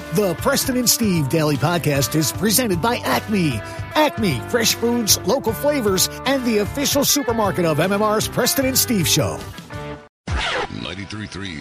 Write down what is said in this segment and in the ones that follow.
The Preston and Steve Daily Podcast is presented by Acme. Acme, fresh foods, local flavors, and the official supermarket of MMR's Preston and Steve Show. 93.3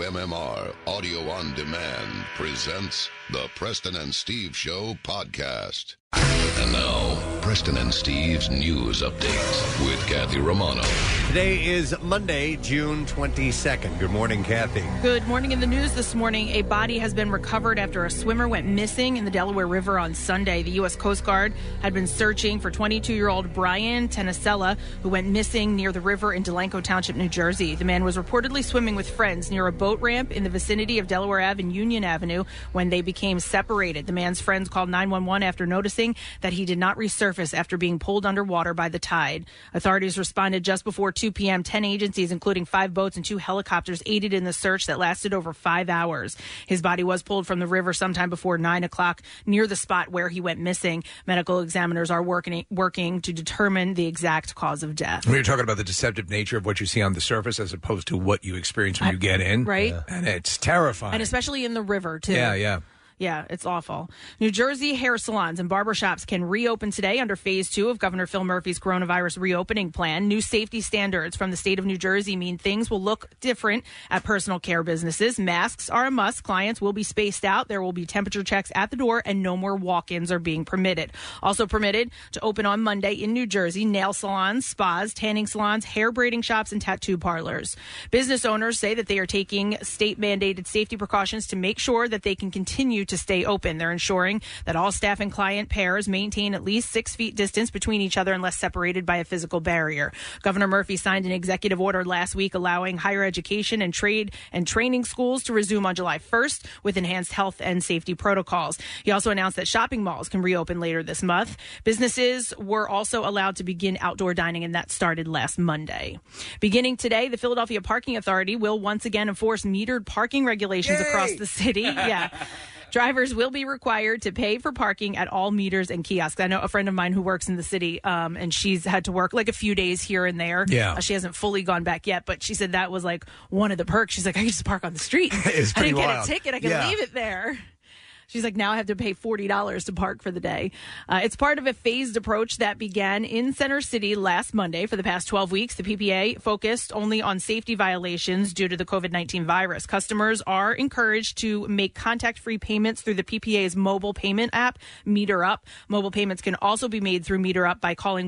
WMMR Audio on Demand presents the Preston and Steve Show podcast. And now, Preston and Steve's news update with Kathy Romano. Today is Monday, June 22nd. Good morning, Kathy. Good morning. In the news this morning, a body has been recovered after a swimmer went missing in the Delaware River on Sunday. The U.S. Coast Guard had been searching for 22-year-old Brian Tenisella, who went missing near the river in Delanco Township, New Jersey. The man was reportedly swimming with friends near a boat ramp in the vicinity of Delaware Ave and Union Avenue when they became separated. The man's friends called 911 after noticing that he did not resurface after being pulled underwater by the tide. Authorities responded just before 2 p.m. 10 agencies, including 5 boats and 2 helicopters, aided in the search that lasted over 5 hours. His body was pulled from the river sometime before 9 o'clock near the spot where he went missing. Medical examiners are working to determine the exact cause of death. We were talking about the deceptive nature of what you see on the surface as opposed to what you experience when you get in. Right. And it's terrifying. And especially in the river, too. Yeah. Yeah, it's awful. New Jersey hair salons and barbershops can reopen today under Phase 2 of Governor Phil Murphy's coronavirus reopening plan. New safety standards from the state of New Jersey mean things will look different at personal care businesses. Masks are a must. Clients will be spaced out. There will be temperature checks at the door, and no more walk-ins are being permitted. Also permitted to open on Monday in New Jersey, nail salons, spas, tanning salons, hair braiding shops, and tattoo parlors. Business owners say that they are taking state-mandated safety precautions to make sure that they can continue to stay open. They're ensuring that all staff and client pairs maintain at least 6 feet distance between each other unless separated by a physical barrier. Governor Murphy signed an executive order last week allowing higher education and trade and training schools to resume on July 1st with enhanced health and safety protocols. He also announced that shopping malls can reopen later this month. Businesses were also allowed to begin outdoor dining, and that started last Monday. Beginning today, the Philadelphia Parking Authority will once again enforce metered parking regulations across the city. Yeah. Drivers will be required to pay for parking at all meters and kiosks. I know a friend of mine who works in the city, and she's had to work like a few days here and there. Yeah. She hasn't fully gone back yet, but she said that was like one of the perks. She's like, I can just park on the street. It's pretty I didn't get wild. a ticket. I can leave it there. She's like, now I have to pay $40 to park for the day. It's part of a phased approach that began in Center City last Monday. For the past 12 weeks, the PPA focused only on safety violations due to the COVID-19 virus. Customers are encouraged to make contact-free payments through the PPA's mobile payment app, Meter Up. Mobile payments can also be made through Meter Up by calling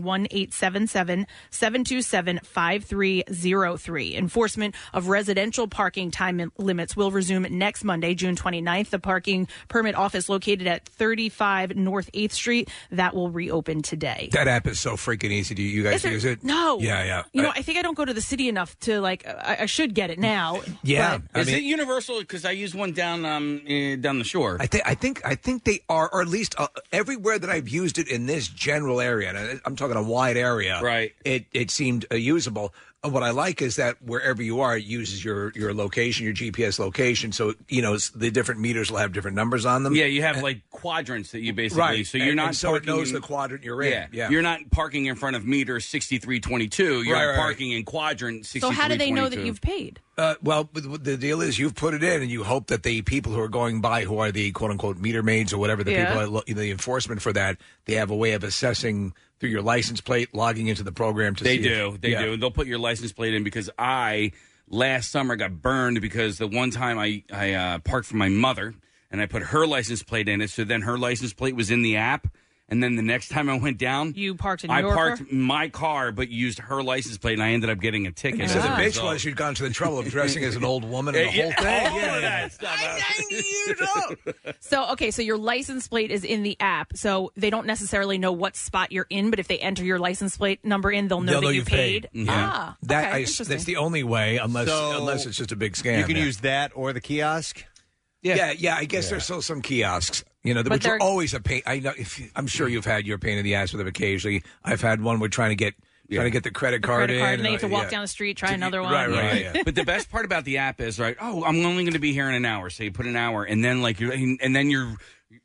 1-877-727-5303. Enforcement of residential parking time limits will resume next Monday, June 29th. The parking permit office located at 35 North 8th Street, that will reopen today. That app is so freaking easy. Do you guys use it? No. Yeah. You know, I think I don't go to the city enough to, like, I should get it now. Yeah. Is it universal? Because I use one down the shore. I think they are, or at least everywhere that I've used it in this general area, and I'm talking a wide area, right? It seemed usable. What I like is that wherever you are, it uses your location, your GPS location. So, you know, the different meters will have different numbers on them. Yeah, you have like quadrants that you basically. Right. So you're not. So it knows the quadrant you're in. Yeah. You're not parking in front of meter 6322. You're parking in quadrant 6322. So how do they know that you've paid? Well, the deal is you've put it in, and you hope that the people who are going by, who are the quote-unquote meter maids or whatever, the people, the enforcement for that, they have a way of assessing through your license plate, logging into the program to see. They do. And they'll put your license plate in because last summer got burned because the one time I parked for my mother, and I put her license plate in it, so then her license plate was in the app. And then the next time I went down, you parked in I your parked car? my car, but used her license plate, and I ended up getting a ticket. So the bitch was she'd gone to the trouble of dressing as an old woman and the whole thing. All of that stuff. I'm 90 years old. So your license plate is in the app, so they don't necessarily know what spot you're in, but if they enter your license plate number in, they'll know that you paid. Yeah. That's the only way, unless it's just a big scam. You can use that or the kiosk. Yeah. I guess there's still some kiosks, which are always a pain. I know. I'm sure you've had your pain in the ass with them occasionally. I've had one where trying to get the credit card in. And then you have to walk down the street, try another one. Right. Yeah. But the best part about the app is, I'm only going to be here in an hour. So you put an hour, and then you're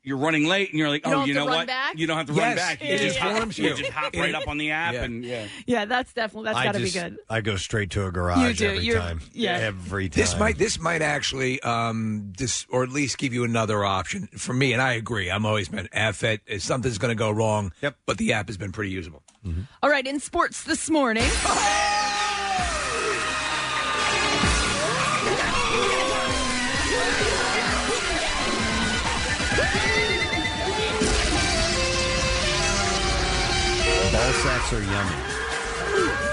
you're running late, and you're like, You don't oh, have you to know run what? back? You don't have to Yes, run back. it informs you. You just hop right up on the app, and Yeah, that's got to be good. I go straight to a garage You do. every You're- time. yeah. Every time. This might actually or at least give you another option for me. And I agree. I'm always been it. If something's going to go wrong. Yep. But the app has been pretty usable. Mm-hmm. All right, in sports this morning. Ball sacks are yummy.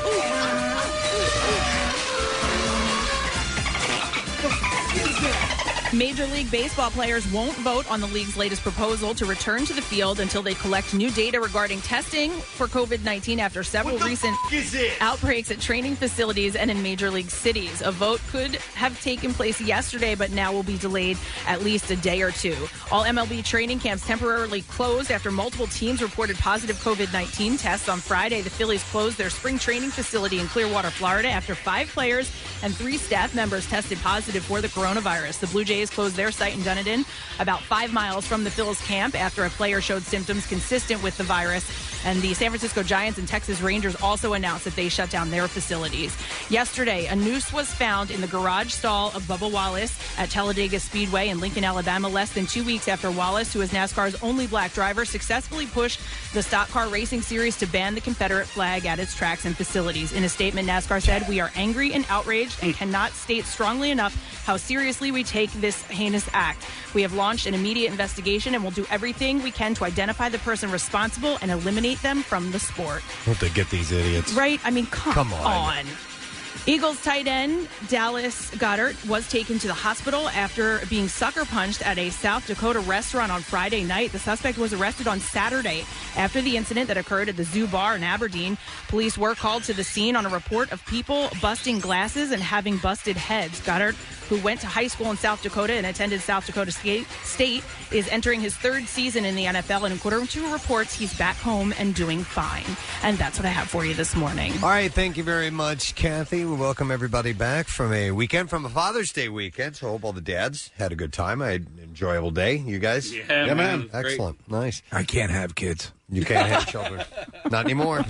Major League Baseball players won't vote on the league's latest proposal to return to the field until they collect new data regarding testing for COVID-19 after several recent outbreaks at training facilities and in major league cities. A vote could have taken place yesterday, but now will be delayed at least a day or two. All MLB training camps temporarily closed after multiple teams reported positive COVID-19 tests. On Friday, the Phillies closed their spring training facility in Clearwater, Florida, after 5 players and 3 staff members tested positive for the coronavirus. The Blue Jays closed their site in Dunedin, about 5 miles from the Phil's camp, after a player showed symptoms consistent with the virus. And the San Francisco Giants and Texas Rangers also announced that they shut down their facilities. Yesterday, a noose was found in the garage stall of Bubba Wallace at Talladega Speedway in Lincoln, Alabama, less than 2 weeks after Wallace, who is NASCAR's only black driver, successfully pushed the Stock Car Racing Series to ban the Confederate flag at its tracks and facilities. In a statement, NASCAR said, "We are angry and outraged and cannot state strongly enough how seriously we take this heinous act. We have launched an immediate investigation and will do everything we can to identify the person responsible and eliminate them from the sport." Hope they get these idiots. Right? I mean, come on. Eagles tight end Dallas Goedert was taken to the hospital after being sucker punched at a South Dakota restaurant on Friday night. The suspect was arrested on Saturday after the incident that occurred at the Zoo Bar in Aberdeen. Police were called to the scene on a report of people busting glasses and having busted heads. Goedert, who went to high school in South Dakota and attended South Dakota State, is entering his 3rd season in the NFL, and according to reports, he's back home and doing fine. And that's what I have for you this morning. All right, thank you very much, Kathy. We welcome everybody back from a Father's Day weekend. So I hope all the dads had a good time. I had an enjoyable day. You guys? Yeah, man. Excellent. Nice. I can't have kids. You can't have children. Not anymore.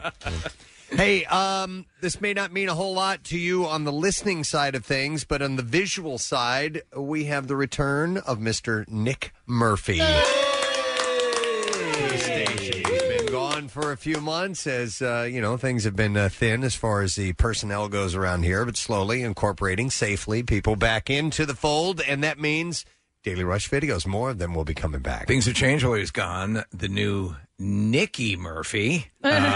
Hey, this may not mean a whole lot to you on the listening side of things, but on the visual side, we have the return of Mr. Nick Murphy. To the station. He's been gone for a few months as, things have been thin as far as the personnel goes around here, but slowly incorporating safely people back into the fold, and that means Daily Rush videos. More of them will be coming back. Things have changed while he's gone. The new Nicky Murphy.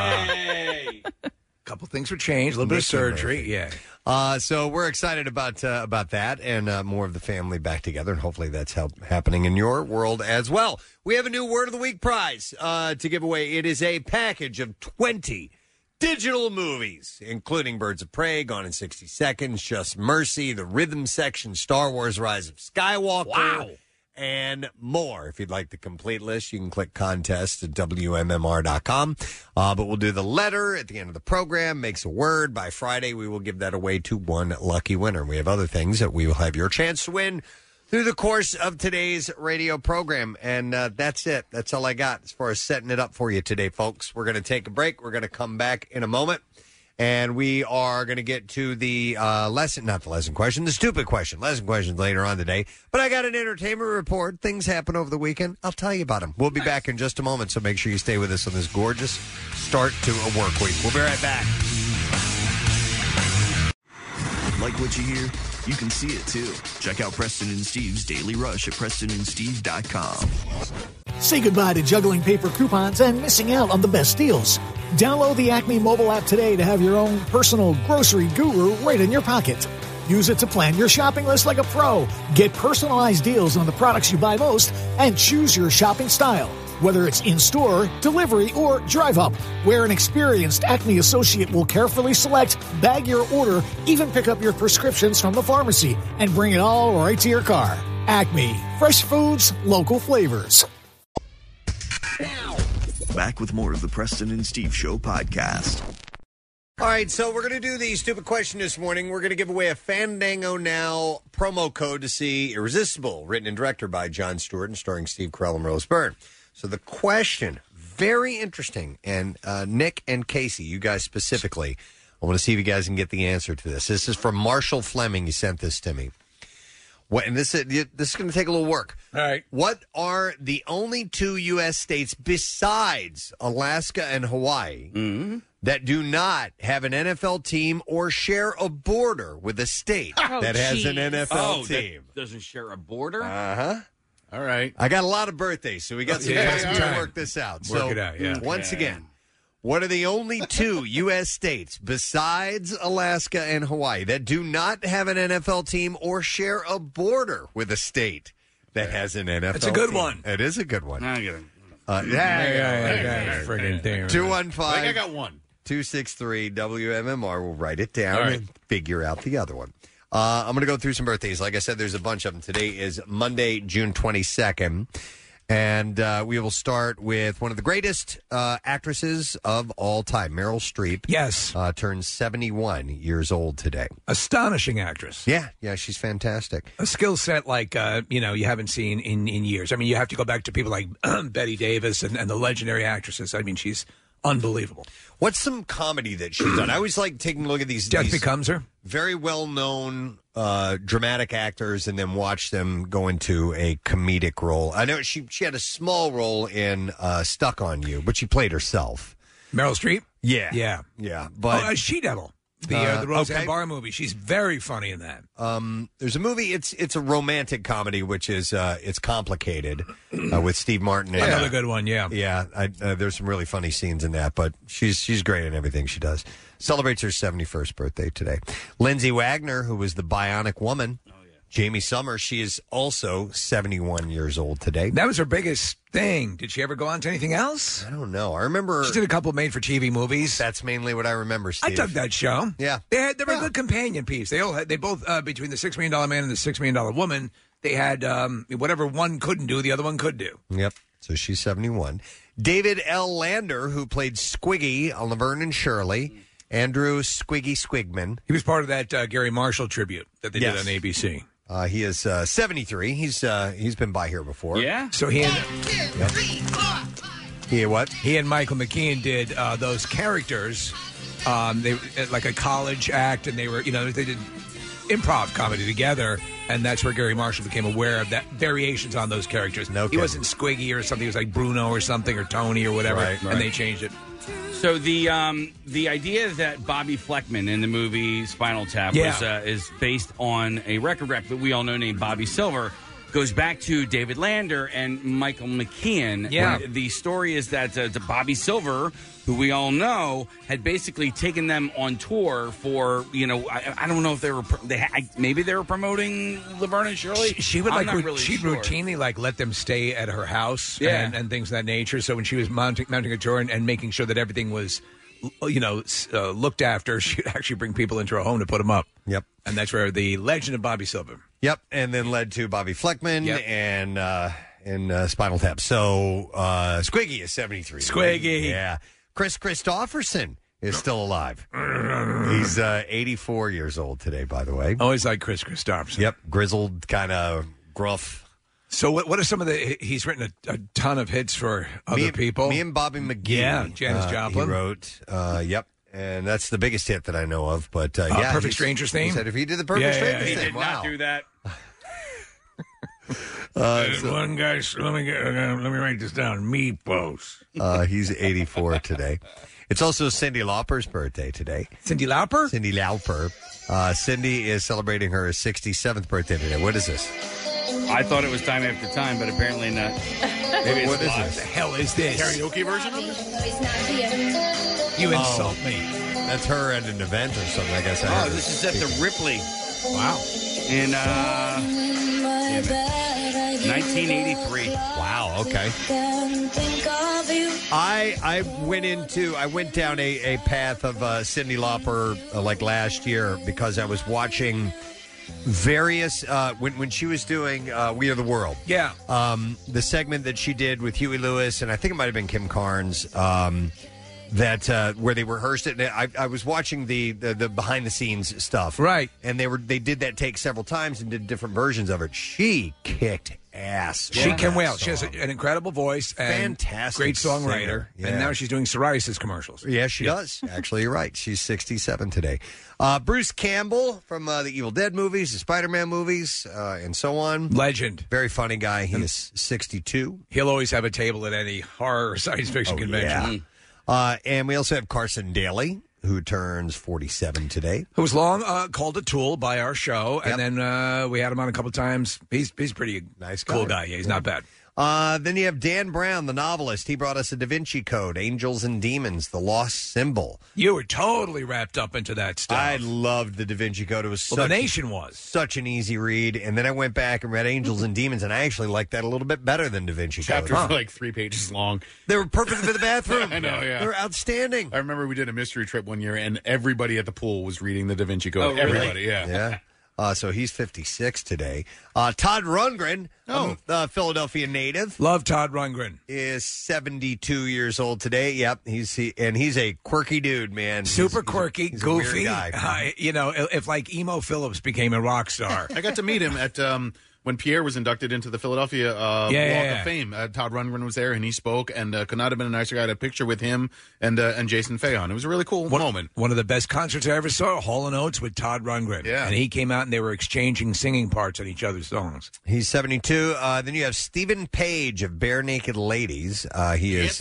Couple things were changed. A little bit of surgery. Murphy. Yeah. So we're excited about that and more of the family back together, and hopefully that's happening in your world as well. We have a new Word of the Week prize to give away. It is a package of 20 digital movies, including Birds of Prey, Gone in 60 Seconds, Just Mercy, The Rhythm Section, Star Wars Rise of Skywalker, and more. If you'd like the complete list, you can click contest at WMMR.com. But we'll do the letter at the end of the program, makes a word. By Friday, we will give that away to one lucky winner. We have other things that we will have your chance to win through the course of today's radio program. And that's it. That's all I got as far as setting it up for you today, folks. We're going to take a break. We're going to come back in a moment. And we are going to get to the the stupid question. Lesson questions later on today. But I got an entertainment report. Things happen over the weekend. I'll tell you about them. We'll be back in just a moment, so make sure you stay with us on this gorgeous start to a work week. We'll be right back. Like what you hear? You can see it, too. Check out Preston and Steve's Daily Rush at PrestonandSteve.com. Say goodbye to juggling paper coupons and missing out on the best deals. Download the Acme mobile app today to have your own personal grocery guru right in your pocket. Use it to plan your shopping list like a pro. Get personalized deals on the products you buy most and choose your shopping style. Whether it's in-store, delivery, or drive-up, where an experienced Acme associate will carefully select, bag your order, even pick up your prescriptions from the pharmacy, and bring it all right to your car. Acme. Fresh foods, local flavors. Back with more of the Preston and Steve Show podcast. All right, so we're going to do the stupid question this morning. We're going to give away a Fandango Now promo code to see Irresistible, written and directed by Jon Stewart and starring Steve Carell and Rose Byrne. So the question, very interesting, and Nick and Casey, you guys specifically, I want to see if you guys can get the answer to this. This is from Marshall Fleming. He sent this to me. And this is going to take a little work. All right. What are the only 2 U.S. states besides Alaska and Hawaii that do not have an NFL team or share a border with a state that has an NFL team? That doesn't share a border? Uh-huh. All right. I got a lot of birthdays, so we got some time to work this out. Work it out, yeah. Once again, what are the only 2 U.S. states besides Alaska and Hawaii that do not have an NFL team or share a border with a state that has an NFL team? It's a good one. It is a good one. I get it. Friggin' thing. 215. I think I got one. 263 WMMR. We'll write it down and figure out the other one. I'm going to go through some birthdays. Like I said, there's a bunch of them. Today is Monday, June 22nd. And we will start with one of the greatest actresses of all time, Meryl Streep. Yes. Turns 71 years old today. Astonishing actress. Yeah, she's fantastic. A skill set like, you haven't seen in years. I mean, you have to go back to people like Betty Davis and the legendary actresses. I mean, she's unbelievable. What's some comedy that she's done? I always like taking a look at these. Death Becomes Her. Very well-known dramatic actors, and then watch them go into a comedic role. I know she had a small role in Stuck on You, but she played herself. Meryl Streep? Yeah. But She-Devil. The Roseanne Barr movie. She's very funny in that. There's a movie. It's a romantic comedy, which is it's complicated with Steve Martin. And, another good one. Yeah. There's some really funny scenes in that, but she's great in everything she does. Celebrates her 71st birthday today. Lindsay Wagner, who was the Bionic Woman. Jamie Summers, she is also 71 years old today. That was her biggest thing. Did she ever go on to anything else? I don't know. I remember she did a couple made-for-TV movies. That's mainly what I remember, Steve. I dug that show. Yeah. They were a good companion piece. They both, between the $6 Million Man and the $6 Million Woman, they had whatever one couldn't do, the other one could do. Yep. So she's 71. David L. Lander, who played Squiggy on Laverne and Shirley. Andrew Squiggy Squigman. He was part of that Gary Marshall tribute that they did on ABC. He is 73. He's been by here before. Yeah. So he and what? He and Michael McKean did those characters. They like a college act, and they were they did improv comedy together, and that's where Gary Marshall became aware of that variations on those characters. He wasn't Squiggy or something; he was like Bruno or something or Tony or whatever, and they changed it. So the idea that Bobby Fleckman in the movie Spinal Tap is based on a record rep that we all know named Bobby Silver goes back to David Lander and Michael McKean. Yeah. The story is that Bobby Silver, who we all know, had basically taken them on tour for, I don't know if they were, maybe they were promoting Laverne and Shirley. She would she'd sure. routinely let them stay at her house and things of that nature. So when she was mounting a tour and making sure that everything was, looked after, she'd actually bring people into her home to put them up. Yep. And that's where the legend of Bobby Silver. Yep, and then led to Bobby Fleckman and Spinal Tap. So Squiggy is 73. Squiggy. Yeah. Chris Christopherson is still alive. He's 84 years old today, by the way. Always like Chris Christopherson. Yep, grizzled, kind of gruff. So what are some of the... He's written a ton of hits for other people. Me and Bobby McGee. Yeah, Janis Joplin. He wrote, yep. And that's the biggest hit that I know of. But Perfect Strangers theme. He said if he did the Perfect Strangers theme, he did not do that. One guy. Let me write this down. Meepos. He's 84 today. It's also Cyndi Lauper's birthday today. Cyndi Lauper. Cyndi Lauper. Cyndi is celebrating her 67th birthday today. What is this? I thought it was Time After Time, but apparently not. Maybe what is What this? the hell is this? Karaoke version of it? You insult me. That's her at an event or something, I guess. Oh, this is at the Ripley. Wow. In 1983. Wow, okay. I went down a path of Cyndi Lauper like last year because I was watching various when she was doing We Are the World. Yeah. The segment that she did with Huey Lewis and I think it might have been Kim Carnes. that where they rehearsed it. And I was watching the behind the scenes stuff, right? And they did that take several times and did different versions of it. She kicked ass. She can wail. She has an incredible voice and fantastic, great songwriter. singer. Yeah. And now she's doing psoriasis commercials. Yeah, she does. Actually, you're right. She's 67 today. Bruce Campbell from the Evil Dead movies, the Spider-Man movies, and so on. Legend. Very funny guy. He is 62. He'll always have a table at any horror or science fiction convention. Yeah. And we also have Carson Daly, who turns 47 today. Who was long called a tool by our show, and then we had him on a couple of times. He's pretty nice, cool guy. Yeah, he's not bad. Then you have Dan Brown, the novelist. He brought us a Da Vinci Code, Angels and Demons, The Lost Symbol. You were totally wrapped up into that stuff. I loved the Da Vinci Code. It was The Nation was such an easy read. And then I went back and read Angels and Demons, and I actually liked that a little bit better than Da Vinci Code. Chapters were like 3 pages long. They were perfect for the bathroom. I know, yeah. They were outstanding. I remember we did a mystery trip one year, and everybody at the pool was reading the Da Vinci Code. Oh, really? Everybody, yeah. Yeah. So he's 56 today. Todd Rundgren, Philadelphia native. Love Todd Rundgren. Is 72 years old today. Yep, he's a quirky dude, man. Super quirky, he's goofy. a weird guy. If like Emo Phillips became a rock star. I got to meet him at when Pierre was inducted into the Philadelphia Walk of Fame. Todd Rundgren was there, and he spoke, and could not have been a nicer guy. I had a picture with him and Jason Fayon. It was a really cool moment. One of the best concerts I ever saw, Hall & Oates with Todd Rundgren. Yeah. And he came out, and they were exchanging singing parts on each other's songs. He's 72. Then you have Stephen Page of Bare Naked Ladies. He is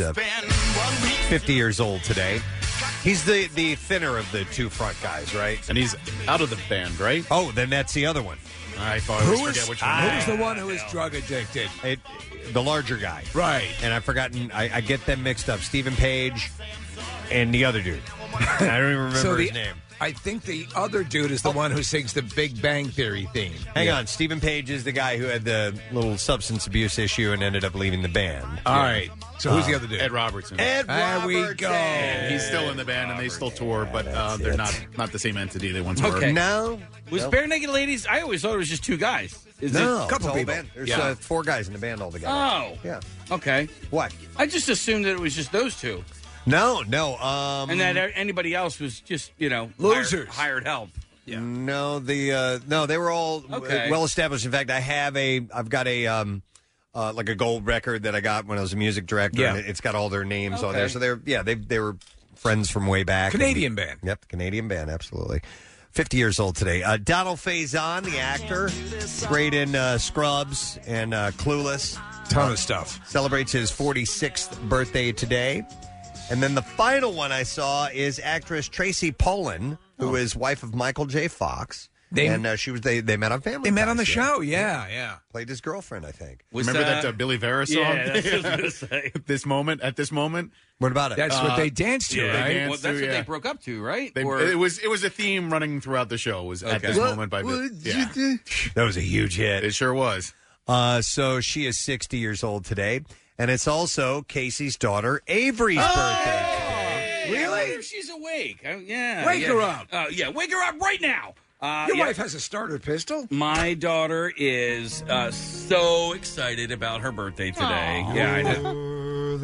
50 years old today. He's the thinner of the two front guys, right? And he's out of the band, right? Oh, then that's the other one. I always forget which one. Who's the one who is drug addicted? The larger guy. Right. And I've forgotten, I get them mixed up. Stephen Page and the other dude. I don't even remember his name. I think the other dude is the one who sings the Big Bang Theory theme. Hang on. Stephen Page is the guy who had the little substance abuse issue and ended up leaving the band. All right. So who's the other dude? Ed Robertson. Ed Robertson. There we go. And he's still in the band, and they still tour, but they're not the same entity they once were. Okay. No. Was Bare Naked Ladies? I always thought it was just two guys. Is No. it A couple people. Band. There's 4 guys in the band altogether. Oh. Yeah. Okay. What? I just assumed that it was just those two. No. And that anybody else was just, losers. Hired help. Yeah. No, they were all well established. In fact, I've got a like a gold record that I got when I was a music director. Yeah. And it's got all their names on there. So they were friends from way back. Canadian band. Yep, Canadian band, absolutely. 50 years old today. Donald Faison, the actor, great in Scrubs and Clueless. Ton of stuff. Celebrates his 46th birthday today. And then the final one I saw is actress Tracy Pollan, who is wife of Michael J. Fox. They met on Family They met on the Ties, show, yeah. Played his girlfriend, I think. Remember that Billy Vera song? Yeah, that's what I was going to say. At this moment. What about it? That's what they danced to, right? Well, that's what they broke up to, right? It was a theme running throughout the show. Was at this moment by That was a huge hit. It sure was. So she is 60 years old today. And it's also Casey's daughter Avery's birthday today. Really? I wonder if she's awake. Wake her up. Wake her up right now. Your wife has a starter pistol? My daughter is so excited about her birthday today. Aww. Yeah, I know.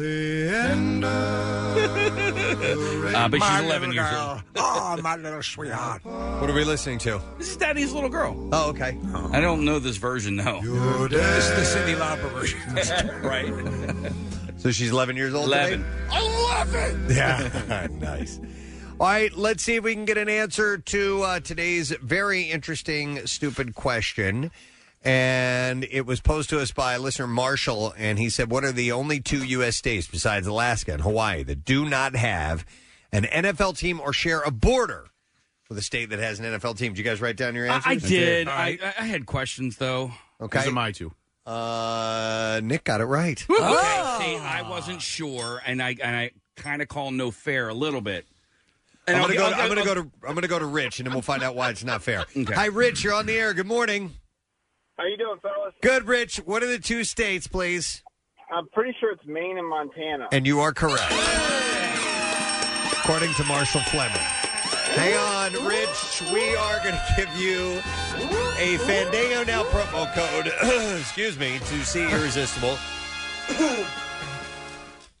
But she's 11 years old. Oh, my little sweetheart. What are we listening to? This is Daddy's little girl. Oh, okay. I don't know this version, though. This is the Cyndi Lauper version. Right. So she's 11 years old 11. today? 11! Yeah, nice. All right, let's see if we can get an answer to today's very interesting, stupid question. And it was posed to us by listener Marshall, and he said, what are the only 2 U.S. states besides Alaska and Hawaii that do not have an NFL team or share a border with a state that has an NFL team? Did you guys write down your answers? I did. I had questions, though. Okay. Those are my 2. Nick got it right. Okay, see, I wasn't sure, and I kind of call no fair a little bit. And I'm gonna go to Rich, and then we'll find out why it's not fair. Okay. Hi, Rich. You're on the air. Good morning. How you doing, fellas? Good, Rich. What are the 2 states, please? I'm pretty sure it's Maine and Montana. And you are correct, according to Marshall Fleming. Hang on, Rich. We are going to give you a Fandango Now promo code. Excuse me, to see Irresistible.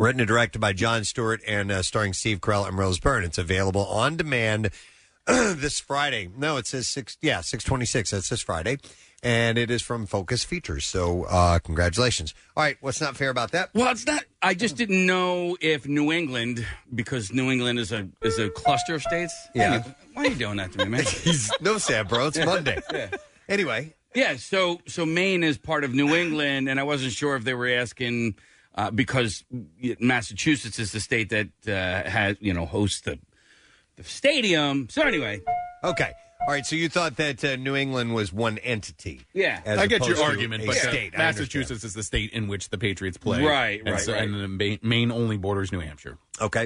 Written and directed by Jon Stewart and starring Steve Carell and Rose Byrne. It's available on demand this Friday. No, it says 6/26. That's this Friday. And it is from Focus Features. So congratulations. All right, what's not fair about that? Well, it's not. I just didn't know if New England, because New England is a cluster of states. Yeah. Hey, why are you doing that to me, man? No, Sam, bro. It's Monday. Yeah. Anyway. Yeah, so Maine is part of New England, and I wasn't sure if they were asking because Massachusetts is the state that has, hosts the stadium. So anyway. Okay. All right, so you thought that New England was one entity. Yeah. I get your argument, but state. Massachusetts is the state in which the Patriots play. Right. And Maine only borders New Hampshire. Okay.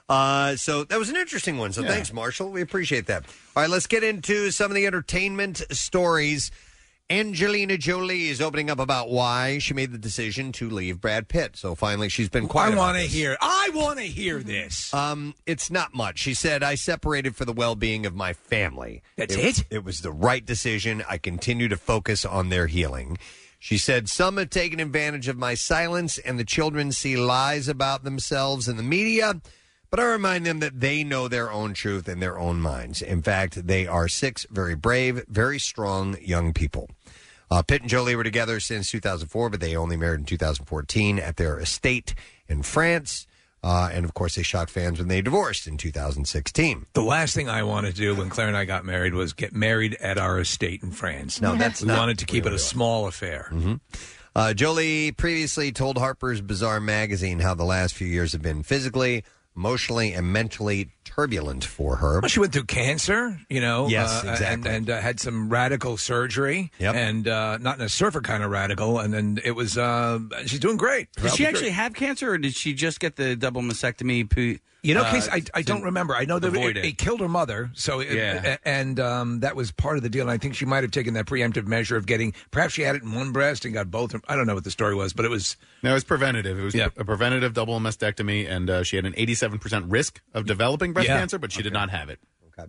So that was an interesting one. So thanks, Marshall. We appreciate that. All right, let's get into some of the entertainment stories. Angelina Jolie is opening up about why she made the decision to leave Brad Pitt. So finally, she's been quiet. I want to hear this. It's not much. She said, I separated for the well-being of my family. That's it? It was the right decision. I continue to focus on their healing. She said, some have taken advantage of my silence, and the children see lies about themselves in the media. But I remind them that they know their own truth in their own minds. In fact, they are 6 very brave, very strong young people. Pitt and Jolie were together since 2004, but they only married in 2014 at their estate in France. And, of course, they shocked fans when they divorced in 2016. The last thing I wanted to do when Claire and I got married was get married at our estate in France. No, that's we not wanted to keep it a small affair. Mm-hmm. Jolie previously told Harper's Bazaar magazine how the last few years have been physically, emotionally, and mentally turbulent for her. Well, she went through cancer, Yes, exactly. And had some radical surgery, and not in a surfer kind of radical, and then it was, she's doing great. Did she actually have cancer, or did she just get the double mastectomy? Case I don't remember. I know that it killed her mother, so and that was part of the deal. And I think she might have taken that preemptive measure of getting. Perhaps she had it in one breast and got both. I don't know what the story was, but it was. No, it was preventative. It was a preventative double mastectomy, and she had an 87% risk of developing breast cancer, but she did not have it.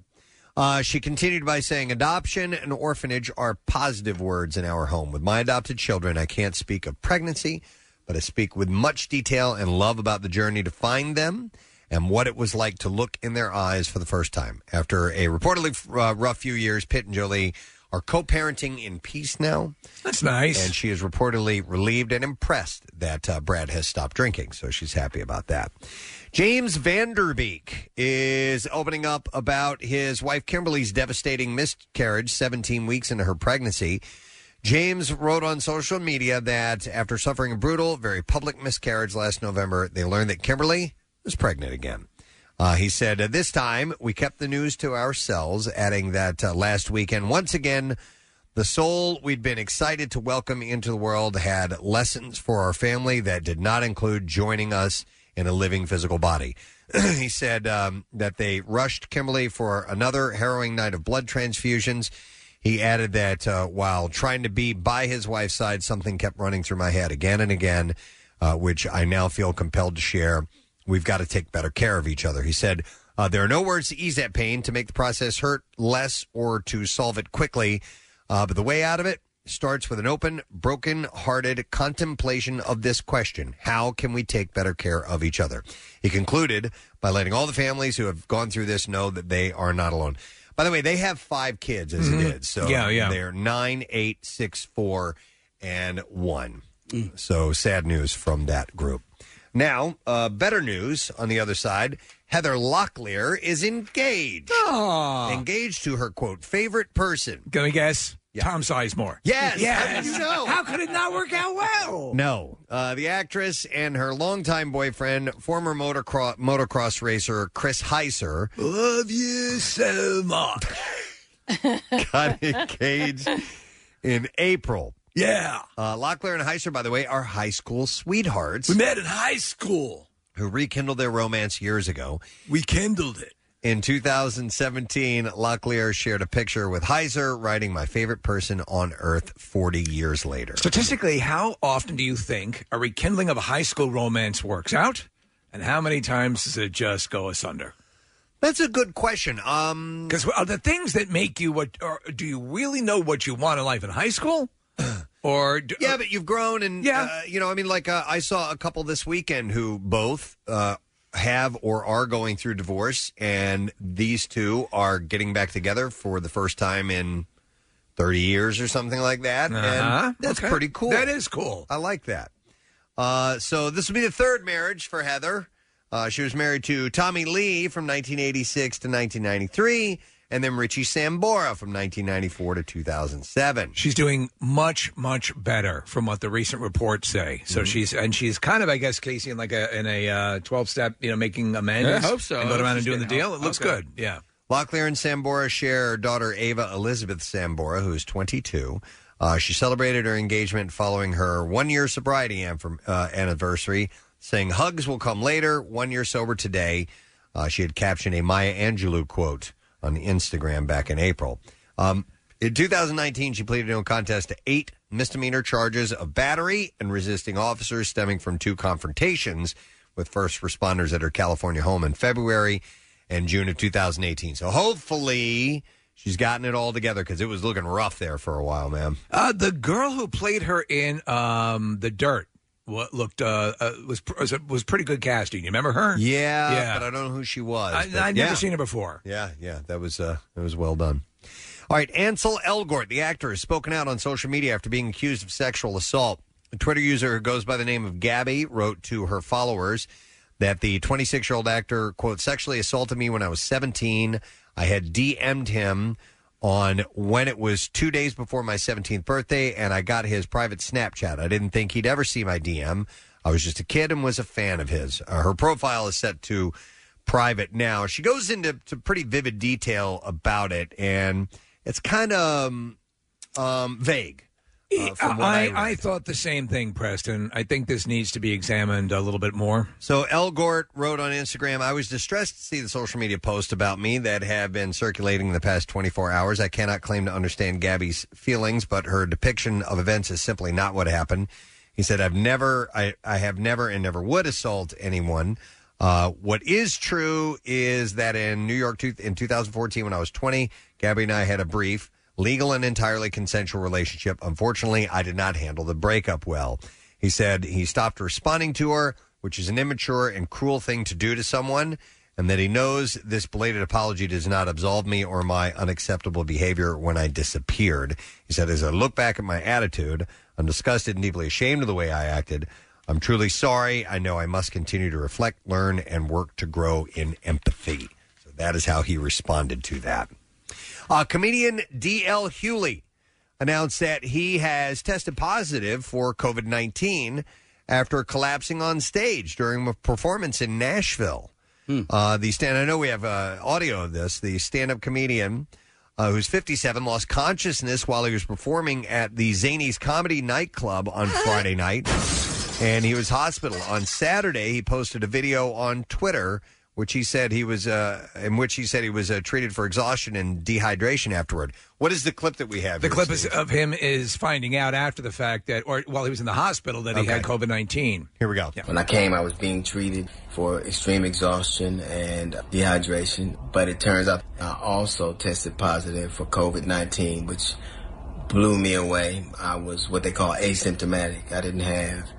Okay. She continued by saying, adoption and orphanage are positive words in our home. With my adopted children, I can't speak of pregnancy, but I speak with much detail and love about the journey to find them and what it was like to look in their eyes for the first time. After a reportedly rough few years, Pitt and Jolie are co-parenting in peace now. That's nice. And she is reportedly relieved and impressed that Brad has stopped drinking, so she's happy about that. James Van Der Beek is opening up about his wife Kimberly's devastating miscarriage 17 weeks into her pregnancy. James wrote on social media that after suffering a brutal, very public miscarriage last November, they learned that Kimberly was pregnant again. He said, this time we kept the news to ourselves, adding that last weekend, once again, the soul we'd been excited to welcome into the world had lessons for our family that did not include joining us in a living physical body. He said that they rushed Kimberly for another harrowing night of blood transfusions. He added that while trying to be by his wife's side, something kept running through my head again and again, which I now feel compelled to share. We've got to take better care of each other. He said, there are no words to ease that pain, to make the process hurt less, or to solve it quickly. But the way out of it starts with an open, broken-hearted contemplation of this question: how can we take better care of each other? He concluded by letting all the families who have gone through this know that they are not alone. By the way, they have 5 kids as it is. So they're 9, 8, 6, 4, and 1. So sad news from that group. Now, better news on the other side. Heather Locklear is engaged. Aww. Engaged to her, quote, favorite person. Can we guess? Yeah. Tom Sizemore. Yes. How did you know? How could it not work out well? No. The actress and her longtime boyfriend, former motocross racer Chris Heiser. Love you so much. Got engaged in April. Yeah. Locklear and Heiser, by the way, are high school sweethearts. We met in high school. Who rekindled their romance years ago. We kindled it. In 2017, Locklear shared a picture with Heiser, writing, my favorite person on earth 40 years later. Statistically, how often do you think a rekindling of a high school romance works out? And how many times does it just go asunder? That's a good question. Because the things that make you do you really know what you want in life in high school? Or yeah, but you've grown, and I mean, like I saw a couple this weekend who both have or are going through divorce, and these two are getting back together for the first time in 30 years or something like that. And that's pretty cool. That is cool. I like that. So this will be the third marriage for Heather. She was married to Tommy Lee from 1986 to 1993, and then Richie Sambora from 1994 to 2007. She's doing much, much better from what the recent reports say. So she's kind of, I guess, Casey, in a 12-step, making amends. Yeah, I hope so. And going around and doing the deal. It looks good. Yeah. Locklear and Sambora share daughter Ava Elizabeth Sambora, who is 22. She celebrated her engagement following her 1-year sobriety anniversary, saying, "Hugs will come later, 1 year sober today." She had captioned a Maya Angelou quote on Instagram back in April. In 2019, she pleaded no contest to 8 misdemeanor charges of battery and resisting officers stemming from 2 confrontations with first responders at her California home in February and June of 2018. So hopefully she's gotten it all together, because it was looking rough there for a while, man. The girl who played her in The Dirt was pretty good casting. You remember her? Yeah, but I don't know who she was. I'd never seen her before. Yeah, that was well done. All right, Ansel Elgort, the actor, has spoken out on social media after being accused of sexual assault. A Twitter user who goes by the name of Gabby wrote to her followers that the 26-year-old actor, quote, sexually assaulted me when I was 17. I had DM'd him on when it was 2 days before my 17th birthday, and I got his private Snapchat. I didn't think he'd ever see my DM. I was just a kid and was a fan of his. Her profile is set to private now. She goes into pretty vivid detail about it, and it's kind of vague. I thought the same thing, Preston. I think this needs to be examined a little bit more. So Elgort wrote on Instagram, "I was distressed to see the social media posts about me that have been circulating in the past 24 hours. I cannot claim to understand Gabby's feelings, but her depiction of events is simply not what happened." He said, I have never and never would assault anyone. What is true is that in New York in 2014, when I was 20, Gabby and I had a brief, legal and entirely consensual relationship. Unfortunately, I did not handle the breakup well. He said he stopped responding to her, which is an immature and cruel thing to do to someone, and that he knows this belated apology does not absolve me or my unacceptable behavior when I disappeared. He said, as I look back at my attitude, I'm disgusted and deeply ashamed of the way I acted. I'm truly sorry. I know I must continue to reflect, learn, and work to grow in empathy. So that is how he responded to that. Comedian D.L. Hewley announced that he has tested positive for COVID-19 after collapsing on stage during a performance in Nashville. I know we have audio of this. The stand-up comedian, who's 57, lost consciousness while he was performing at the Zanies Comedy Nightclub on Friday night, and he was hospitalized. On Saturday, he posted a video on Twitter which he said he was treated for exhaustion and dehydration afterward. What is the clip that we have? The clip of him is finding out after the fact that, or while he was in the hospital, that he had COVID-19. Here we go. Yeah. When I came, I was being treated for extreme exhaustion and dehydration, but it turns out I also tested positive for COVID-19, which blew me away. I was what they call asymptomatic. I didn't have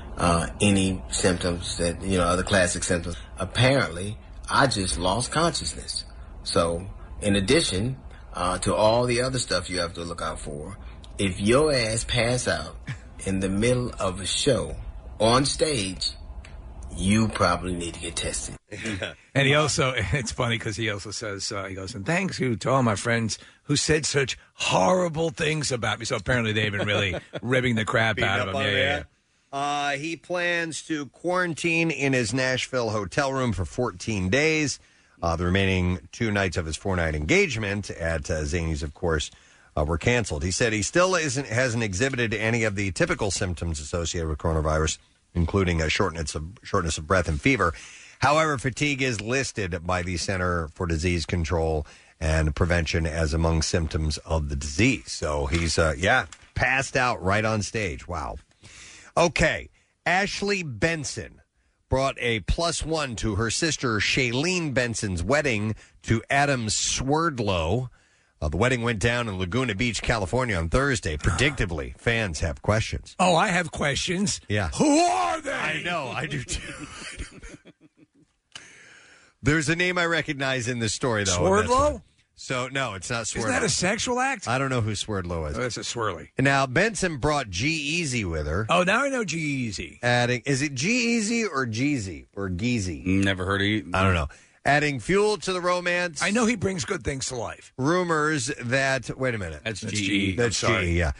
any symptoms that, other classic symptoms. Apparently, I just lost consciousness. So, in addition to all the other stuff you have to look out for, if your ass pass out in the middle of a show on stage, you probably need to get tested. And he also, it's funny because he also says, he goes, and thanks you to all my friends who said such horrible things about me. So apparently they've been really ribbing the crap out of him. Yeah. He plans to quarantine in his Nashville hotel room for 14 days. The remaining 2 nights of his 4-night engagement at Zanies, of course, were canceled. He said he still hasn't exhibited any of the typical symptoms associated with coronavirus, including a shortness of breath and fever. However, fatigue is listed by the Center for Disease Control and Prevention as among symptoms of the disease. So he's, passed out right on stage. Wow. Okay, Ashley Benson brought a +1 to her sister Shailene Benson's wedding to Adam Swerdlow. The wedding went down in Laguna Beach, California on Thursday. Predictably, fans have questions. Oh, I have questions. Yeah. Who are they? I know, I do too. There's a name I recognize in this story, though. Swerdlow? So, no, it's not Swerdlow. Isn't that a sexual act? I don't know who Swerdlow is. Oh, that's a swirly. Now, Benson brought G-Eazy with her. Oh, now I know G-Eazy. Is it G-Eazy or Jeezy or Geezy? Never heard of it. I don't know. Adding fuel to the romance. I know he brings good things to life. Rumors that... Wait a minute. That's G. That's G, yeah.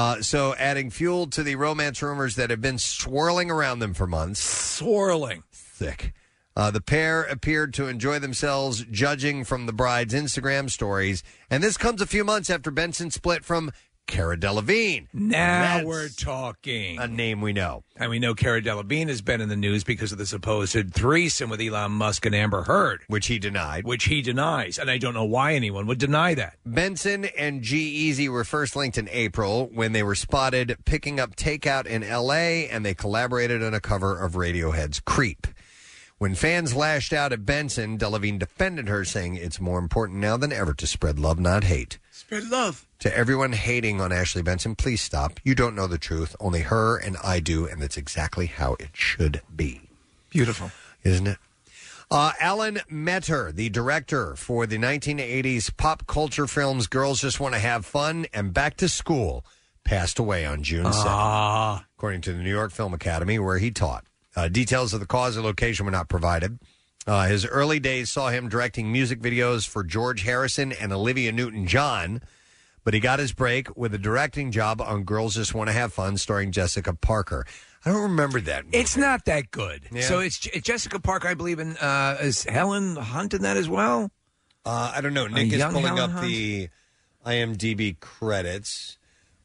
So adding fuel to the romance rumors that have been swirling around them for months. Swirling. Thick. The pair appeared to enjoy themselves, judging from the bride's Instagram stories. And this comes a few months after Benson split from Cara Delevingne. Now That's we're talking. a name we know. And we know Cara Delevingne has been in the news because of the supposed threesome with Elon Musk and Amber Heard. Which he denied. Which he denies. And I don't know why anyone would deny that. Benson and G-Eazy were first linked in April when they were spotted picking up takeout in L.A., and they collaborated on a cover of Radiohead's Creep. When fans lashed out at Benson, Delevingne defended her, saying it's more important now than ever to spread love, not hate. Spread love. To everyone hating on Ashley Benson, please stop. You don't know the truth. Only her and I do, and that's exactly how it should be. Beautiful. Isn't it? Alan Metter, the director for the 1980s pop culture films Girls Just Want to Have Fun and Back to School, passed away on June 7th, according to the New York Film Academy, where he taught. Details of the cause or location were not provided. His early days saw him directing music videos for George Harrison and Olivia Newton-John, but he got his break with a directing job on Girls Just Want to Have Fun, starring Jessica Parker. I don't remember that movie. It's not that good. Yeah. So it's Jessica Parker, I believe, in is Helen Hunt in that as well? I don't know. Nick is pulling up the IMDb credits.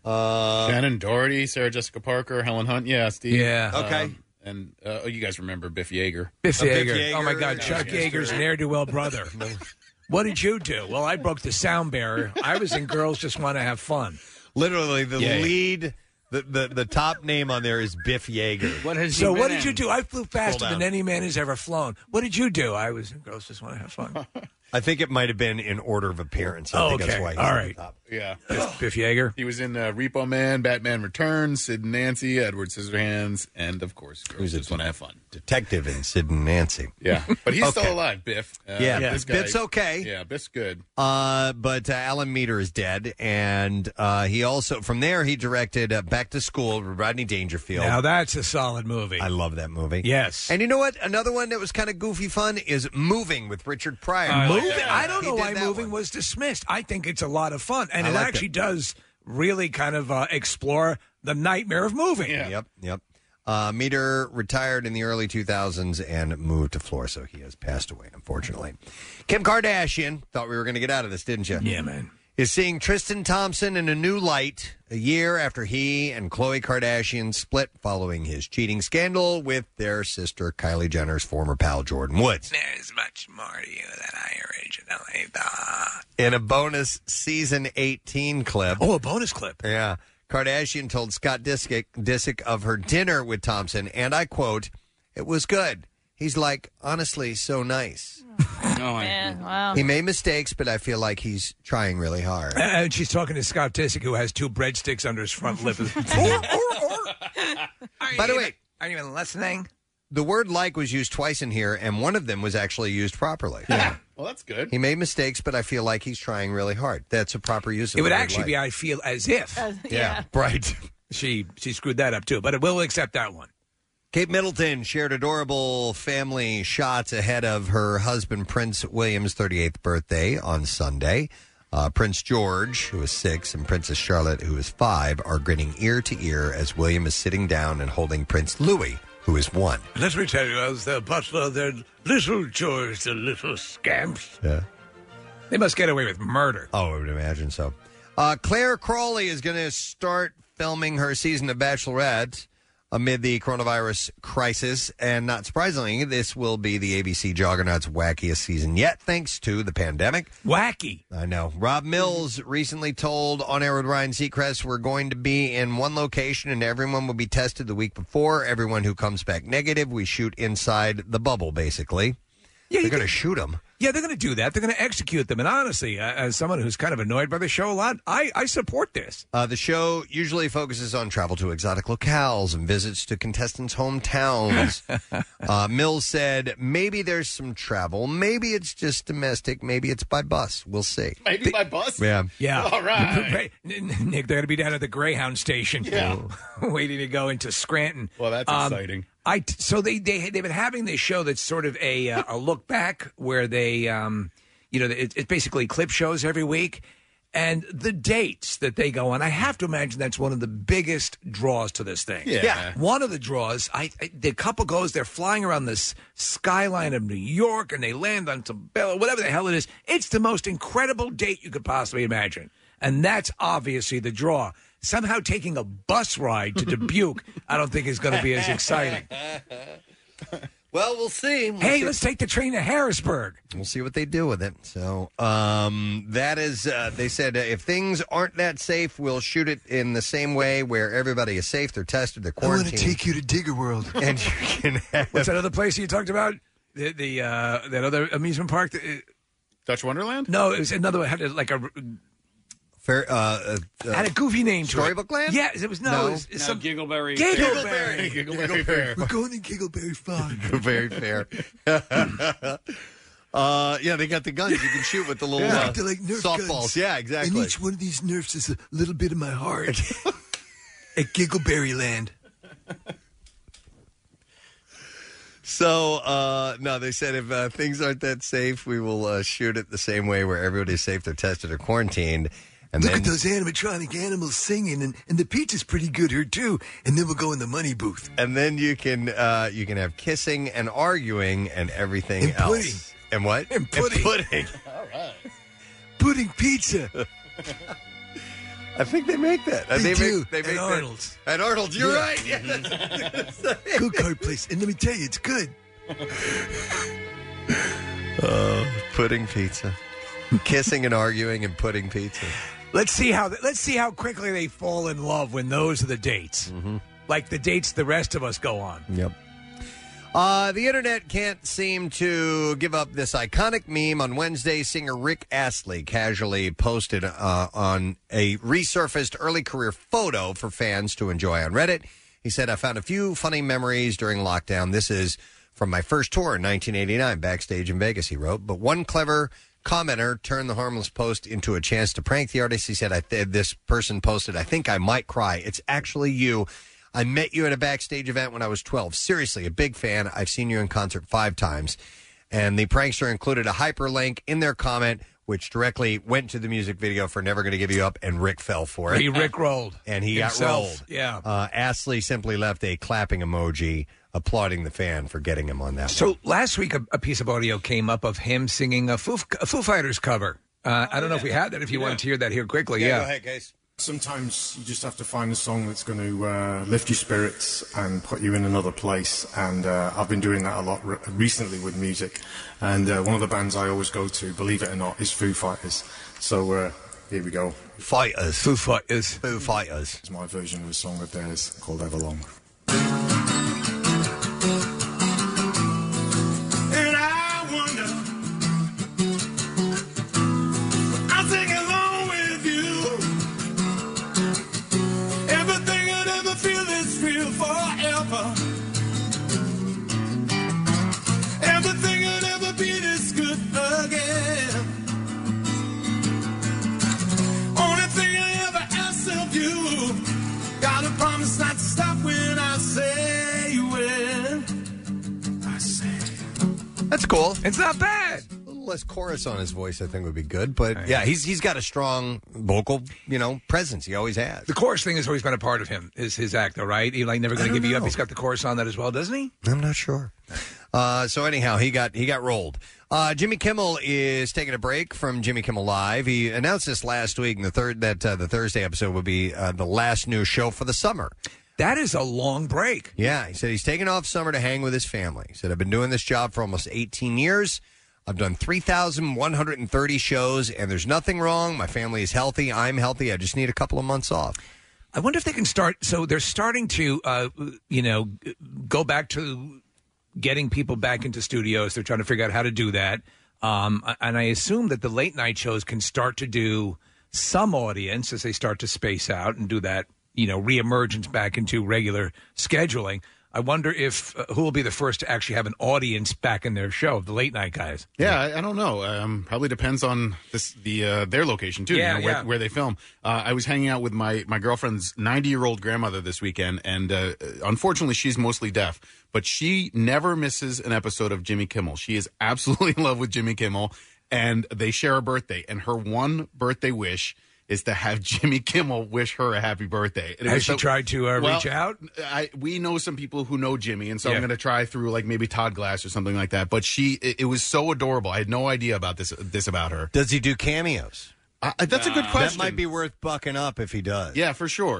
Shannon Doherty, Sarah Jessica Parker, Helen Hunt. Yeah, Steve. Yeah. Okay. And you guys remember Biff Yeager. Biff Yeager. Oh, my God. Chuck Yeager's ne'er-do-well brother. What did you do? Well, I broke the sound barrier. I was in Girls Just Want to Have Fun. Literally, the lead, the top name on there is Biff Yeager. What did you do? I flew faster than any man has ever flown. What did you do? I was in Girls Just Want to Have Fun. I think it might have been in order of appearance. I think that's why he's all on right. the top. Yeah. Biff Yeager. He was in Repo Man, Batman Returns, Sid and Nancy, Edward Scissorhands, and, of course, Girls Just Want to Have Fun. Detective in Sid and Nancy. Yeah. But he's Okay. still alive, Biff. This guy- Biff's okay. Yeah, Biff's good. But Alan Meter is dead, and he also, from there, he directed Back to School with Rodney Dangerfield. Now that's a solid movie. I love that movie. Yes. And you know what? Another one that was kind of goofy fun is Moving with Richard Pryor. I don't know He why did that Moving one. was dismissed. I think it's a lot of fun, and I it liked actually it. does really kind of explore the nightmare of moving. Yep. Meter retired in the early 2000s and moved to Florida, so he has passed away, unfortunately. Kim Kardashian, thought we were going to get out of this, didn't you? Yeah, man. Is seeing Tristan Thompson in a new light a year after he and Khloe Kardashian split following his cheating scandal with their sister Kylie Jenner's former pal Jordan Woods. There's much more to you than I originally thought. In a bonus season 18 clip. Oh, a bonus clip. Yeah. Kardashian told Scott Disick of her dinner with Thompson, and I quote, "It was good. He's like, honestly, so nice. Wow. He made mistakes, but I feel like he's trying really hard." And she's talking to Scott Disick, who has two breadsticks under his front lip. By the way, aren't you even listening? the word like was used twice in here, and one of them was actually used properly. Yeah. Well, that's good. He made mistakes, but I feel like he's trying really hard. That's a proper use of It would the word actually like. be, I feel as if. Yeah, right. She screwed that up, too, but we'll accept that one. Kate Middleton shared adorable family shots ahead of her husband Prince William's 38th birthday on Sunday. Prince George, who is 6, and Princess Charlotte, who is 5, are grinning ear to ear as William is sitting down and holding Prince Louis, who is 1. Let me tell you, as their butler, they're little George, the little scamps. Yeah. They must get away with murder. Oh, I would imagine so. Claire Crawley is going to start filming her season of Bachelorette amid the coronavirus crisis, and not surprisingly, this will be the ABC Juggernaut's wackiest season yet, thanks to the pandemic. Wacky. I know. Rob Mills recently told On Air with Ryan Seacrest, we're going to be in one location and everyone will be tested the week before. Everyone who comes back negative, we shoot inside the bubble, basically. Yeah, They're going to shoot them. Yeah, they're going to do that. They're going to execute them. And honestly, as someone who's kind of annoyed by the show a lot, I support this. The show usually focuses on travel to exotic locales and visits to contestants' hometowns. Mills said maybe there's some travel. Maybe it's just domestic. Maybe it's by bus. We'll see. Maybe by bus? Yeah. All right. Nick, they're going to be down at the Greyhound station waiting to go into Scranton. Well, that's exciting. So they've been having this show that's sort of a look back where they, it's basically clip shows every week. And the dates that they go on, I have to imagine that's one of the biggest draws to this thing. Yeah. One of the draws, the couple goes, they're flying around this skyline of New York, and they land on some whatever the hell it is. It's the most incredible date you could possibly imagine. And that's obviously the draw. Somehow taking a bus ride to Dubuque, I don't think is going to be as exciting. Well, we'll see. Let's take the train to Harrisburg. We'll see what they do with it. So that is, they said, if things aren't that safe, we'll shoot it in the same way where everybody is safe. They're tested. They're quarantined. I want to take you to Digger World. And you can have... What's that other place you talked about? The that other amusement park? Dutch Wonderland? No, it was another one. Had like a... had a goofy name to it. Storybook Land? Yeah, it was some Giggleberry. Giggleberry Fair. We're going to Giggleberry Farm. Giggleberry Fair. They got the guns you can shoot with the little they're like Nerf softballs. Guns. Yeah, exactly. And each one of these Nerfs is a little bit of my heart. At Giggleberry Land. So, no, they said if things aren't that safe, we will shoot it the same way where everybody's safe, they're tested or quarantined. And Look at those animatronic animals singing, and the pizza's pretty good here, too. And then we'll go in the money booth. And then you can have kissing and arguing and everything and else. Pudding. And what? And pudding. And pudding. All right. Pudding pizza. I think they make that. They do. They make at Arnold's. At Arnold's, you're right. Yeah, Go-kart place. And let me tell you, it's good. Pudding pizza. Kissing and arguing and pudding pizza. Let's see how quickly they fall in love when those are the dates. Mm-hmm. Like the dates the rest of us go on. Yep. The internet can't seem to give up this iconic meme. On Wednesday, singer Rick Astley casually posted on a resurfaced early career photo for fans to enjoy on Reddit. He said, I found a few funny memories during lockdown. This is from my first tour in 1989, backstage in Vegas, he wrote. But one clever commenter turned the harmless post into a chance to prank the artist. He said, this person posted, I think I might cry. It's actually you. I met you at a backstage event when I was 12. Seriously, a big fan. I've seen you in concert 5 times. And the prankster included a hyperlink in their comment, which directly went to the music video for Never Gonna Give You Up, and Rick fell for it. He Rick rolled. And he himself. got rolled. Yeah. Astley simply left a clapping emoji applauding the fan for getting him on that So one. last week, a piece of audio came up of him singing a Foo Fighters cover. I don't know if we had that, if you wanted to hear that here quickly. Go ahead, Case. Sometimes you just have to find a song that's going to lift your spirits and put you in another place. And I've been doing that a lot recently with music. And one of the bands I always go to, believe it or not, is Foo Fighters. So here we go. Fighters. Foo Fighters. Foo Fighters. It's my version of a song of theirs called Everlong. And I wonder, I'll sing along with you. Everything I'd ever feel is real forever. Everything I'd ever be is good again. Only thing I ever ask of you, gotta promise not to stop when I say when. That's cool. It's not bad. A little less chorus on his voice, I think, would be good. But yeah, he's got a strong vocal, presence. He always has. The chorus thing has always been a part of him, is his act, though, right? He Never Gonna Give You Up. He's got the chorus on that as well, doesn't he? I'm not sure. So anyhow, he got rolled. Jimmy Kimmel is taking a break from Jimmy Kimmel Live. He announced this last week, the Thursday episode would be the last new show for the summer. That is a long break. Yeah, he said he's taking off summer to hang with his family. He said, I've been doing this job for almost 18 years. I've done 3,130 shows, and there's nothing wrong. My family is healthy. I'm healthy. I just need a couple of months off. I wonder if they can start. So they're starting to, go back to getting people back into studios. They're trying to figure out how to do that. And I assume that the late night shows can start to do some audience as they start to space out and do that, reemergence back into regular scheduling. I wonder if who will be the first to actually have an audience back in their show, the late night guys. Yeah, I don't know. Probably depends on their location too. Where they film. I was hanging out with my girlfriend's 90-year-old grandmother this weekend, and unfortunately, she's mostly deaf, but she never misses an episode of Jimmy Kimmel. She is absolutely in love with Jimmy Kimmel, and they share a birthday. And her one birthday wish is to have Jimmy Kimmel wish her a happy birthday. Has she tried to reach out? We know some people who know Jimmy, and so I'm Yeah. going to try through like maybe Todd Glass or something like that. But it was so adorable. I had no idea about this about her. Does he do cameos? That's a good question. That might be worth bucking up if he does. Yeah, for sure.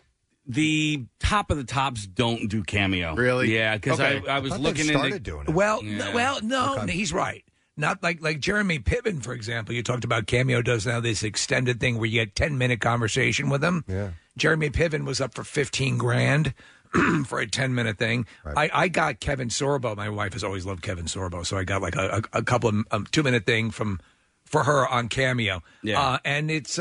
The top of the tops don't do cameo. Really? Yeah, because Okay. I was I thought looking they've into started doing it. No, Okay. he's right. Not like Jeremy Piven, for example. You talked about Cameo does now this extended thing where you get 10-minute conversation with him. Yeah. Jeremy Piven was up for $15,000 for a 10-minute thing. Right. I got Kevin Sorbo. My wife has always loved Kevin Sorbo, so I got like a couple of 2-minute thing for her on Cameo. Yeah. And it's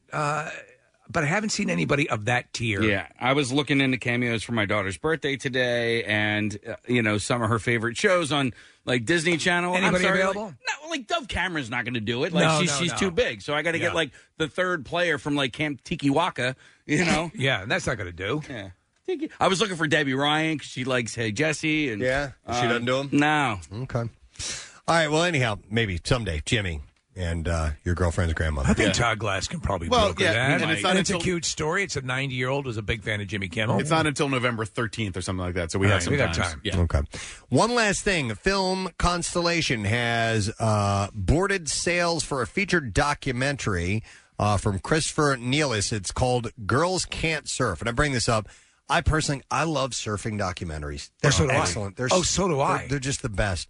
but I haven't seen anybody of that tier. Yeah, I was looking into cameos for my daughter's birthday today, and some of her favorite shows on like Disney Channel. Anybody I'm sorry, available? Like Dove Cameron's not going to do it. Like she's too big, so I got to get like the third player from like Camp Tikiwaka. Yeah, and that's not going to do. Yeah. I was looking for Debbie Ryan because she likes Hey Jesse, and she doesn't do them. No. Okay. All right. Well, anyhow, maybe someday, Jimmy and your girlfriend's grandmother. I think Todd Glass can probably broker that. and it's not It's a until- cute story. It's a 90-year-old who's a big fan of Jimmy Kimmel. It's not until November 13th or something like that, so we have some time. Yeah. Okay. One last thing. Film Constellation has boarded sales for a featured documentary from Christopher Nealis. It's called Girls Can't Surf. And I bring this up. I love surfing documentaries. They're so do I. excellent. So do I. They're just the best.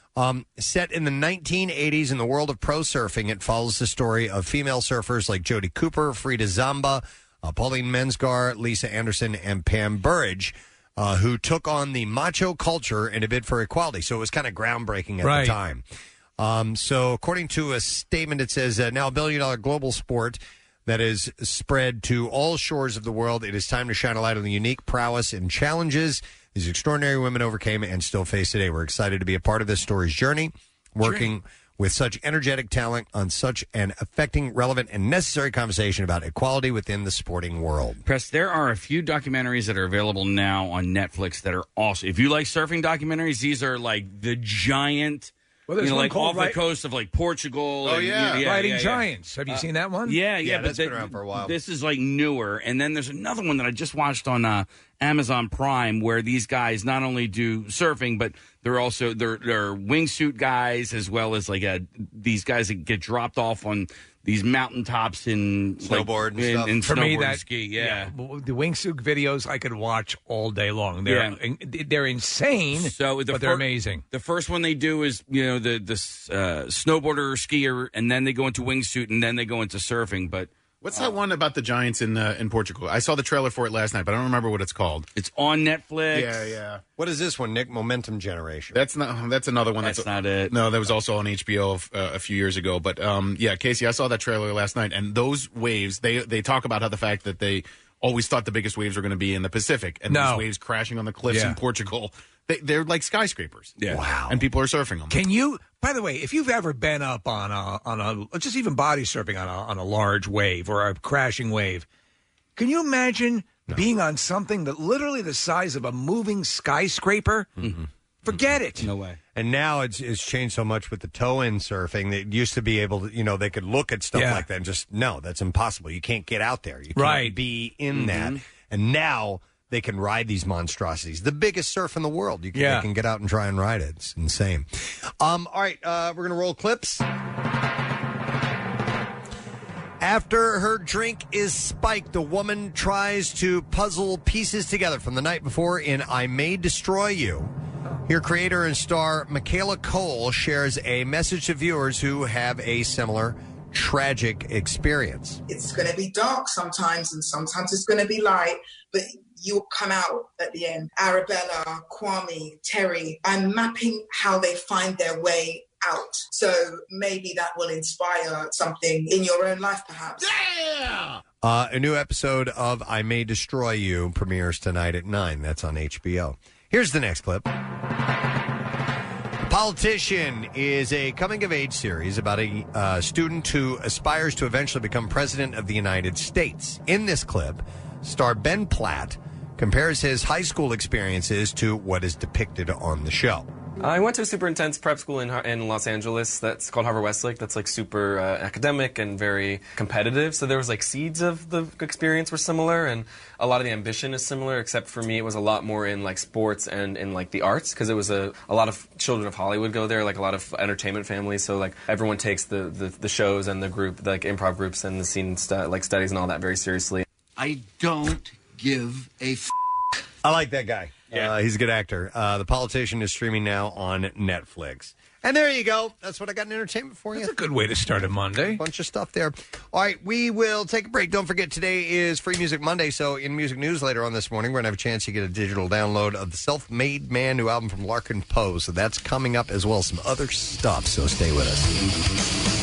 Set in the 1980s in the world of pro surfing, it follows the story of female surfers like Jodie Cooper, Frida Zamba, Pauline Mensgar, Lisa Anderson, and Pam Burridge, who took on the macho culture in a bid for equality. So it was kind of groundbreaking at the time. So according to a statement, it says, now a billion-dollar global sport that is spread to all shores of the world, it is time to shine a light on the unique prowess and challenges these extraordinary women overcame and still face today. We're excited to be a part of this story's journey, working with such energetic talent on such an affecting, relevant, and necessary conversation about equality within the sporting world. Press, there are a few documentaries that are available now on Netflix that are awesome. If you like surfing documentaries, these are like the giant, Well, there's one like called off the coast of like Portugal. Oh, and, yeah. Riding Giants. Have you seen that one? Yeah, Yeah, but that's been around for a while. This is like newer. And then there's another one that I just watched on Amazon Prime where these guys not only do surfing, but they're also they're wingsuit guys as well as like these guys that get dropped off on these mountaintops in snowboard and stuff. In For snowboard me, and that ski. the wingsuit videos I could watch all day long. They're insane, but they're amazing. The first one they do is the snowboarder or skier, and then they go into wingsuit, and then they go into surfing. But What's that one about the Giants in Portugal? I saw the trailer for it last night, but I don't remember what it's called. It's on Netflix. Yeah. What is this one, Nick? Momentum Generation. That's another one. That's not it. No, that was also on HBO a few years ago. But Casey, I saw that trailer last night, and those waves. They talk about how the fact that they always thought the biggest waves were going to be in the Pacific, and these waves crashing on the cliffs in Portugal. They're like skyscrapers. Yeah. Wow. And people are surfing them. Can you? By the way, if you've ever been up on a just even body surfing on a large wave or a crashing wave, can you imagine being on something that literally the size of a moving skyscraper? Mm-hmm. Forget it. No way. And now it's changed so much with the toe-in surfing. They used to be able to, they could look at stuff like that and just, no, that's impossible. You can't get out there. You can't be in that. And now they can ride these monstrosities. The biggest surf in the world. They can get out and try and ride it. It's insane. All right, we're going to roll clips. After her drink is spiked, a woman tries to puzzle pieces together from the night before in I May Destroy You. Here, creator and star Michaela Cole shares a message to viewers who have a similar tragic experience. It's going to be dark sometimes, and sometimes it's going to be light, but you'll come out at the end. Arabella, Kwame, Terry, I'm mapping how they find their way out. So maybe that will inspire something in your own life, perhaps. Yeah! A new episode of I May Destroy You premieres tonight at 9. That's on HBO. Here's the next clip. Politician is a coming-of-age series about a student who aspires to eventually become president of the United States. In this clip, star Ben Platt compares his high school experiences to what is depicted on the show. I went to a super intense prep school in Los Angeles that's called Harvard Westlake. That's like super academic and very competitive. So there was like seeds of the experience were similar, and a lot of the ambition is similar, except for me it was a lot more in like sports and in like the arts, because it was a lot of children of Hollywood go there, like a lot of entertainment families. So like everyone takes the shows and the group, like improv groups and the scene studies and all that very seriously. I don't give a I like that guy. Yeah. He's a good actor. The Politician is streaming now on Netflix. And there you go. That's what I got in entertainment for you. That's a good way to start a Monday. Bunch of stuff there. All right, we will take a break. Don't forget, today is Free Music Monday, so in Music News later on this morning, we're going to have a chance to get a digital download of the Self-Made Man new album from Larkin Poe. So that's coming up, as well as some other stuff, so stay with us.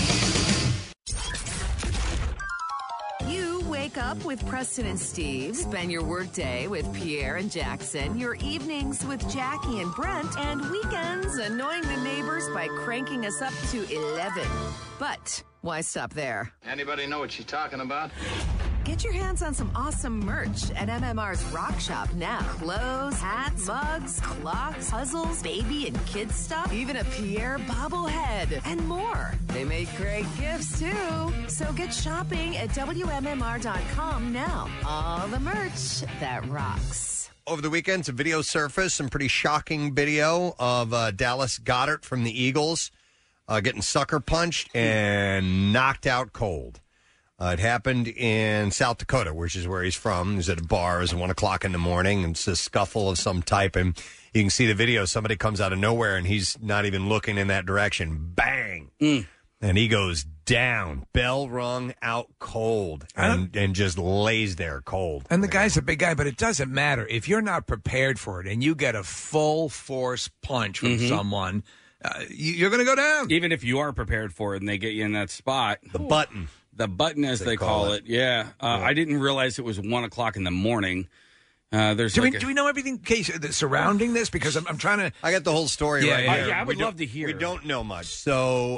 Wake up with Preston and Steve. Spend your workday with Pierre and Jackson. Your evenings with Jackie and Brent. And weekends annoying the neighbors by cranking us up to 11. But why stop there? Anybody know what she's talking about? Get your hands on some awesome merch at MMR's Rock Shop now. Clothes, hats, mugs, clocks, puzzles, baby and kids stuff, even a Pierre bobblehead, and more. They make great gifts, too. So get shopping at WMMR.com now. All the merch that rocks. Over the weekend, some video surfaced, some pretty shocking video of Dallas Goedert from the Eagles getting sucker punched and knocked out cold. It happened in South Dakota, which is where he's from. He was at a bar. It was 1 o'clock in the morning, and it's a scuffle of some type. And you can see the video. Somebody comes out of nowhere, and he's not even looking in that direction. Bang! And he goes down, bell rung, out cold, and just lays there cold. And the guy's a big guy, but it doesn't matter. If you're not prepared for it and you get a full force punch from someone, you're going to go down. Even if you are prepared for it and they get you in that spot. The button. The button, as they call it. Yeah. I didn't realize it was 1 o'clock in the morning. Do we know everything surrounding this? Because I'm trying to... I got the whole story right here. Yeah, I would love to hear. We don't know much. So,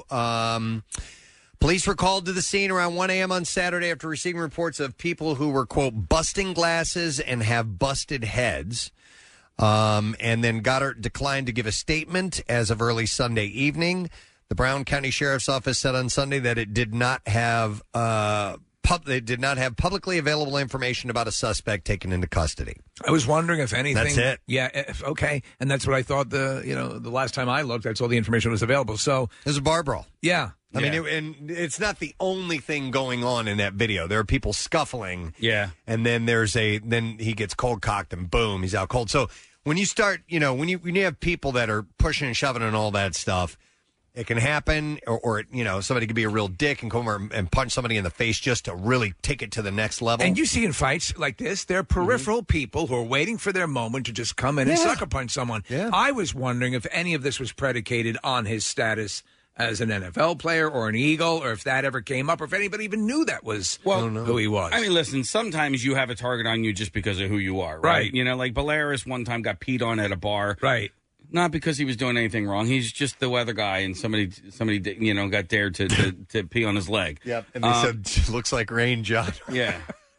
police were called to the scene around 1 a.m. on Saturday after receiving reports of people who were, quote, busting glasses and have busted heads. And then Goddard declined to give a statement as of early Sunday evening. The Brown County Sheriff's Office said on Sunday that it did not have publicly available information about a suspect taken into custody. I was wondering if anything. That's it. Yeah. Okay. And that's what I thought. The last time I looked, that's all the information was available. So there's a bar brawl. Yeah. I mean, and it's not the only thing going on in that video. There are people scuffling. Yeah. And then then he gets cold cocked and boom, he's out cold. So when you start, when you have people that are pushing and shoving and all that stuff, it can happen, or somebody could be a real dick and come over and punch somebody in the face just to really take it to the next level. And you see in fights like this, there are peripheral people who are waiting for their moment to just come in and sucker punch someone. Yeah. I was wondering if any of this was predicated on his status as an NFL player or an Eagle, or if that ever came up, or if anybody even knew that was who he was. I mean, listen, sometimes you have a target on you just because of who you are, right? Like Balearis one time got peed on at a bar. Right. Not because he was doing anything wrong. He's just the weather guy, and somebody got dared to pee on his leg. Yep. And they said, looks like rain, John. Yeah.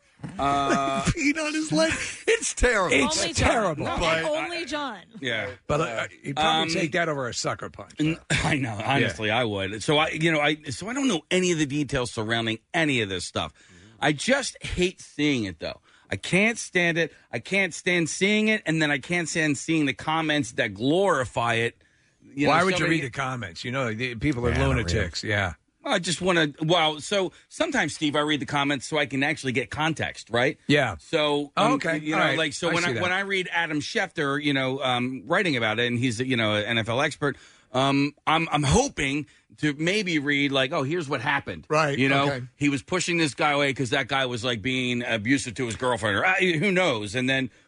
Peed on his leg. It's terrible. It's Only terrible. John. But, Only John. Yeah. But he'd probably take that over a sucker punch. I know. Honestly, I would. So I don't know any of the details surrounding any of this stuff. I just hate seeing it, though. I can't stand it. I can't stand seeing it, and then I can't stand seeing the comments that glorify it. Why would you read the comments? People are lunatics. Yeah. I just want to. Well, so sometimes, Steve, I read the comments so I can actually get context, right? Yeah. So okay, when I read Adam Schefter, writing about it, and he's an NFL expert. I'm hoping to maybe read like, oh, here's what happened. Right. He was pushing this guy away because that guy was like being abusive to his girlfriend, or who knows. And then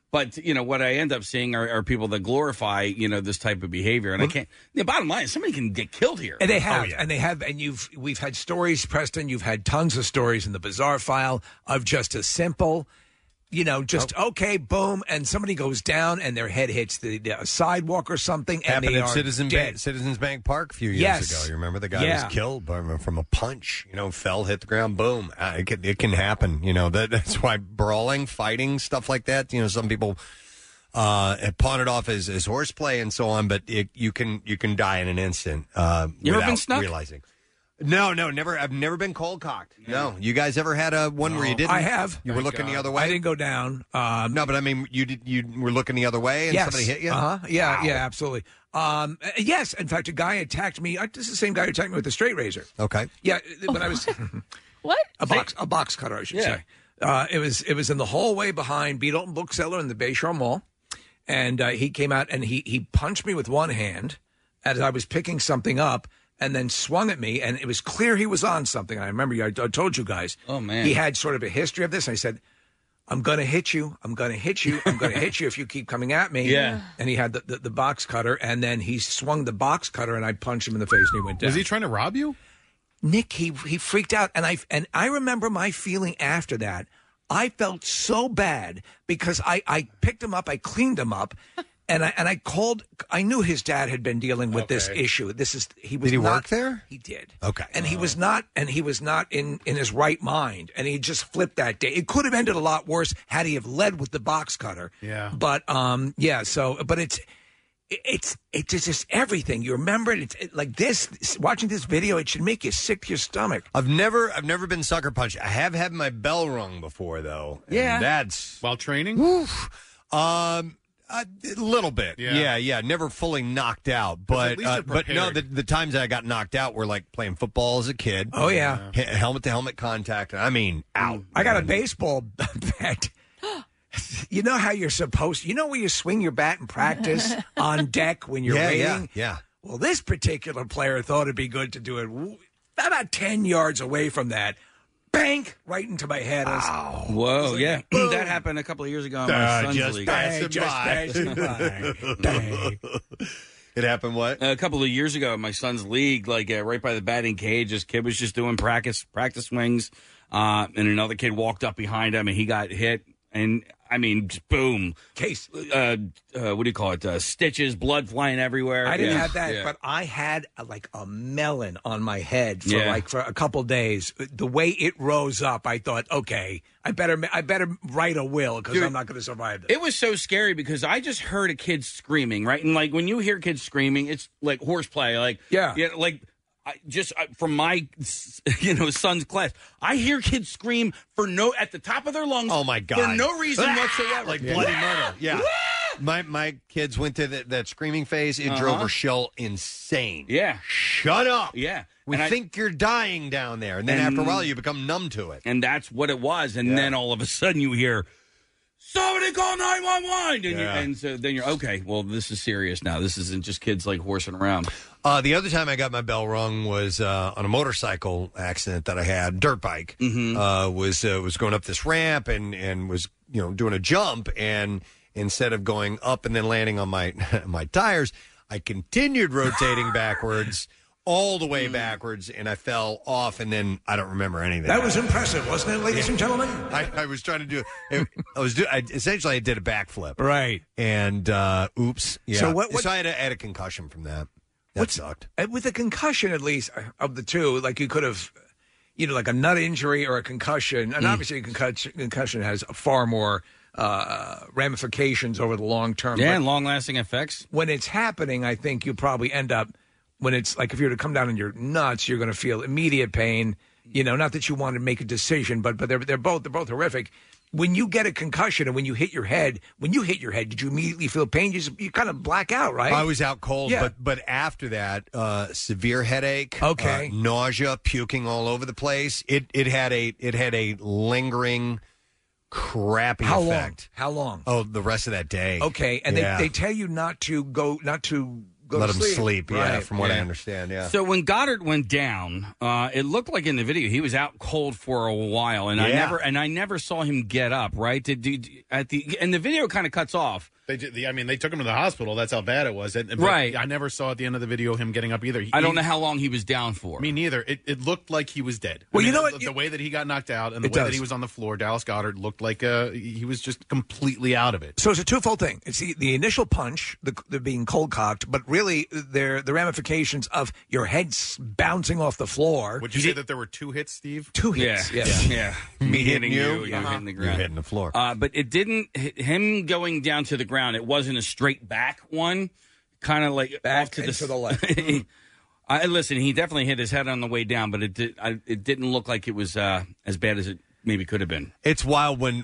But, what I end up seeing are people that glorify, this type of behavior. And I can't. The bottom line is somebody can get killed here. And they have. And we've had stories, Preston. You've had tons of stories in the Bizarre File of just a simple, okay, boom, and somebody goes down and their head hits the sidewalk or something. And Happened they at are Citizens Bank Park a few years ago. You remember the guy was killed from a punch, fell, hit the ground, boom. It can happen. That's why brawling, fighting, stuff like that, some people have pawned it off as horseplay and so on, but you can die in an instant You ever been snuck? realizing. No, never. I've never been cold cocked. No, you guys ever had a one where you didn't? I have. You were looking the other way. I didn't go down. No, but I mean, you were looking the other way, and somebody hit you. Yeah, yeah, absolutely. Yes, in fact, a guy attacked me. This is the same guy who attacked me with a straight razor. Okay. Yeah, when I was what a box cutter, I should say. It was in the hallway behind Beat Alton Bookseller in the Bayshore Mall, and he came out and he punched me with one hand as I was picking something up. And then swung at me, and it was clear he was on something. I remember I told you guys. Oh, man. He had sort of a history of this. And I said, I'm going to hit you. I'm going to hit you. I'm going to hit you if you keep coming at me. Yeah. And he had the box cutter, and then he swung the box cutter, and I punched him in the face, and he went down. Was he trying to rob you? Nick, he freaked out. And I remember my feeling after that. I felt so bad because I picked him up. I cleaned him up. And I called. I knew his dad had been dealing with this issue. Did he work there? He did. Okay. And he was not. And he was not in his right mind. And he just flipped that day. It could have ended a lot worse had he have led with the box cutter. Yeah. But yeah. So, but it's just everything. You remember it. It's like this. Watching this video, it should make you sick to your stomach. I've never been sucker punched. I have had my bell rung before though. Yeah. And that's while training. Oof. A little bit, yeah. Never fully knocked out, but no, the times that I got knocked out were like playing football as a kid. Oh yeah, helmet to helmet contact. I mean, out. I got a baseball bat. You know how you're supposed to. You know where you swing your bat in practice on deck when you're waiting. Yeah. Well, this particular player thought it'd be good to do it about 10 yards away from that. Bank right into my head. Whoa, yeah. That happened a couple of years ago in my son's league. Passing by. It happened what? A couple of years ago in my son's league, like right by the batting cage, this kid was just doing practice swings, and another kid walked up behind him, and he got hit. And, I mean, just boom. Case. What do you call it? Stitches, blood flying everywhere. I didn't have that, but I had like a melon on my head for a couple days. The way it rose up, I thought, okay, I better write a will because I'm not going to survive this. It was so scary because I just heard a kid screaming, right? And like when you hear kids screaming, it's like horseplay. Like, like from my son's class, I hear kids scream at the top of their lungs. Oh my God, for no reason whatsoever, like bloody murder. Yeah. My kids went to that screaming phase. It drove Rochelle insane. Yeah. Shut up. Yeah. We think you're dying down there. And then after a while, you become numb to it. And that's what it was. And then all of a sudden you hear, somebody call 911. And so then you're, okay, well, this is serious now. This isn't just kids like horsing around. The other time I got my bell rung was on a motorcycle accident that I had, dirt bike. Was going up this ramp and was doing a jump, and instead of going up and then landing on my my tires, I continued rotating backwards all the way backwards, and I fell off, and then I don't remember anything. That was impressive, wasn't it, ladies and gentlemen? I was trying to do essentially I did a backflip. Right. And oops. Yeah. So I had a concussion from that. That sucked. With a concussion, at least, of the two, like you could have, like a nut injury or a concussion, and obviously a concussion has far more ramifications over the long term. Yeah, and long-lasting effects. When it's happening, I think you probably end up, when it's like if you were to come down on your nuts, you're going to feel immediate pain. Not that you want to make a decision, but they're both horrific. When you get a concussion and when you hit your head, did you immediately feel pain? You kind of black out, right? I was out cold, but after that, severe headache, nausea, puking all over the place. It had a lingering crappy effect. How long? Oh, the rest of that day. Okay, and they tell you not to go let to him sleep. sleep. Yeah, Right, from what I yeah. understand. Yeah. So when Goddard went down, it looked like in the video he was out cold for a while, and Yeah. I never saw him get up. Right? And the video kind of cuts off. They took him to the hospital. That's how bad it was. But Right. I never saw at the end of the video him getting up either. I don't know how long he was down for. Me neither. It looked like he was dead. Well, I mean, you know what? The way that he got knocked out and the It way that does. he was on the floor, Dallas Goedert looked like he was just completely out of it. So it's a twofold thing. It's the initial punch, the being cold cocked, but really the ramifications of your head bouncing off the floor. Would you say that there were 2 hits, Steve? 2 hits. Yeah. Me hitting you, Uh-huh. hitting the You're ground. hitting the floor. But it didn't him going down to the ground. It wasn't a straight back one, kind of like Back off to and to the left. Listen, he definitely hit his head on the way down, but it didn't look like it was as bad as it maybe could have been. It's wild when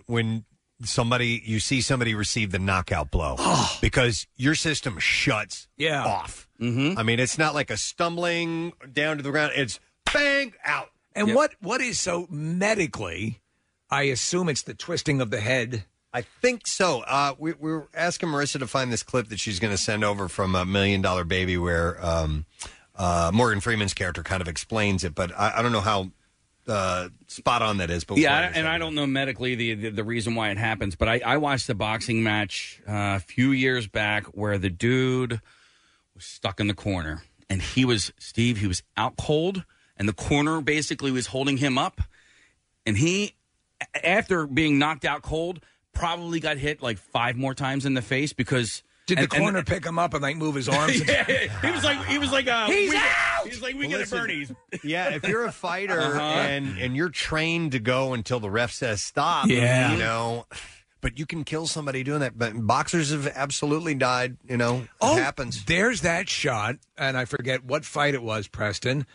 you see somebody receive the knockout blow because your system shuts off. Mm-hmm. I mean, it's not like a stumbling down to the ground. It's bang out. And what is so medically? I assume it's the twisting of the head. I think so. We were asking Marissa to find this clip that she's going to send over from $1 Million Baby where Morgan Freeman's character kind of explains it, but I don't know how spot on that is. But Yeah, and I don't know medically the reason why it happens, but I watched a boxing match a few years back where the dude was stuck in the corner, and he was out cold, and the corner basically was holding him up, and he, after being knocked out cold, probably got hit like 5 more times in the face because. Did the corner pick him up and like move his arms? He was like He's out. He's like we get a listen, Bernie's. Yeah, if you're a fighter Uh-huh. and you're trained to go until the ref says stop, Yeah. you know, but you can kill somebody doing that. But boxers have absolutely died, you know. It happens. There's that shot, and I forget what fight it was, Preston.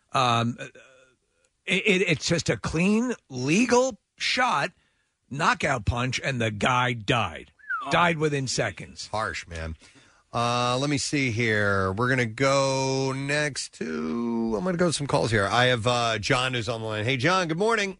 It's just a clean, legal shot, knockout punch, and the guy died. Died within seconds. Harsh, man. Let me see here. We're going to go next to... I'm going to go to some calls here. I have John who's on the line. Hey, John, good morning.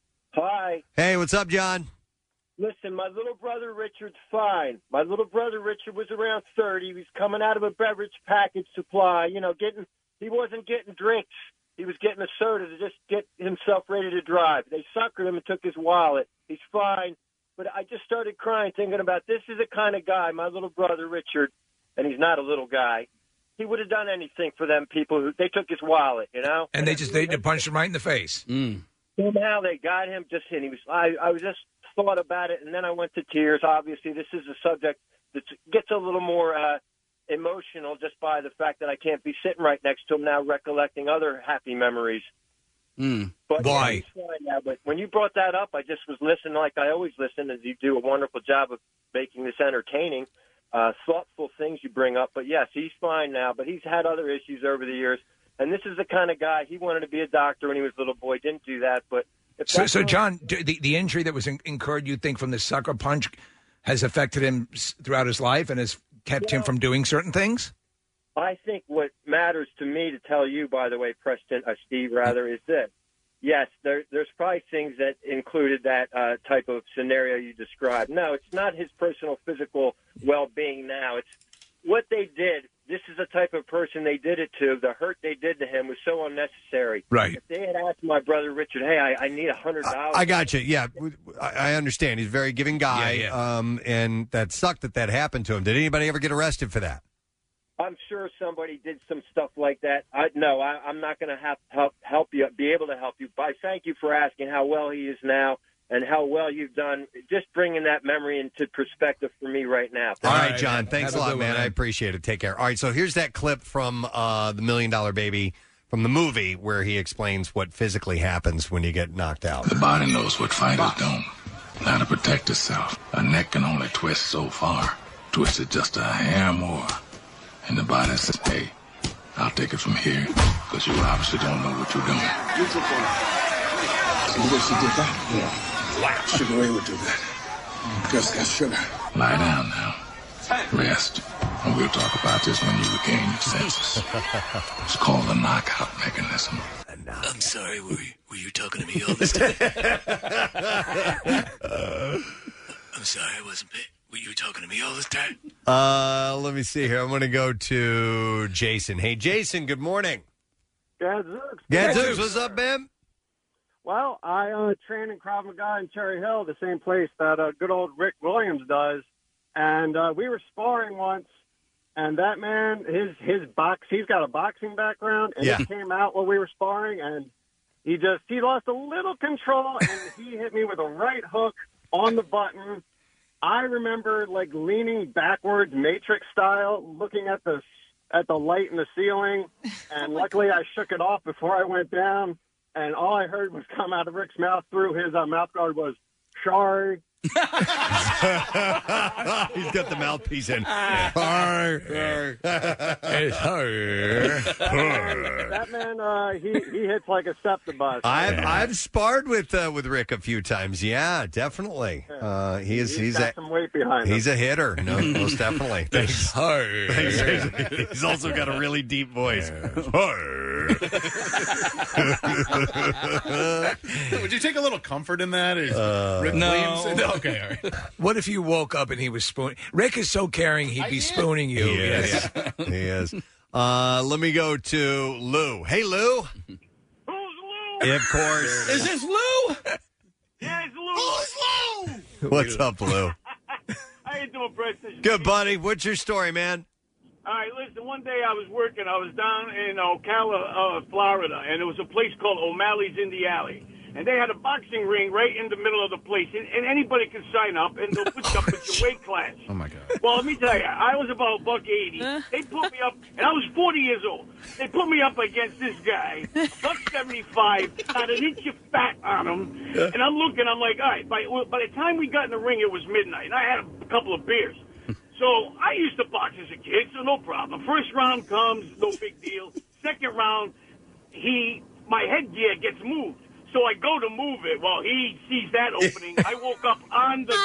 Hi. Hey, what's up, John? Listen, my little brother Richard's fine. My little brother Richard was around 30. He was coming out of a beverage package supply, he wasn't getting drinks. He was getting a soda to just get himself ready to drive. They suckered him and took his wallet. He's fine. But I just started crying thinking about this is the kind of guy, my little brother Richard, and he's not a little guy. He would have done anything for them people. They took his wallet, And they punched him right in the face. Somehow they got him and he was. I was just thought about it, and then I went to tears. Obviously, this is a subject that gets a little more emotional just by the fact that I can't be sitting right next to him now, recollecting other happy memories. But Why? he's fine now. But when you brought that up, I just was listening like I always listen, as you do a wonderful job of making this entertaining, thoughtful things you bring up. But yes, he's fine now, but he's had other issues over the years. And this is the kind of guy, he wanted to be a doctor when he was a little boy, didn't do that. But So John, the injury that was incurred, you think, from the sucker punch has affected him throughout his life and has kept him from doing certain things? I think what matters to me to tell you, by the way, Steve, is this. Yes, there's probably things that included that type of scenario you described. No, it's not his personal physical well-being now. It's what they did. This is the type of person they did it to. The hurt they did to him was so unnecessary. Right. If they had asked my brother Richard, hey, I need $100. I got you. Yeah, I understand. He's a very giving guy, and that sucked that happened to him. Did anybody ever get arrested for that? I'm sure somebody did some stuff like that. I'm not going to help you, be able to help you. But I thank you for asking how well he is now and how well you've done, just bringing that memory into perspective for me right now. All right, John. Thanks a lot, man. I appreciate it. Take care. All right, so here's that clip from the $1 Million Baby from the movie where he explains what physically happens when you get knocked out. The body knows what fighters don't. How to protect itself. A neck can only twist so far. Twist it just a hair more. And the body says, hey, I'll take it from here, because you obviously don't know what you're doing. She did that? Yeah. Wow. Sugar Ray would do that. Just got sugar. Lie down now. Rest. And we'll talk about this when you regain your senses. It's called the knockout mechanism. I'm sorry, were you talking to me all this time? I'm sorry, I wasn't Were you talking to me all this time? Let me see here. I'm going to go to Jason. Hey, Jason, good morning. Gadzooks. Gadzooks, what's up, man? Well, I train in Krav Maga in Cherry Hill, the same place that good old Rick Williams does. And we were sparring once, and that man, he's got a boxing background, and it came out while we were sparring, and he lost a little control, and he hit me with a right hook on the button. I remember leaning backwards, Matrix style, looking at the light in the ceiling, and luckily I shook it off before I went down, and all I heard was come out of Rick's mouth through his mouth guard was, "Sorry." He's got the mouthpiece in. That man, he hits like a septibus. I've sparred with Rick a few times. Yeah, definitely. He's got some weight behind him. He's a hitter. No, most definitely. Thanks. He's also got a really deep voice. Would you take a little comfort in that? Rick No. Williams? Okay, all right. What if you woke up and he was spooning? Rick is so caring, he'd be spooning you. He is. He is. Let me go to Lou. Hey, Lou. Who's Lou? Yeah, of course. Is this Lou? Yeah, it's Lou. Who's Lou? What's up, Lou? How you doing, Preston? Good, buddy. What's your story, man? All right, listen, one day I was working. I was down in Ocala, Florida, and there was a place called O'Malley's in the Alley. And they had a boxing ring right in the middle of the place. And anybody can sign up, and they'll put you up with your weight class. Oh, my God. Well, let me tell you, I was about $180. They put me up, and I was 40 years old. They put me up against this guy, $175, got an inch of fat on him. And I'm looking, I'm like, all right, by the time we got in the ring, it was midnight. And I had a couple of beers. So I used to box as a kid, so no problem. First round comes, no big deal. Second round, my headgear gets moved. So I go to move it. Well, he sees that opening. I woke up on the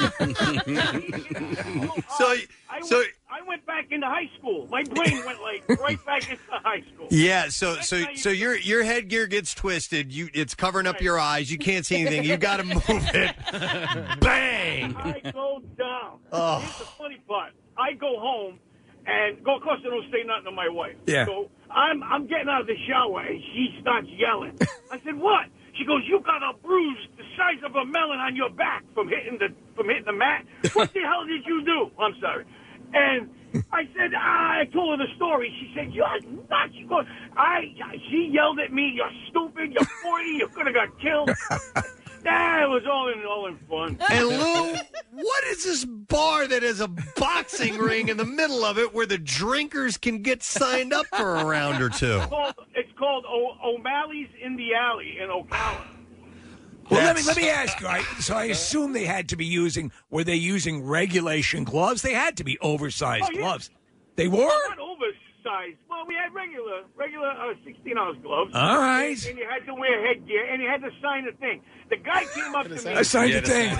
I went back into high school. My brain went right back into high school. Yeah, so your headgear gets twisted. It's covering up your eyes. You can't see anything. You got to move it. Bang! I go down. Oh. Here's the funny part. I go home and of course I don't say nothing to my wife. Yeah. So I'm getting out of the shower and she starts yelling. I said, "What?" She goes, "You got a bruise the size of a melon on your back from hitting the mat. What the hell did you do?" I'm sorry. And I said, I told her the story. She said, "You're nuts." She goes, she yelled at me, "You're stupid. You're 40. You could have got killed." It was all in fun. And Lou, what is this bar that has a boxing ring in the middle of it where the drinkers can get signed up for a round or two? It's called O'Malley's in the Alley in Ocala. Well, let me ask you. So I assume they had to be were they using regulation gloves? They had to be oversized gloves. They were? Not oversized. Well, we had regular 16-ounce gloves. All right. And you had to wear headgear, and you had to sign a thing. The guy came up to me. I signed the thing.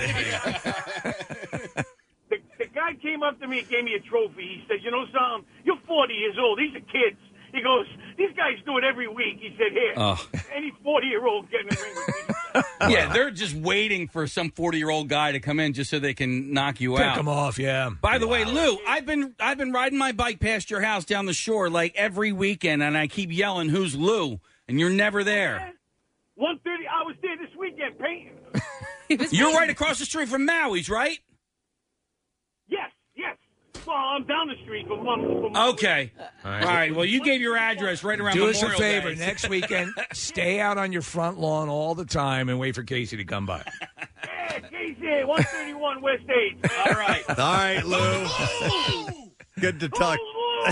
The guy came up to me and gave me a trophy. He said, "You know something? You're 40 years old. These are kids." He goes, "These guys do it every week." He said, "Here, any 40-year-old get in the ring with me." Yeah, they're just waiting for some 40-year-old guy to come in just so they can knock you out. Pick them off, yeah. By the way, Lou, I've been riding my bike past your house down the shore every weekend, and I keep yelling, "Who's Lou?" And you're never there. 1:30. I was there this weekend painting. You're right across the street from Maui's, right? Yes. Well, I'm down the street from one. Okay. All right. Well, you gave your address right around Do Memorial us a favor. Day. Next weekend, stay out on your front lawn all the time and wait for Casey to come by. Yeah, Casey, 131 West 8th. All right. All right, Lou. Good to talk.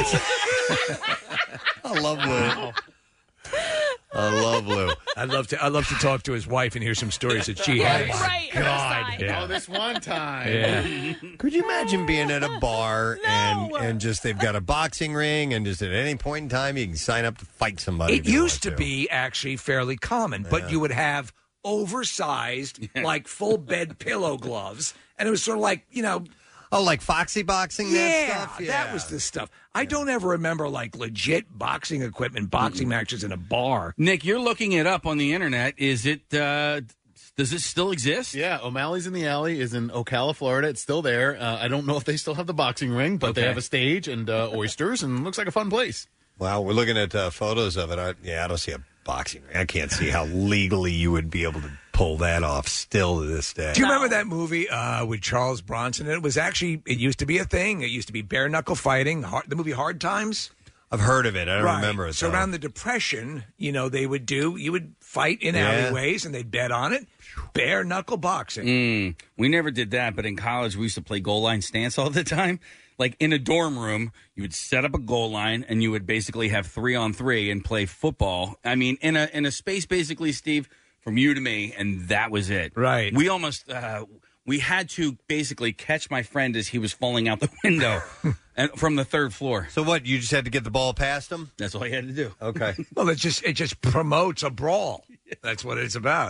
I love Lou. I love Lou. I'd love to talk to his wife and hear some stories that she has. Right. God. Yeah. Oh, this one time. Yeah. Could you imagine being at a bar and just they've got a boxing ring and just at any point in time you can sign up to fight somebody? It used to be actually fairly common, but you would have oversized, full bed pillow gloves, and it was sort of like, Oh, like Foxy boxing, that stuff? Yeah, that was the stuff. I don't ever remember, legit boxing equipment, boxing matches in a bar. Nick, you're looking it up on the internet. Is it Does it still exist? Yeah, O'Malley's in the Alley is in Ocala, Florida. It's still there. I don't know if they still have the boxing ring, but they have a stage and oysters, and looks like a fun place. Wow, we're looking at photos of it. I don't see a boxing ring. I can't see how legally you would be able to pull that off still to this day. Do you remember that movie with Charles Bronson? It used to be a thing. It used to be bare knuckle fighting. The movie Hard Times. I've heard of it. I don't remember it. So around the Depression, you would fight in alleyways and they'd bet on it. Bare knuckle boxing. We never did that, but in college we used to play goal line stance all the time. Like in a dorm room, you would set up a goal line and you would basically have 3-on-3 and play football. I mean, in a space basically, Steve, from you to me, and that was it. Right. We almost we had to basically catch my friend as he was falling out the window and from the third floor. So what? You just had to get the ball past him? That's all you had to do. Okay. Well, it just promotes a brawl. That's what it's about.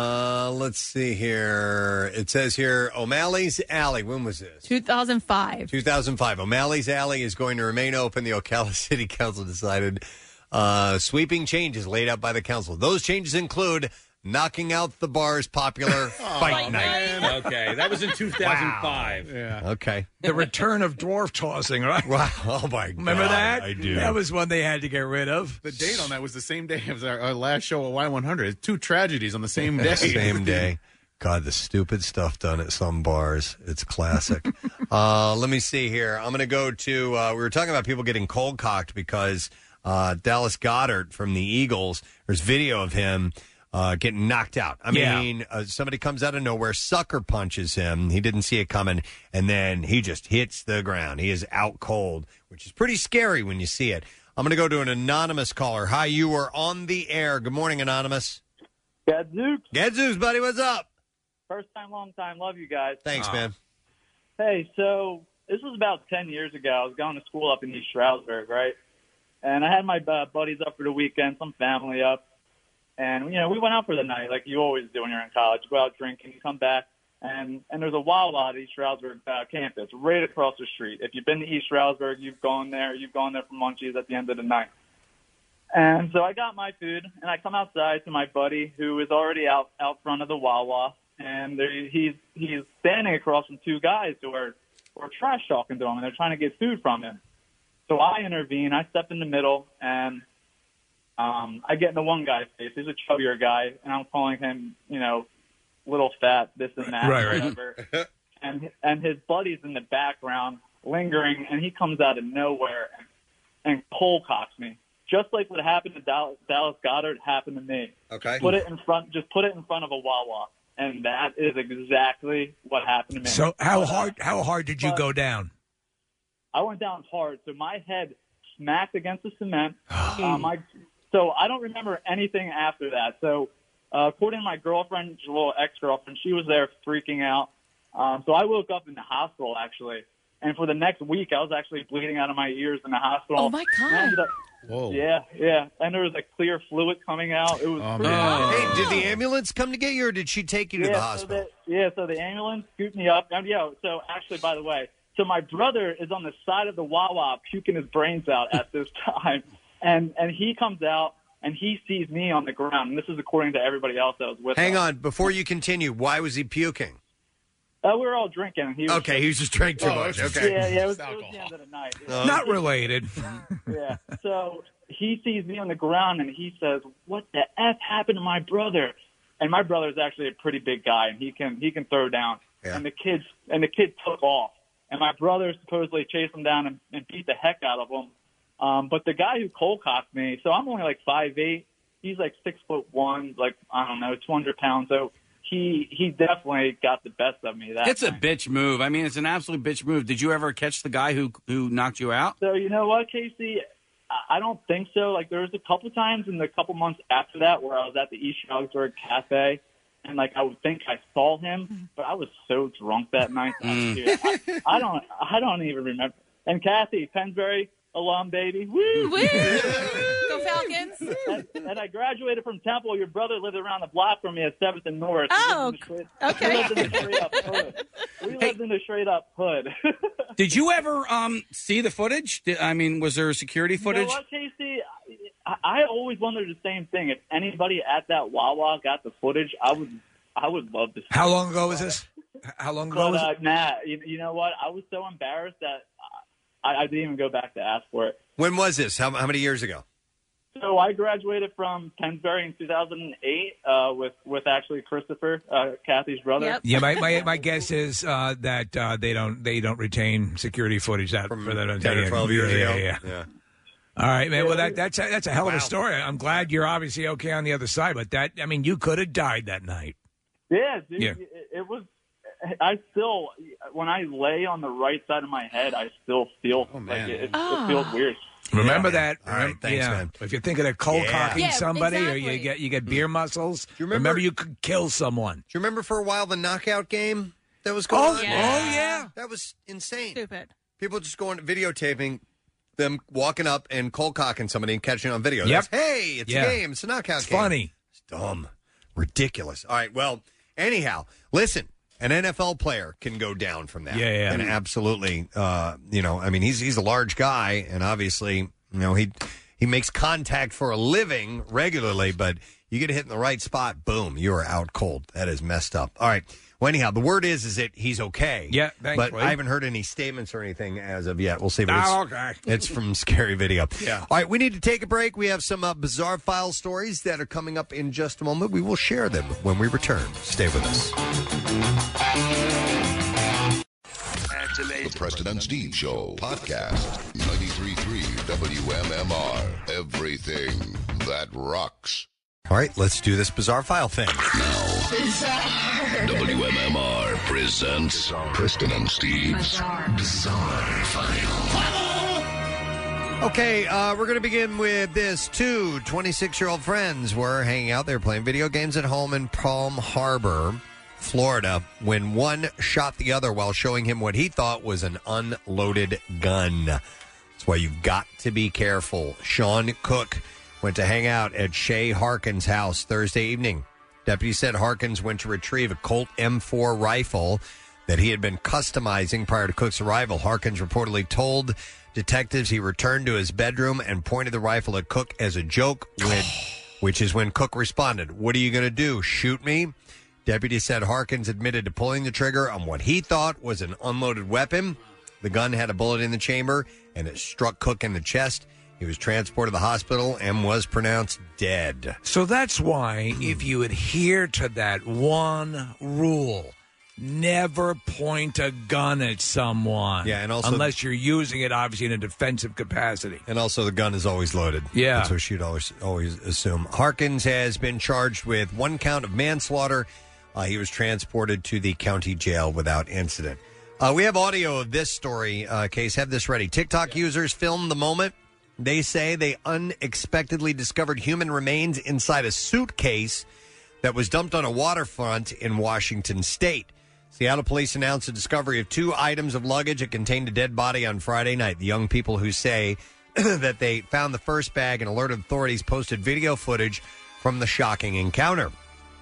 Let's see here. It says here, O'Malley's Alley. When was this? 2005. 2005. O'Malley's Alley is going to remain open. The Ocala City Council decided sweeping changes laid out by the council. Those changes include knocking out the bar's popular fight night. Okay, that was in 2005. Wow. Yeah. Okay. The return of dwarf tossing, right? Wow. Oh, my God. Remember that? I do. That was one they had to get rid of. The date on that was the same day as our last show at Y100. 2 tragedies on the same day. Same day. God, the stupid stuff done at some bars. It's classic. Let me see here. I'm going to go to, we were talking about people getting cold cocked because Dallas Goedert from the Eagles, there's video of him getting knocked out. I mean, somebody comes out of nowhere, sucker punches him. He didn't see it coming, and then he just hits the ground. He is out cold, which is pretty scary when you see it. I'm going to go to an anonymous caller. Hi, you are on the air. Good morning, Anonymous. Gadzooks. Gadzooks, buddy. What's up? First time, long time. Love you guys. Thanks, man. Hey, so this was about 10 years ago. I was going to school up in East Stroudsburg, right? And I had my buddies up for the weekend, some family up. And, we went out for the night like you always do when you're in college. You go out drinking, you come back, and there's a Wawa at East Stroudsburg campus right across the street. If you've been to East Stroudsburg, you've gone there for munchies at the end of the night. And so I got my food, and I come outside to my buddy who is already out front of the Wawa, and he's standing across from 2 guys who are trash talking to him, and they're trying to get food from him. So I intervene. I step in the middle, and I get in the one guy's face. He's a chubbier guy, and I'm calling him, little fat, this and that, whatever. And his buddy's in the background, lingering, and he comes out of nowhere and cold cocks me. Just like what happened to Dallas Goedert happened to me. Okay. Put it in front of a Wawa, and that is exactly what happened to me. So how hard did you go down? I went down hard. So my head smacked against the cement. So I don't remember anything after that. So according to my girlfriend, little ex-girlfriend, she was there freaking out. So I woke up in the hospital, actually. And for the next week, I was actually bleeding out of my ears in the hospital. Oh, my God. Whoa. Yeah. And there was clear fluid coming out. It was pretty Hey, did the ambulance come to get you, or did she take you to the hospital? So the ambulance scooped me up. And, so actually, by the way, so my brother is on the side of the Wawa puking his brains out at this time. And he comes out, and he sees me on the ground. And this is according to everybody else that was with Hang us. on. Before you continue, why was he puking? We were all drinking. And he was just drank too much. Okay. Yeah, it was the end of the night. Not related. Yeah. So he sees me on the ground, and he says, "What the F happened to my brother?" And my brother is actually a pretty big guy, and he can throw down. Yeah. And the kid took off. And my brother supposedly chased him down and beat the heck out of him. But the guy who cold cocked me, so I'm only 5'8". He's 6'1", 200 pounds. So he definitely got the best of me. It's a bitch move. I mean, it's an absolute bitch move. Did you ever catch the guy who knocked you out? So you know what, Casey? I don't think so. There was a couple times in the couple months after that where I was at the East Stroudsburg Cafe, and I would think I saw him, but I was so drunk that night. I don't even remember. And Kathy Pensbury, alum baby, woo! Go Falcons! And I graduated from Temple. Your brother lived around the block from me at 7th and North. Oh, okay. We lived in the straight up hood. Lived in the straight up hood. Did you ever see the footage? Was there security footage? You know what, Casey? I always wondered the same thing. If anybody at that Wawa got the footage, I would I would love to see How it. long ago was this? How long ago But, was it? Matt, you know what? I was so embarrassed that I didn't even go back to ask for it. When was this? How many years ago? So I graduated from Pennsbury in 2008 with actually Christopher, Kathy's brother. Yep. Yeah, my guess is that they don't retain security footage that From for that 10 or 12 years ago. Yeah. All right, man. Well, that's a hell of a story. I'm glad you're obviously okay on the other side, but you could have died that night. Yeah, dude, Yeah. It was. I still, when I lay on the right side of my head, I still feel like it feels weird. Remember that. All right, thanks, man. If you're thinking of cold cocking Yeah, somebody exactly. or you get beer muscles, you remember you could kill someone. Do you remember for a while the knockout game that was going on? Yeah. That was insane. Stupid. People just going videotaping them walking up and cold cocking somebody and catching it on video. Yep. That's, hey, it's Yeah. a game. It's a knockout It's game. funny. It's dumb. Ridiculous. All right. Well, anyhow, listen. An NFL player can go down from that. Yeah. And absolutely, he's a large guy, and obviously, he makes contact for a living regularly, but you get hit in the right spot, boom, you are out cold. That is messed up. All right. Well, anyhow, the word is that he's okay. Yeah, but thankfully. I haven't heard any statements or anything as of yet. We'll see. But Okay. it's from Scary Video. Yeah. All right, we need to take a break. We have some bizarre file stories that are coming up in just a moment. We will share them when we return. Stay with us. The Preston and Steve Show podcast. 93.3 WMMR. Everything that rocks. All right, let's do this bizarre file thing. WMMR presents Preston and Steve's Bizarre File. Okay, we're going to begin with this. Two 26-year-old friends were hanging out. They were playing video games at home in Palm Harbor, Florida, when one shot the other while showing him what he thought was an unloaded gun. That's why you've got to be careful. Sean Cook went to hang out at Shay Harkins' house Thursday evening. Deputies said Harkins went to retrieve a Colt M4 rifle that he had been customizing prior to Cook's arrival. Harkins reportedly told detectives he returned to his bedroom and pointed the rifle at Cook as a joke, which is when Cook responded, "What are you going to do, shoot me?" Deputies said Harkins admitted to pulling the trigger on what he thought was an unloaded weapon. The gun had a bullet in the chamber, and it struck Cook in the chest. He was transported to the hospital and was pronounced dead. So that's why if you adhere to that one rule, never point a gun at someone. Yeah, and also unless you're using it, obviously, in a defensive capacity. And also the gun is always loaded. Yeah. That's what she'd always assume. Harkins has been charged with one count of manslaughter. He was transported to the county jail without incident. We have audio of this story, Case. Have this ready. TikTok users filmed the moment. They say they unexpectedly discovered human remains inside a suitcase that was dumped on a waterfront in Washington State. Seattle police announced the discovery of 2 items of luggage that contained a dead body on Friday night. The young people who say that they found the first bag and alerted authorities posted video footage from the shocking encounter.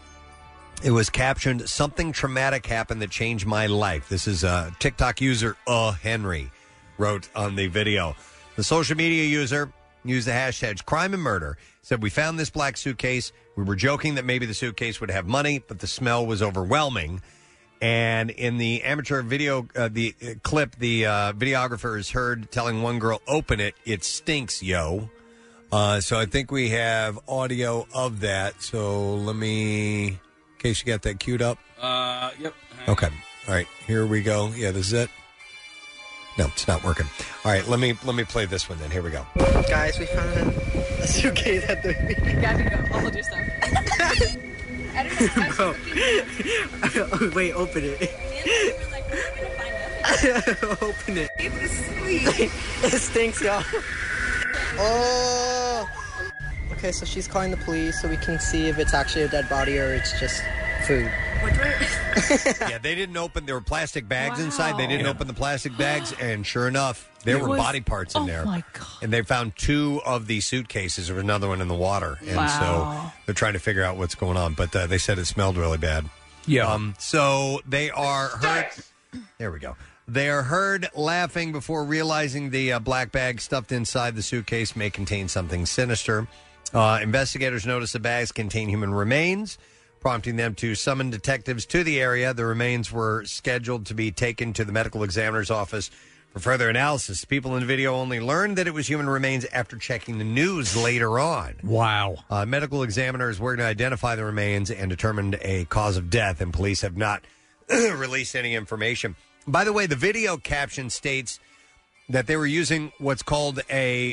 It was captioned, "Something traumatic happened that changed my life." This is a TikTok user, Henry, wrote on the video. The social media user used the hashtags crime and murder, said, "We found this black suitcase. We were joking that maybe the suitcase would have money, but the smell was overwhelming." And in the amateur video, the clip, the videographer is heard telling one girl, "Open it. It stinks, yo." So I think we have audio of that. So let me, in case you got that queued up. Yep. Okay. All right. Here we go. Yeah, this is it. No, it's not working. All right. Let me play this one then. Here we go. Guys, we found a suitcase at the... Gabby, go. I'll hold your stuff. I don't know. Oh, wait, open it. Open it. It stinks, y'all. Oh. Okay, so she's calling the police so we can see if it's actually a dead body or it's just food. Yeah, they didn't open. There were plastic bags inside. They didn't open the plastic bags, and sure enough, there were body parts in there. Oh, my God. And they found 2 of the suitcases. There was another one in the water. And so they're trying to figure out what's going on. But they said it smelled really bad. Yeah. So they are heard. There we go. They are heard laughing before realizing the black bag stuffed inside the suitcase may contain something sinister. Investigators noticed the bags contain human remains. prompting them to summon detectives to the area. The remains were scheduled to be taken to the medical examiner's office for further analysis. People in the video only learned that it was human remains after checking the news later on. Wow. Medical examiners were to identify the remains and determined a cause of death, and police have not released any information. By the way, the video caption states that they were using what's called a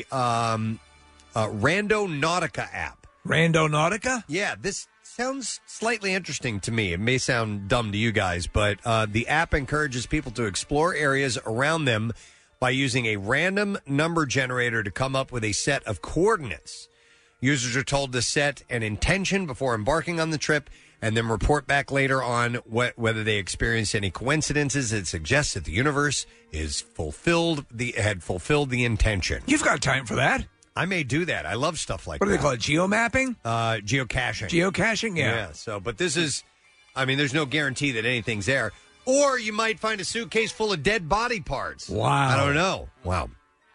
Randonautica app. Randonautica? Yeah, this sounds slightly interesting to me. It may sound dumb to you guys, but the app encourages people to explore areas around them by using a random number generator to come up with a set of coordinates. Users are told to set an intention before embarking on the trip and then report back later on whether they experienced any coincidences that suggest that the universe is had fulfilled the intention. You've got time for that. I may do that. I love stuff like What that. do they call it? Geomapping? Geocaching. Geocaching, yeah. So, but this is, I mean, there's no guarantee that anything's there. Or you might find a suitcase full of dead body parts. Wow. I don't know. Wow.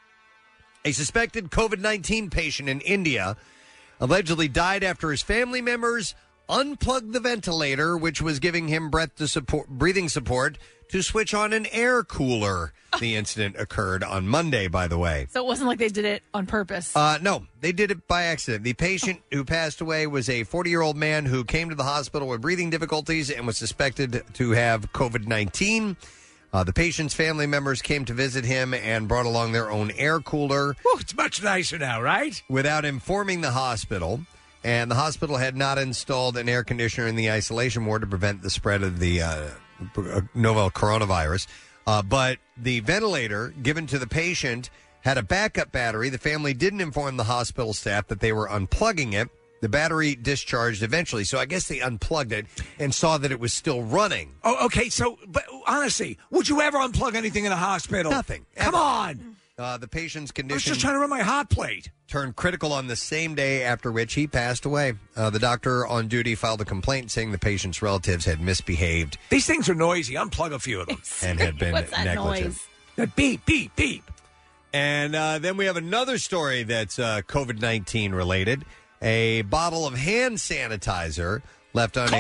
A suspected COVID-19 patient in India allegedly died after his family members unplugged the ventilator, which was giving him breathing support, to switch on an air cooler. The incident occurred on Monday, by the way. So it wasn't like they did it on purpose. No, they did it by accident. The patient who passed away was a 40-year-old man who came to the hospital with breathing difficulties and was suspected to have COVID-19. The patient's family members came to visit him and brought along their own air cooler. Well, it's much nicer now, right? Without informing the hospital. And the hospital had not installed an air conditioner in the isolation ward to prevent the spread of the novel coronavirus. But the ventilator given to the patient had a backup battery. The family didn't inform the hospital staff that they were unplugging it. The battery discharged eventually. So I guess they unplugged it and saw that it was still running. Oh, okay. So, but honestly, would you ever unplug anything in a hospital? Nothing. Come on. The patient's condition... I was just trying to run my hot plate. ...turned critical on the same day, after which he passed away. The doctor on duty filed a complaint saying the patient's relatives had misbehaved. These things are noisy. Unplug a few of them. And had been What's that negligent. noise? That beep, beep, beep. And then we have another story that's COVID-19 related. A bottle of hand sanitizer left on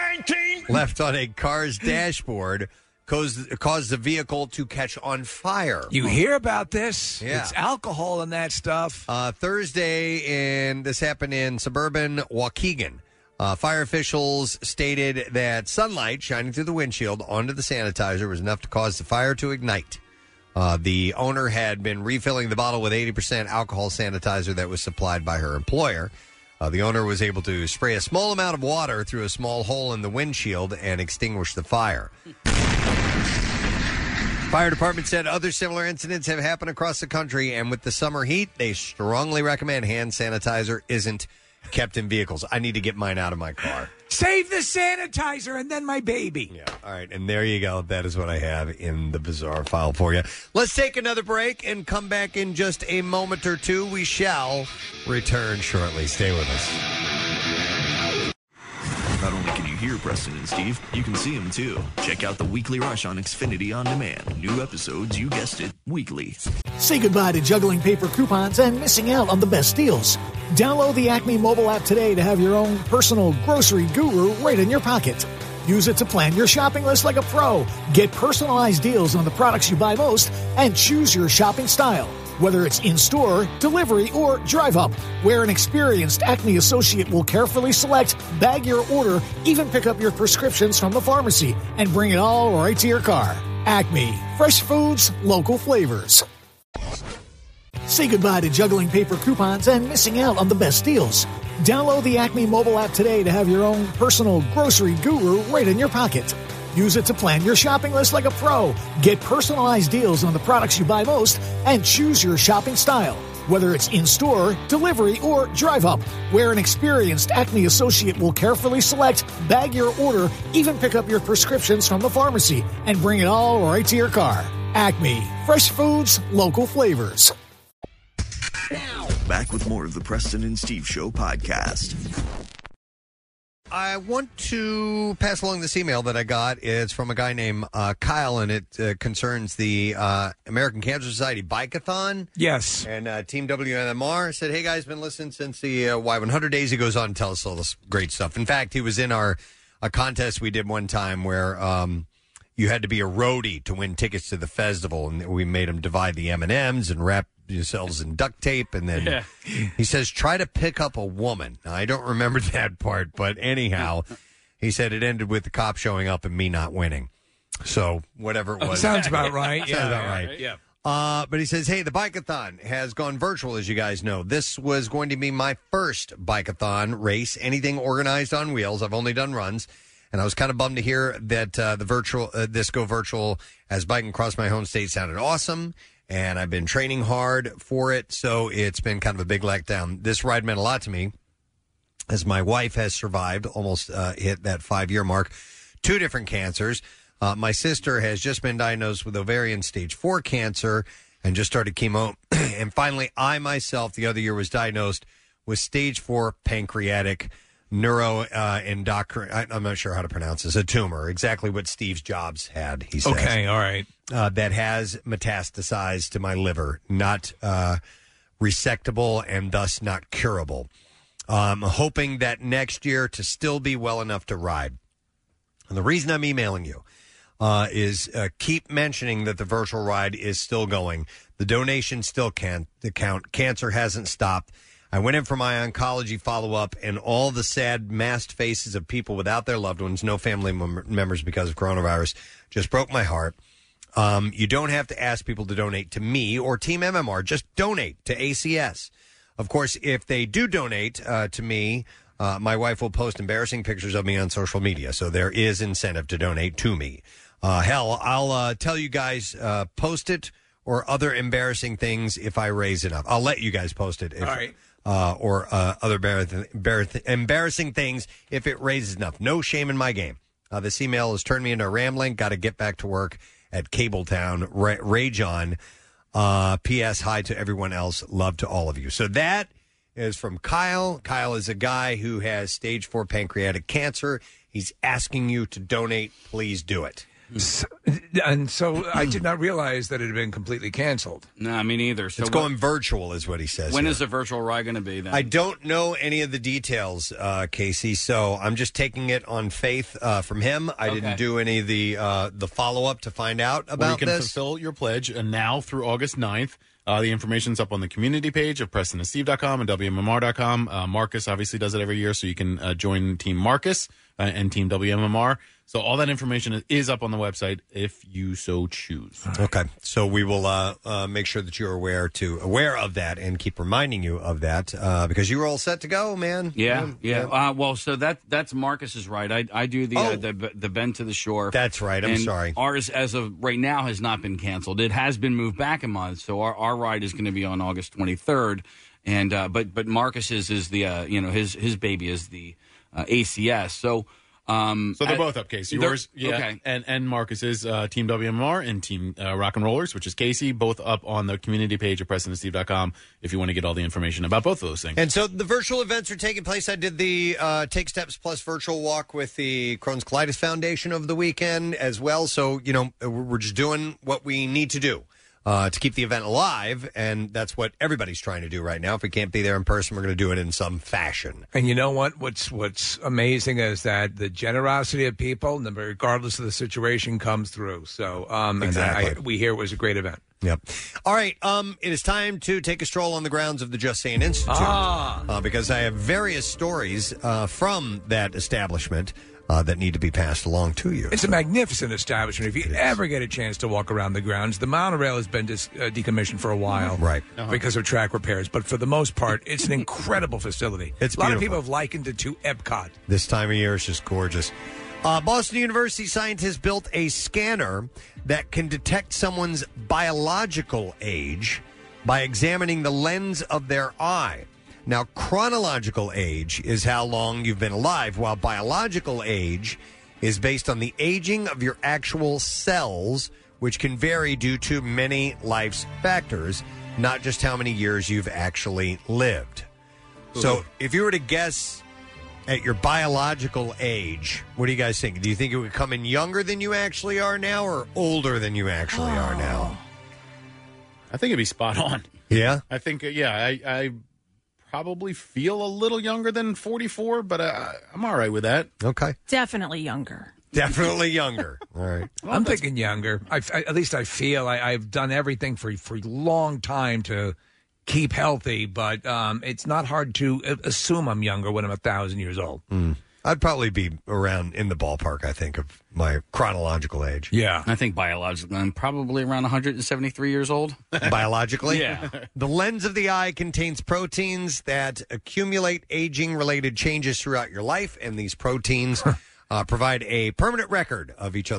a car's dashboard caused the vehicle to catch on fire. You hear about this? Yeah. It's alcohol and that stuff. Thursday, and this happened in suburban Waukegan. Fire officials stated that sunlight shining through the windshield onto the sanitizer was enough to cause the fire to ignite. The owner had been refilling the bottle with 80% alcohol sanitizer that was supplied by her employer. The owner was able to spray a small amount of water through a small hole in the windshield and extinguish the fire. Fire department said other similar incidents have happened across the country, and with the summer heat, they strongly recommend hand sanitizer isn't kept in vehicles. I need to get mine out of my car. Save the sanitizer and then my baby. Yeah. All right. And there you go. That is what I have in the bizarre file for you. Let's take another break and come back in just a moment or two. We shall return shortly. Stay with us. Not only can you hear Preston and Steve, you can see them too. Check out the Weekly Rush on Xfinity On Demand. New episodes, you guessed it, weekly. Say goodbye to juggling paper coupons and missing out on the best deals. Download the Acme mobile app today to have your own personal grocery guru right in your pocket. Use it to plan your shopping list like a pro. Get personalized deals on the products you buy most and choose your shopping style. Whether it's in-store, delivery, or drive-up, where an experienced Acme associate will carefully select, bag your order, even pick up your prescriptions from the pharmacy, and bring it all right to your car. Acme. Fresh foods, local flavors. Say goodbye to juggling paper coupons and missing out on the best deals. Download the Acme mobile app today to have your own personal grocery guru right in your pocket. Use it to plan your shopping list like a pro. Get personalized deals on the products you buy most and choose your shopping style. Whether it's in-store, delivery, or drive-up, where an experienced Acme associate will carefully select, bag your order, even pick up your prescriptions from the pharmacy, and bring it all right to your car. Acme. Fresh foods, local flavors. Back with more of the Preston and Steve Show podcast. I want to pass along this email that I got. It's from a guy named Kyle, and it concerns the American Cancer Society Bike-a-thon. Yes. And Team WMMR said, hey, guys, been listening since the Y100 days. He goes on to tell us all this great stuff. In fact, he was in a contest we did one time where you had to be a roadie to win tickets to the festival, and we made him divide the M&Ms and wrap yourselves in duct tape, and then he says, try to pick up a woman. Now, I don't remember that part, but anyhow, he said it ended with the cop showing up and me not winning. So whatever it was. Sounds about right. Sounds about right. Yeah. But he says, hey, the Bike-a-thon has gone virtual, as you guys know. This was going to be my first Bike-a-thon race, anything organized on wheels. I've only done runs. And I was kind of bummed to hear that this go virtual as biking across my home state sounded awesome. And I've been training hard for it, so it's been kind of a big letdown. This ride meant a lot to me, as my wife has survived, almost hit that 5-year mark, 2 different cancers. My sister has just been diagnosed with ovarian stage 4 cancer and just started chemo. And finally, I myself, the other year, was diagnosed with stage 4 pancreatic neuroendocrine. I'm not sure how to pronounce this. A tumor, exactly what Steve Jobs had. He says. Okay, all right. That has metastasized to my liver, not resectable and thus not curable. Hoping that next year to still be well enough to ride. And the reason I'm emailing you is keep mentioning that the virtual ride is still going. The donations still count. Cancer hasn't stopped. I went in for my oncology follow-up, and all the sad masked faces of people without their loved ones, no family members because of coronavirus, just broke my heart. You don't have to ask people to donate to me or Team MMR. Just donate to ACS. Of course, if they do donate to me, my wife will post embarrassing pictures of me on social media, so there is incentive to donate to me. Hell, I'll tell you guys, post it or other embarrassing things if I raise enough. I'll let you guys post it. If, all right. Or other embarrassing things if it raises enough. No shame in my game. This email has turned me into a rambling. Got to get back to work at Cabletown. Rage on. P.S. Hi to everyone else. Love to all of you. So that is from Kyle. Kyle is a guy who has stage 4 pancreatic cancer. He's asking you to donate. Please do it. And so I did not realize that it had been completely canceled. No, me neither. So it's going virtual is what he says. When here. is the virtual ride going to be then? I don't know any of the details, Casey, so I'm just taking it on faith from him. I didn't do any of the follow-up to find out about you can this. fulfill your pledge, and now through August 9th, the information's up on the community page of PrestonandSteve.com and WMMR.com. Marcus obviously does it every year, so you can join Team Marcus and Team WMMR. So all that information is up on the website if you so choose. Okay, so we will make sure that you're aware of that and keep reminding you of that because you were all set to go, man. Yeah. Well, so that's Marcus's ride. I do the Bend to the Shore. That's right. I'm and sorry. Ours, as of right now, has not been canceled. It has been moved back a month, so our ride is going to be on August 23rd. And but Marcus's is the his baby is the ACS. So. So they're both up, Casey. Yours, okay, and Marcus's Team WMR and Team Rock and Rollers, which is Casey, both up on the community page at PrestonandSteve.com if you want to get all the information about both of those things. And so the virtual events are taking place. I did the Take Steps Plus virtual walk with the Crohn's Colitis Foundation over the weekend as well. So, we're just doing what we need to do to keep the event alive, and that's what everybody's trying to do right now. If we can't be there in person, we're going to do it in some fashion. And you know what? What's amazing is that the generosity of people, regardless of the situation, comes through. So Exactly. And we hear it was a great event. Yep. All right. It is time to take a stroll on the grounds of the Just Saying Institute because I have various stories from that establishment that need to be passed along to you. It's a magnificent establishment. If you ever get a chance to walk around the grounds, the monorail has been decommissioned for a while, right? Because of track repairs. But for the most part, it's an incredible facility. It's a lot beautiful. of people have likened it to Epcot. This time of year is just gorgeous. Boston University scientists built a scanner that can detect someone's biological age by examining the lens of their eye. Now, chronological age is how long you've been alive, while biological age is based on the aging of your actual cells, which can vary due to many life's factors, not just how many years you've actually lived. So if you were to guess at your biological age, what do you guys think? Do you think it would come in younger than you actually are now or older than you actually are now? I think it'd be spot on. Yeah? I think, I probably feel a little younger than 44, but I'm all right with that. Okay. Definitely younger. Definitely younger. All right. I'm thinking younger. At least I feel I've done everything for a long time to keep healthy, but it's not hard to assume I'm younger when I'm 1,000 years old. I'd probably be around in the ballpark, I think, of my chronological age. Yeah. I think biologically, I'm probably around 173 years old. Biologically? Yeah. The lens of the eye contains proteins that accumulate aging-related changes throughout your life, and these proteins provide a permanent record of each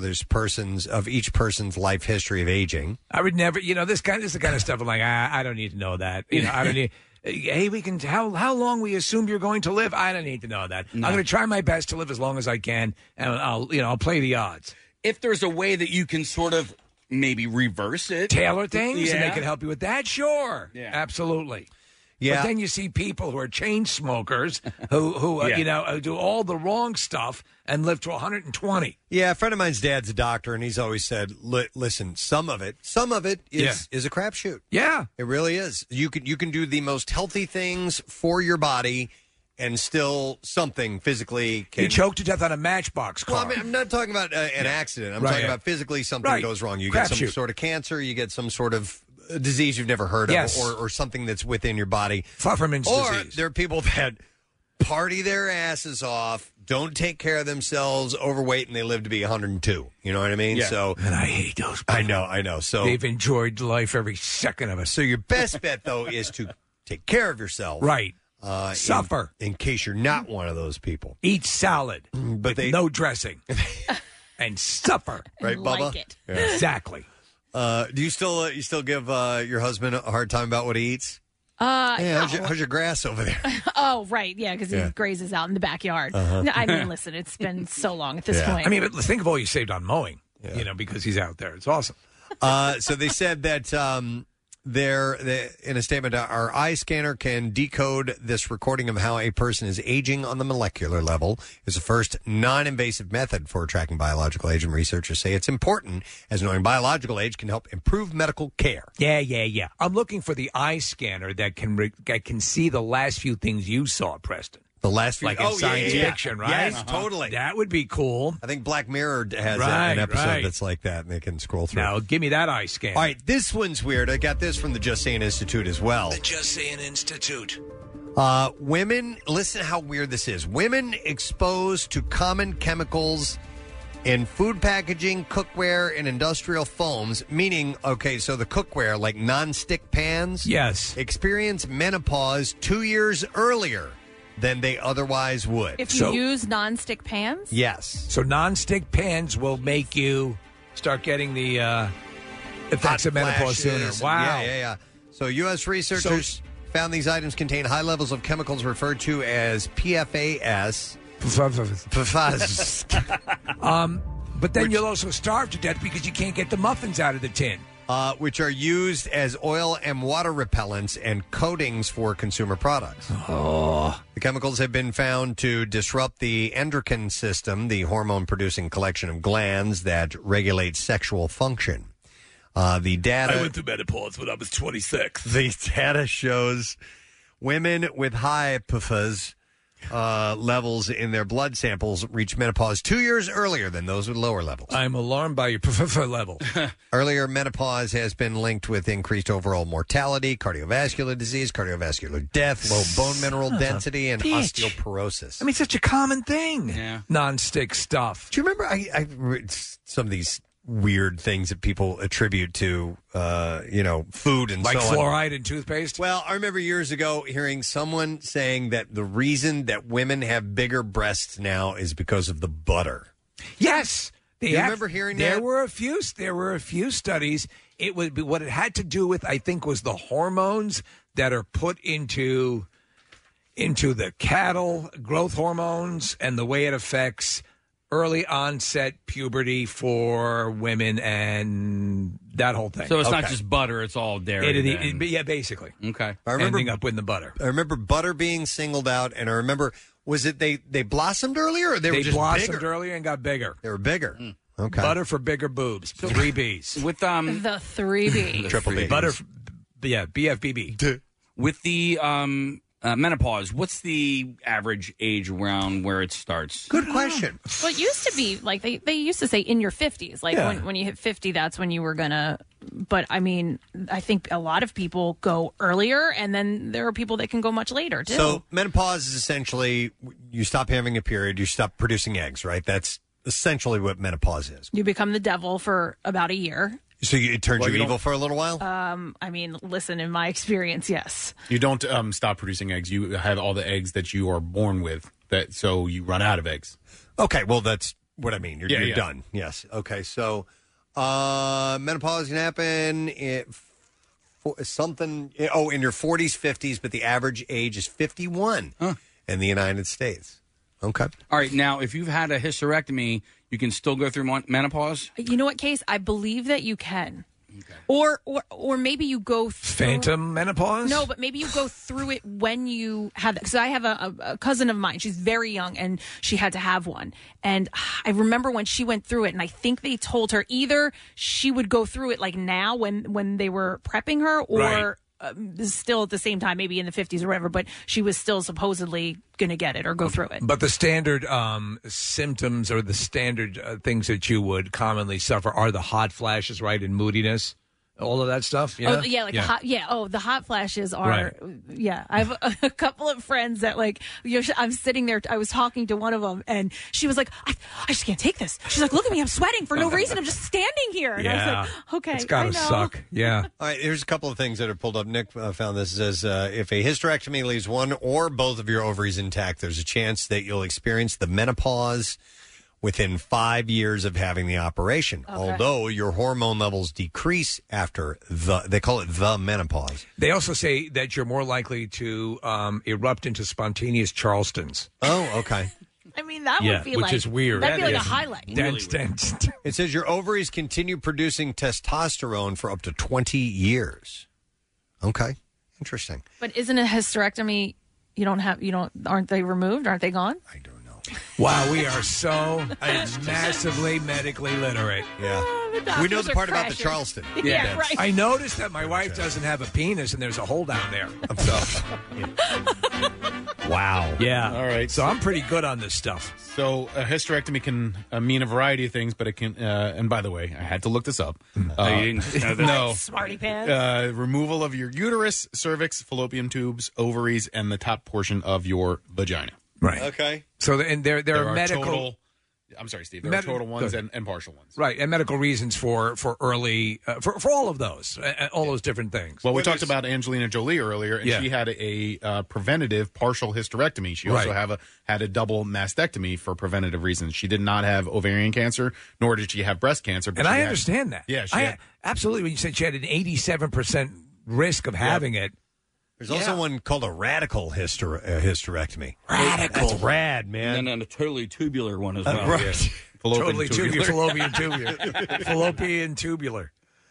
person's life history of aging. I would never, this is the kind of stuff I'm like, I don't need to know that. I don't need. Hey, we can. How long we assume you're going to live? I don't need to know that. No. I'm going to try my best to live as long as I can, and I'll play the odds. If there's a way that you can sort of maybe reverse it, Tailor things, and Yeah. they can help you with that. Sure, Yeah. absolutely. Yeah. But then you see people who are chain smokers who do all the wrong stuff and live to 120. Yeah, a friend of mine's dad's a doctor, and he's always said, "Listen, some of it is a crapshoot. Yeah, it really is. You can do the most healthy things for your body, and still something physically can." He choked to death on a Matchbox car. Well, I mean, I'm not talking about an accident. I'm Right, talking yeah. about physically something Right. goes wrong. You get some Crapshoot. sort of cancer. You get some sort of disease you've never heard of, Yes. or something that's within your body. Flufferman's or disease. there are people that party their asses off, don't take care of themselves, overweight, and they live to be 102. You know what I mean? Yeah. So, and I hate those people. I know. So They've enjoyed life every second of it. So your best bet, though, is to take care of yourself. Right. Suffer. In case you're not one of those people. Eat salad, but with no dressing, and suffer. Right, Bubba? Like it. Yeah. Exactly. Do you still give your husband a hard time about what he eats? No. How's your grass over there? Oh, right. Yeah, because Yeah. he grazes out in the backyard. Uh-huh. No, I mean, listen, it's been so long at this point. I mean, but think of all you saved on mowing, because he's out there. It's awesome. So they said that in a statement, our eye scanner can decode this recording of how a person is aging on the molecular level. It's the first non-invasive method for tracking biological age, and researchers say it's important as knowing biological age can help improve medical care. Yeah. I'm looking for the eye scanner that can see the last few things you saw, Preston. The last few, Like in science fiction, right? Yes, totally. That would be cool. I think Black Mirror has Right, an episode right. that's like that, and they can scroll through. Now, give me that eye scan. All right, this one's weird. I got this from the Just Saying Institute as well. The Just Saying Institute. Women, listen to how weird this is. Women exposed to common chemicals in food packaging, cookware, and industrial foams, meaning, okay, so the cookware, like nonstick pans, yes, experience menopause 2 years earlier than they otherwise would. if you use nonstick pans? Yes. So nonstick pans will make you start getting the effects of menopause sooner. Flashes. Wow. Yeah. So U.S. researchers found these items contain high levels of chemicals referred to as PFAS. But then you'll also starve to death because you can't get the muffins out of the tin. Which are used as oil and water repellents and coatings for consumer products. Oh. The chemicals have been found to disrupt the endocrine system, the hormone-producing collection of glands that regulate sexual function. The data... I went through menopause when I was 26. The data shows women with high PFAS levels in their blood samples reach menopause 2 years earlier than those with lower levels. I'm alarmed by your PFAS level. Earlier menopause has been linked with increased overall mortality, cardiovascular disease, cardiovascular death, low bone mineral density, and bitch. osteoporosis. I mean, such a common thing. Yeah. Non-stick stuff. Do you remember I read some of these weird things that people attribute to, food and Like so on? fluoride in toothpaste? Well, I remember years ago hearing someone saying that the reason that women have bigger breasts now is because of the butter. Yes. You remember hearing that? There were a few studies. It would be what it had to do with, I think, was the hormones that are put into the cattle, growth hormones, and the way it affects early onset puberty for women and that whole thing. So it's not just butter; it's all dairy. Yeah, basically. Okay. I remember ending up with the butter. I remember butter being singled out, and I remember was it they blossomed earlier, or they were just blossomed bigger? earlier and got bigger. They were bigger. Okay. Butter for bigger boobs. 3 Bs. With The 3B. Triple B. Butter. BFBB. With the menopause, what's the average age around where it starts? Good question. Well, it used to be like they used to say in your 50s. Like when you hit 50, that's when you were going to. But I mean, I think a lot of people go earlier, and then there are people that can go much later, too. So menopause is essentially you stop having a period, you stop producing eggs, right? That's essentially what menopause is. You become the devil for about a year. So it turns you evil for a little while? I mean, listen, in my experience, yes. You don't stop producing eggs. You have all the eggs that you are born with, so you run out of eggs. Okay, well, that's what I mean. You're Yeah. done. Yes. Okay, so menopause can happen in your 40s, 50s, but the average age is 51 in the United States. Okay. All right. Now, if you've had a hysterectomy, you can still go through menopause? You know what, Case? I believe that you can. Okay. Or maybe you go through... Phantom menopause? No, but maybe you go through it when you have... Because I have a cousin of mine. She's very young, and she had to have one. And I remember when she went through it, and I think they told her either she would go through it like now when they were prepping her, or... Right. Still at the same time, maybe in the 50s or whatever, but she was still supposedly going to get it or go through it. But the standard symptoms or the standard things that you would commonly suffer are the hot flashes, right, and moodiness, all of that stuff. Yeah, The hot flashes are. Right. Yeah, I have a couple of friends that I'm sitting there. I was talking to one of them, and she was like, "I just can't take this." She's like, "Look at me, I'm sweating for no reason. I'm just standing here." And I was like, "Okay, it's gotta suck." Yeah. All right, here's a couple of things that are pulled up. Nick found this. It says, if a hysterectomy leaves one or both of your ovaries intact, there's a chance that you'll experience the menopause within 5 years of having the operation. Okay. Although your hormone levels decrease after they call it the menopause. They also say that you're more likely to erupt into spontaneous Charlestons. Oh, okay. I mean, that would be which is weird. That'd be like a highlight. Dense. It says your ovaries continue producing testosterone for up to 20 years. Okay. Interesting. But isn't a hysterectomy? Aren't they removed? Aren't they gone? I don't know. Wow, we are so massively medically literate. Yeah. We know the part about the Charleston. Yeah, right. I noticed that my wife doesn't have a penis and there's a hole down there. So. Wow. Yeah. All right. So I'm pretty good on this stuff. So a hysterectomy can mean a variety of things, but it can. And by the way, I had to look this up. You didn't know that? No. Smarty pants. Removal of your uterus, cervix, fallopian tubes, ovaries, and the top portion of your vagina. Right. Okay. So and there There are medical. I'm sorry, Steve. There are total ones and partial ones. Right, and medical reasons for early for all of those, all those different things. Well, we talked about Angelina Jolie earlier, and she had a preventative partial hysterectomy. She also had a double mastectomy for preventative reasons. She did not have ovarian cancer, nor did she have breast cancer. But and I understand that. Yeah, absolutely. When you said she had an 87% risk of having it. There's also one called a radical hysterectomy. Radical. That's rad, man. And then a totally tubular one as well. Right. Yeah. Totally tubular. Fallopian tubular. Fallopian tubular.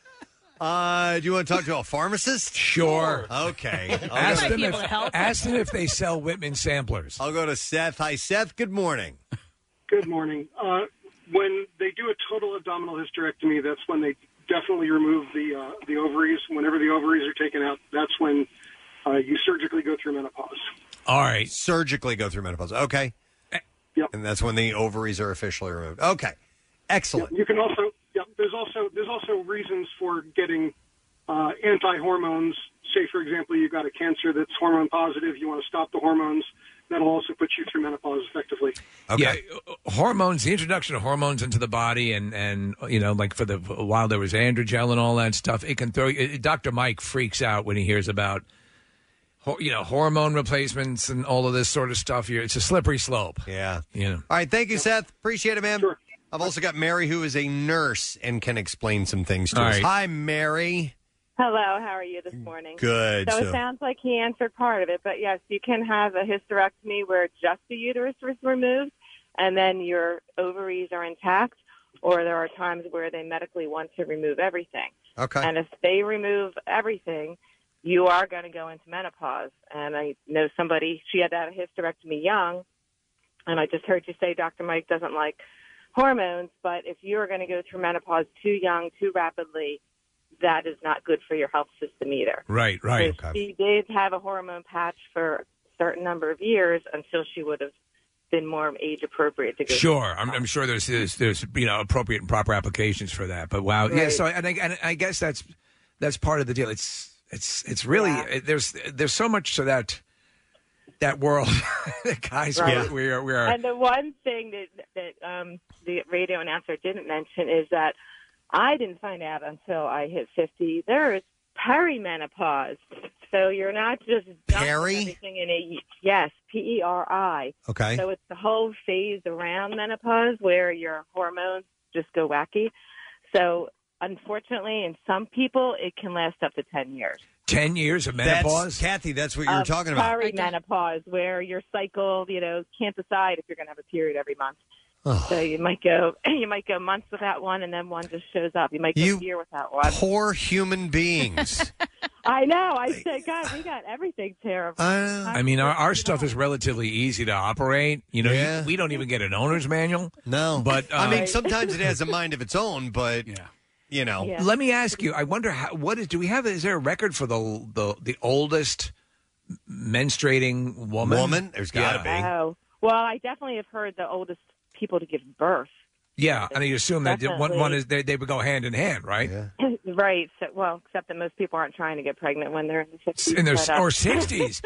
Do you want to talk to a pharmacist? Sure. Okay. Ask them if they sell Whitman samplers. I'll go to Seth. Hi, Seth. Good morning. Good morning. When they do a total abdominal hysterectomy, that's when they definitely remove the ovaries. Whenever the ovaries are taken out, that's when you surgically go through menopause. All right. Surgically go through menopause. Okay. Yep. And that's when the ovaries are officially removed. Okay. Excellent. Yep. You can also, there's also reasons for getting anti-hormones. Say, for example, you've got a cancer that's hormone positive. You want to stop the hormones. That'll also put you through menopause effectively. Okay. Yeah, hormones, the introduction of hormones into the body and like for a while there was androgel and all that stuff. It can throw Dr. Mike freaks out when he hears about hormone replacements and all of this sort of stuff. It's a slippery slope. Yeah. All right. Thank you, Seth. Appreciate it, man. Sure. I've also got Mary, who is a nurse and can explain some things to All us. right. Hi, Mary. Hello, how are you this morning? Good. So it sounds like he answered part of it, but yes, you can have a hysterectomy where just the uterus is removed, and then your ovaries are intact, or there are times where they medically want to remove everything. Okay. And if they remove everything, you are going to go into menopause. And I know somebody, she had to have a hysterectomy young, and I just heard you say Dr. Mike doesn't like hormones, but if you're going to go through menopause too young, too rapidly, that is not good for your health system either. Right. So she did have a hormone patch for a certain number of years until she would have been more age appropriate to go. Sure, I'm sure there's appropriate and proper applications for that. But wow, yeah. Right. So and I guess that's part of the deal. It's really there's so much to that world, guys. Right. We are. And the one thing that the radio announcer didn't mention is that I didn't find out until I hit 50. There is perimenopause. So you're not just dumping everything in a yes, PERI. Okay. So it's the whole phase around menopause where your hormones just go wacky. So unfortunately, in some people, it can last up to 10 years. 10 years of menopause? Kathy, that's what you were talking about. Perimenopause, where your cycle, can't decide if you're going to have a period every month. Oh. So you might go months without one, and then one just shows up. You might go a year without one. Poor human beings. I know. I said, God, we got everything terrible. I mean, our stuff is relatively easy to operate. We don't even get an owner's manual. No, but I mean, sometimes it has a mind of its own. But Let me ask you. I wonder is there a record for the oldest menstruating woman? There's got to be. Oh, well, I definitely have heard the oldest people to give birth. Yeah, and you assume that one is they would go hand in hand, right? Yeah. Right. So, except that most people aren't trying to get pregnant when they're in the 50s. In their or 60s.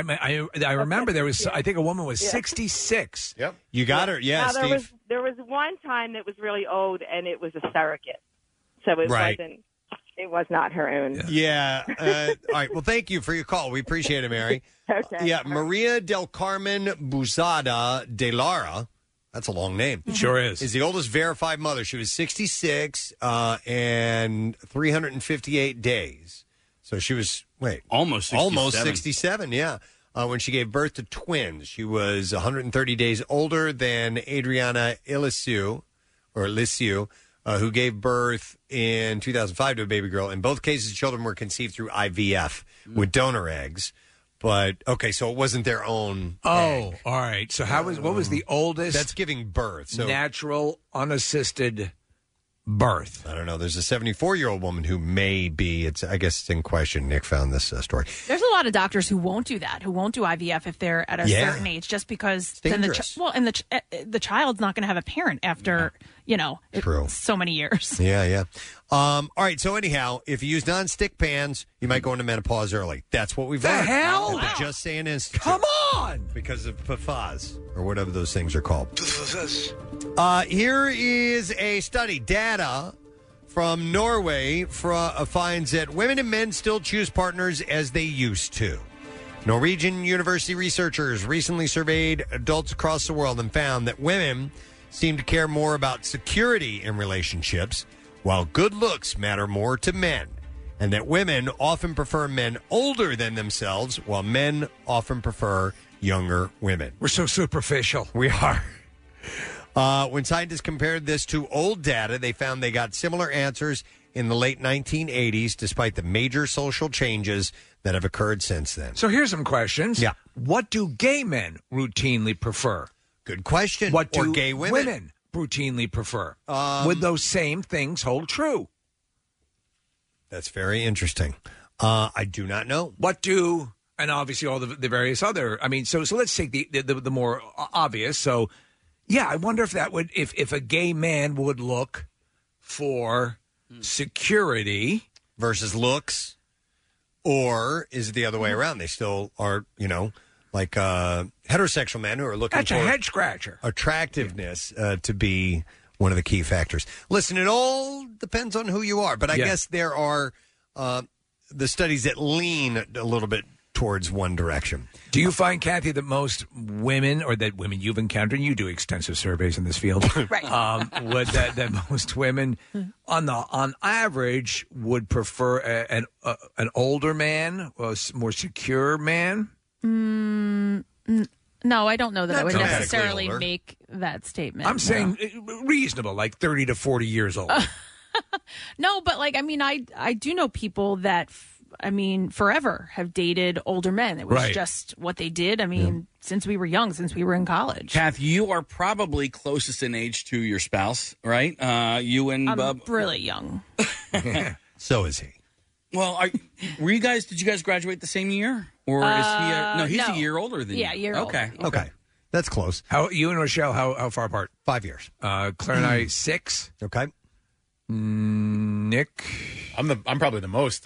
I remember there was, I think a woman was 66. Yep. You got her. Yeah, now, Steve. There was one time that was really old, and it was a surrogate. So it wasn't. It was not her own. Yeah. All right. Well, thank you for your call. We appreciate it, Mary. Okay. Yeah. Maria del Carmen Buzada de Lara. That's a long name. It sure is. Is the oldest verified mother. She was 66 and 358 days. So she was, almost 67, yeah. When she gave birth to twins. She was 130 days older than Adriana Iliciu, who gave birth in 2005 to a baby girl. In both cases, children were conceived through IVF with donor eggs. But, okay, so it wasn't their own egg. All right. So what was the oldest? That's giving birth. So natural, unassisted birth. I don't know. There's a 74-year-old woman who may be, I guess it's in question. Nick found this story. There's a lot of doctors who won't do that, who won't do IVF if they're at a certain age, just because then the child's not going to have a parent after, so many years. Yeah. All right. So anyhow, if you use nonstick pans, you might go into menopause early. That's what we've learned. The hell? At the Just Saying Institute. Come on! Because of PFAS, or whatever those things are called. Here is a study. Data from Norway finds that women and men still choose partners as they used to. Norwegian university researchers recently surveyed adults across the world and found that women seem to care more about security in relationships, while good looks matter more to men, and that women often prefer men older than themselves, while men often prefer younger women. We're so superficial. We are. When scientists compared this to old data, they found they got similar answers in the late 1980s, despite the major social changes that have occurred since then. So here's some questions. Yeah. What do gay men routinely prefer? Good question. What do or gay women routinely prefer? Would those same things hold true? That's very interesting. I do not know. And obviously all the various other, so let's take the more obvious. So, yeah, I wonder if that would, if a gay man would look for security versus looks, or is it the other way around? They still are, like heterosexual men who are looking That's for a head scratcher. Attractiveness to be one of the key factors. Listen, it all depends on who you are, but I guess there are the studies that lean a little bit towards one direction. Do you find, Kathy, that most women, or that women you've encountered, and you do extensive surveys in this field, right? That most women, on average, would prefer an older man, a more secure man? No, I don't know that I would dramatically necessarily older. make that statement. I'm saying reasonable, like 30 to 40 years old. No, but like, I mean, I do know people that, forever have dated older men. It was Right. just what they did. I mean, since we were young, since we were in college. Kath, you are probably closest in age to your spouse, right? You and I'm Bub. really young. So is he. Well, did you guys graduate the same year? Or is he no, he's no. a year older than you. Yeah, a year okay. older. Okay. That's close. How you and Rochelle? How far apart? 5 years. Claire and I 6. Okay. Nick, I'm probably the most.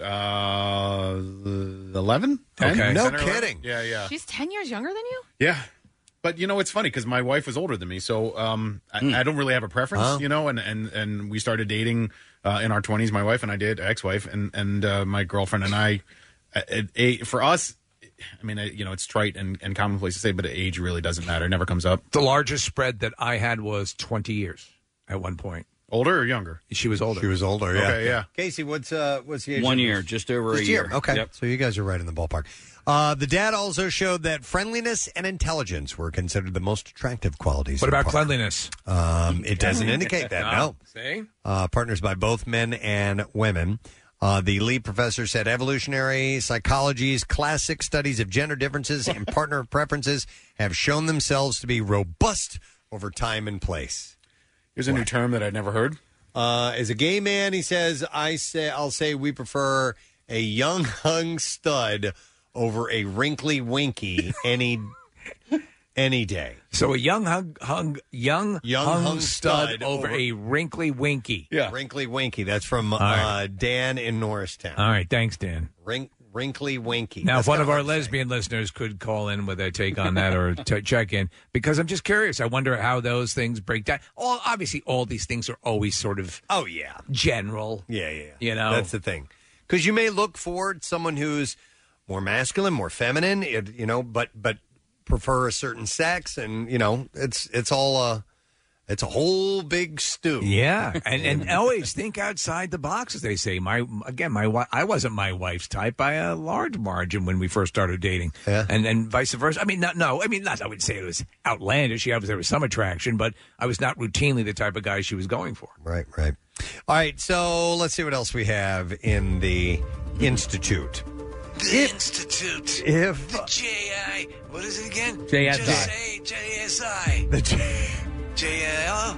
11. 10? Okay. No 10 or 11? kidding. Yeah. She's 10 years younger than you? Yeah. But it's funny because my wife was older than me, so I don't really have a preference, Oh. and we started dating in our 20s. My wife and I did, ex-wife, and my girlfriend and I. For us, it's trite and commonplace to say, but age really doesn't matter. It never comes up. the largest spread that I had was 20 years at one point. Older or younger? She was older. She was older, yeah. Okay, yeah. Casey, what's the age? 1 difference? year, just over Just a year. Okay. Yep. So you guys are right in the ballpark. The data also showed that friendliness and intelligence were considered the most attractive qualities. What of a about partner. cleanliness? It doesn't indicate that, no. See? Partners by both men and women. The lead professor said evolutionary psychology's classic studies of gender differences and partner preferences have shown themselves to be robust over time and place. Here's a new term that I'd never heard. As a gay man, he says, I'll say we prefer a young hung stud over a wrinkly winky any day. So a young hung stud over a wrinkly winky. Yeah, wrinkly winky. That's from right. Dan in Norristown. All right, thanks, Dan. Wrinkly winky. Now, That's if one kinda of our hard to say. lesbian listeners could call in with a take on that or check in, because I'm just curious. I wonder how those things break down. Obviously, all these things are always sort of general. Yeah. You know, That's the thing. Because you may look for someone who's more masculine, more feminine, but prefer a certain sex, and it's all it's a whole big stew. Yeah, and always think outside the box, as they say. My wife, I wasn't my wife's type by a large margin when we first started dating, and vice versa. I mean, not I would say it was outlandish. Yeah, there was some attraction, but I was not routinely the type of guy she was going for. Right. All right, so let's see what else we have in the Institute. The Institute. If the JI, what is it again? JSI. JSI. The JIL.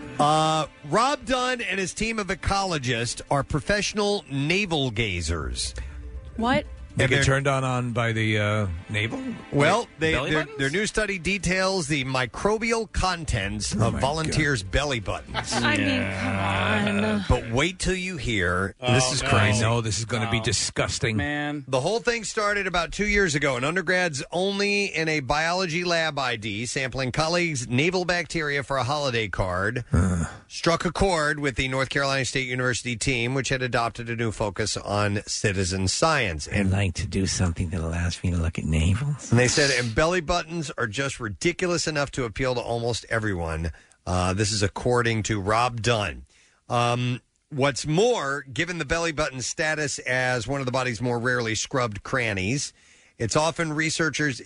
Rob Dunn and his team of ecologists are professional navel gazers. What? They get turned on by the navel? Well, Belly their buttons? new study details the microbial contents of volunteers' belly buttons. I mean, come on. But wait till you hear. This is I crazy. know this is going to be disgusting. Man. The whole thing started about 2 years ago in undergrads only in a biology lab ID, sampling colleagues' naval bacteria for a holiday card. Struck a chord with the North Carolina State University team, which had adopted a new focus on citizen science. I'd like to do something that allows me to look at navels. And they said, and belly buttons are just ridiculous enough to appeal to almost everyone. This is according to Rob Dunn. What's more, given the belly button status as one of the body's more rarely scrubbed crannies, it offers researchers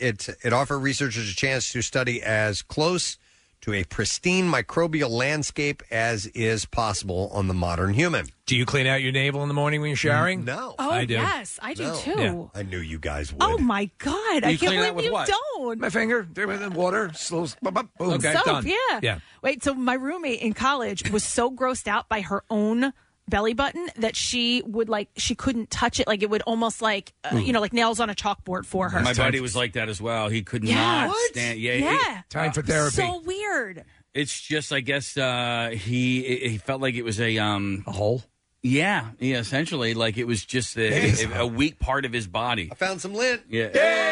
a chance to study as close to a pristine microbial landscape as is possible on the modern human. Do you clean out your navel in the morning when you're showering? No. Oh, I do. yes, I do No. too. Yeah. I knew you guys would. Oh, my God. I You clean can't that with believe you what? don't. My finger, there with the water, slow, boom, okay, Soap, done. yeah. Wait, so my roommate in college was so grossed out by her own belly button that she couldn't touch it. Like it would almost like nails on a chalkboard for her. My buddy was like that as well. He could Yeah. not What? stand. Yeah. Time for therapy. So weird. It's just, I guess, he felt like it was a hole. Yeah, essentially, like it was just a weak part of his body. I found some lint. Yeah,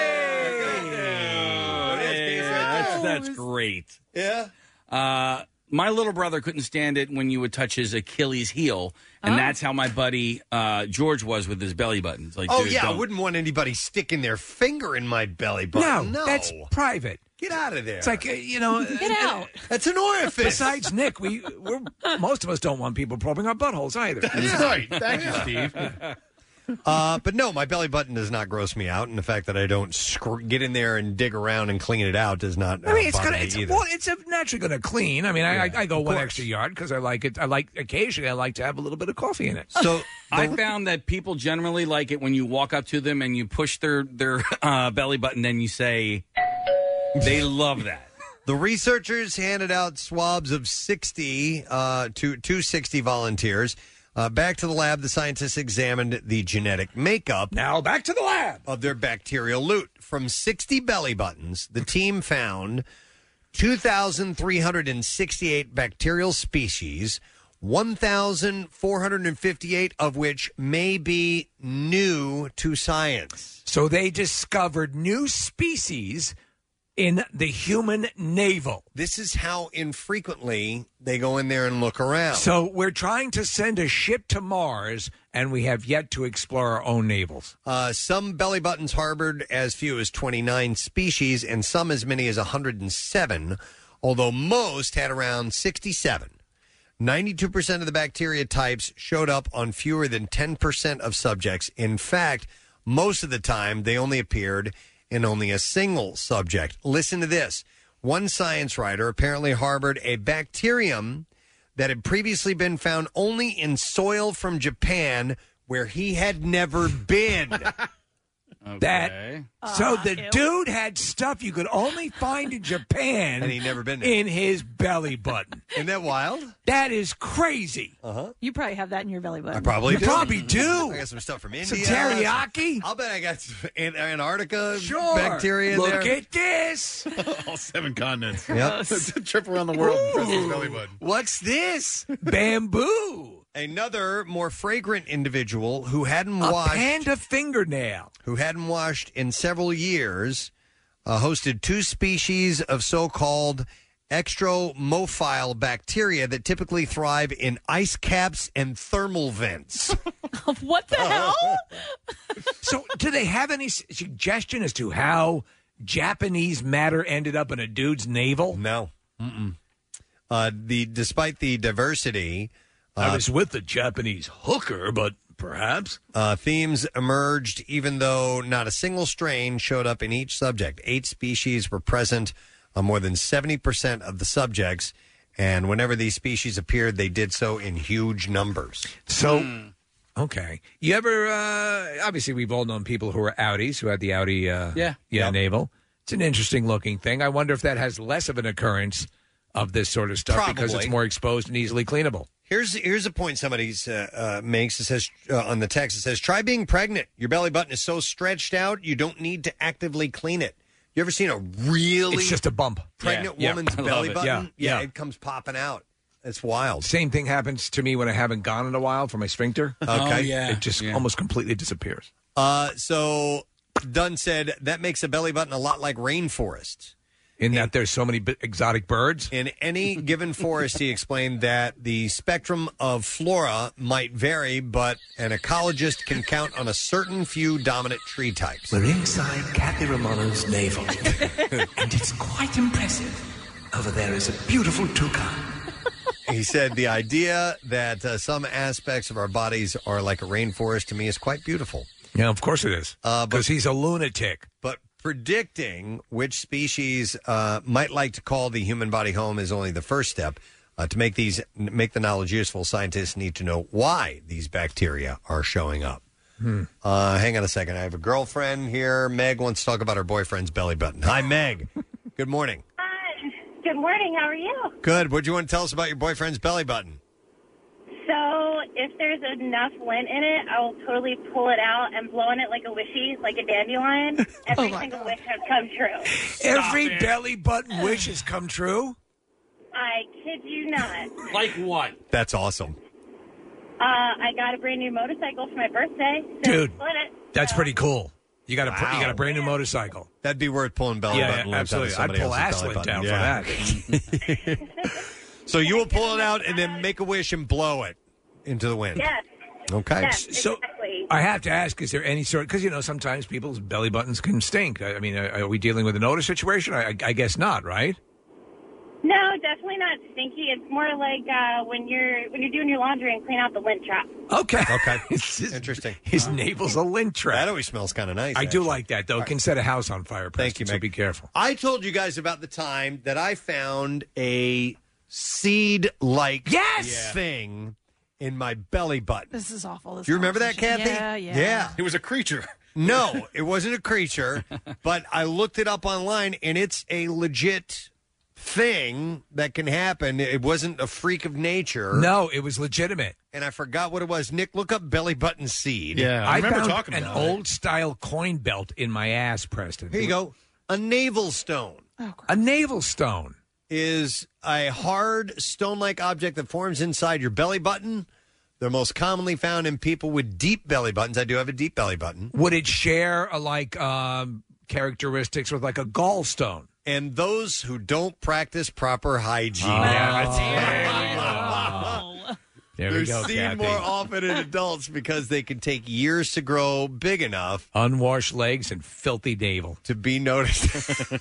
that's great. Yeah. My little brother couldn't stand it when you would touch his Achilles heel, and that's how my buddy George was with his belly buttons. Like, Oh, dude, yeah, I don't- wouldn't want anybody sticking their finger in my belly button. No, that's private. Get out of there. It's like, Get out. That's an orifice. Besides Nick, most of us don't want people probing our buttholes either. That's right. Thank you, Steve. But no, my belly button does not gross me out, and the fact that I don't get in there and dig around and clean it out does not. I mean, it's bother gonna. me It's, either. well, it's naturally going to clean. I mean, I go of one course. extra yard because I like it. Occasionally I like to have a little bit of coffee in it. So I found that people generally like it when you walk up to them and you push their belly button, and you say, they love that. The researchers handed out swabs of 60 to 60 volunteers. Back to the lab, the scientists examined the genetic makeup. Now back to the lab of their bacterial loot. From 60 belly buttons, the team found 2,368 bacterial species, 1,458 of which may be new to science. So they discovered new species in the human navel. This is how infrequently they go in there and look around. So we're trying to send a ship to Mars, and we have yet to explore our own navels. Some belly buttons harbored as few as 29 species and some as many as 107, although most had around 67. 92% of the bacteria types showed up on fewer than 10% of subjects. In fact, most of the time, they only appeared in only a single subject. Listen to this. One science writer apparently harbored a bacterium that had previously been found only in soil from Japan, where he had never been. So the dude had stuff you could only find in Japan, And he'd never been there. in his belly button. Isn't that wild? That is crazy. Uh-huh. You probably have that in your belly button. I probably You do. probably do. I got some stuff from India. Some teriyaki? I'll bet I got some Antarctica Sure. bacteria in Look there. at this. All 7 continents. Yep. It's a trip around the world in Preston's belly button. What's this? Bamboo. Another more fragrant individual who hadn't A washed panda fingernail. in several years hosted 2 species of so-called extramophile bacteria that typically thrive in ice caps and thermal vents. What the hell? So do they have any suggestion as to how Japanese matter ended up in a dude's navel? No. Mm-mm. Despite the diversity, I was with the Japanese hooker, but perhaps. Themes emerged even though not a single strain showed up in each subject. 8 species were present on more than 70% of the subjects, and whenever these species appeared, they did so in huge numbers. So, okay. You ever, obviously we've all known people who are outies, who had the outie navel. It's an interesting looking thing. I wonder if that has less of an occurrence of this sort of stuff because it's Probably. more exposed and easily cleanable. Here's a point somebody makes. It says on the text, it says, try being pregnant. Your belly button is so stretched out, you don't need to actively clean it. You ever seen a really It's just a bump. pregnant Yeah. woman's I love belly it. button? Yeah. It comes popping out. It's wild. Same thing happens to me when I haven't gone in a while for my sphincter. Okay. It just almost completely disappears. So Dunn said that makes a belly button a lot like rainforests. In that there's so many exotic birds? In any given forest, he explained that the spectrum of flora might vary, but an ecologist can count on a certain few dominant tree types. We're inside Kathy Romano's navel, and it's quite impressive. Over there is a beautiful toucan. He said the idea that some aspects of our bodies are like a rainforest to me is quite beautiful. Yeah, of course it is. Because he's a lunatic. But predicting which species might like to call the human body home is only the first step. To make the knowledge useful, scientists need to know why these bacteria are showing up. Hang on a second. I have a girlfriend here. Meg wants to talk about her boyfriend's belly button. Hi, Meg. Good morning. Hi. Good morning. How are you? Good. What do you want to tell us about your boyfriend's belly button? So, if there's enough lint in it, I will totally pull it out and blow on it like a wishy, like a dandelion. Every single wish has come true. Every belly button wish has come true? I kid you not. Like what? That's awesome. I got a brand new motorcycle for my birthday. So Dude, split it. That's pretty cool. You got a brand new motorcycle. That'd be worth pulling belly button lints out of absolutely. I'd somebody pull else's ass belly lint button. down for that. So you will pull it out and then make a wish and blow it into the wind. Yes. Okay. Yes, So exactly. I have to ask, is there any sort, because, sometimes people's belly buttons can stink. I mean, are we dealing with an odor situation? I guess not, right? No, definitely not stinky. It's more like when you're doing your laundry and clean out the lint trap. Okay. Okay. Interesting. His navel's a lint trap. That always smells kind of nice. I do like that, though. It can set a house on fire. Thank you, so Meg. be careful. I told you guys about the time that I found a seed-like thing in my belly button. This is awful. Do you remember that, Kathy? Yeah. It was a creature. No, it wasn't a creature, but I looked it up online, and it's a legit thing that can happen. It wasn't a freak of nature. No, it was legitimate. And I forgot what it was. Nick, look up belly button seed. I remember found talking an about it. old-style coin belt in my ass, Preston. Here you go. A navel stone. A navel stone is a hard stone-like object that forms inside your belly button. They're most commonly found in people with deep belly buttons. I do have a deep belly button. Would it share characteristics with like a gallstone? And those who don't practice proper hygiene. There They're we go, seen Kathy. more often in adults because they can take years to grow big enough. Unwashed legs and filthy navel. To be noticed.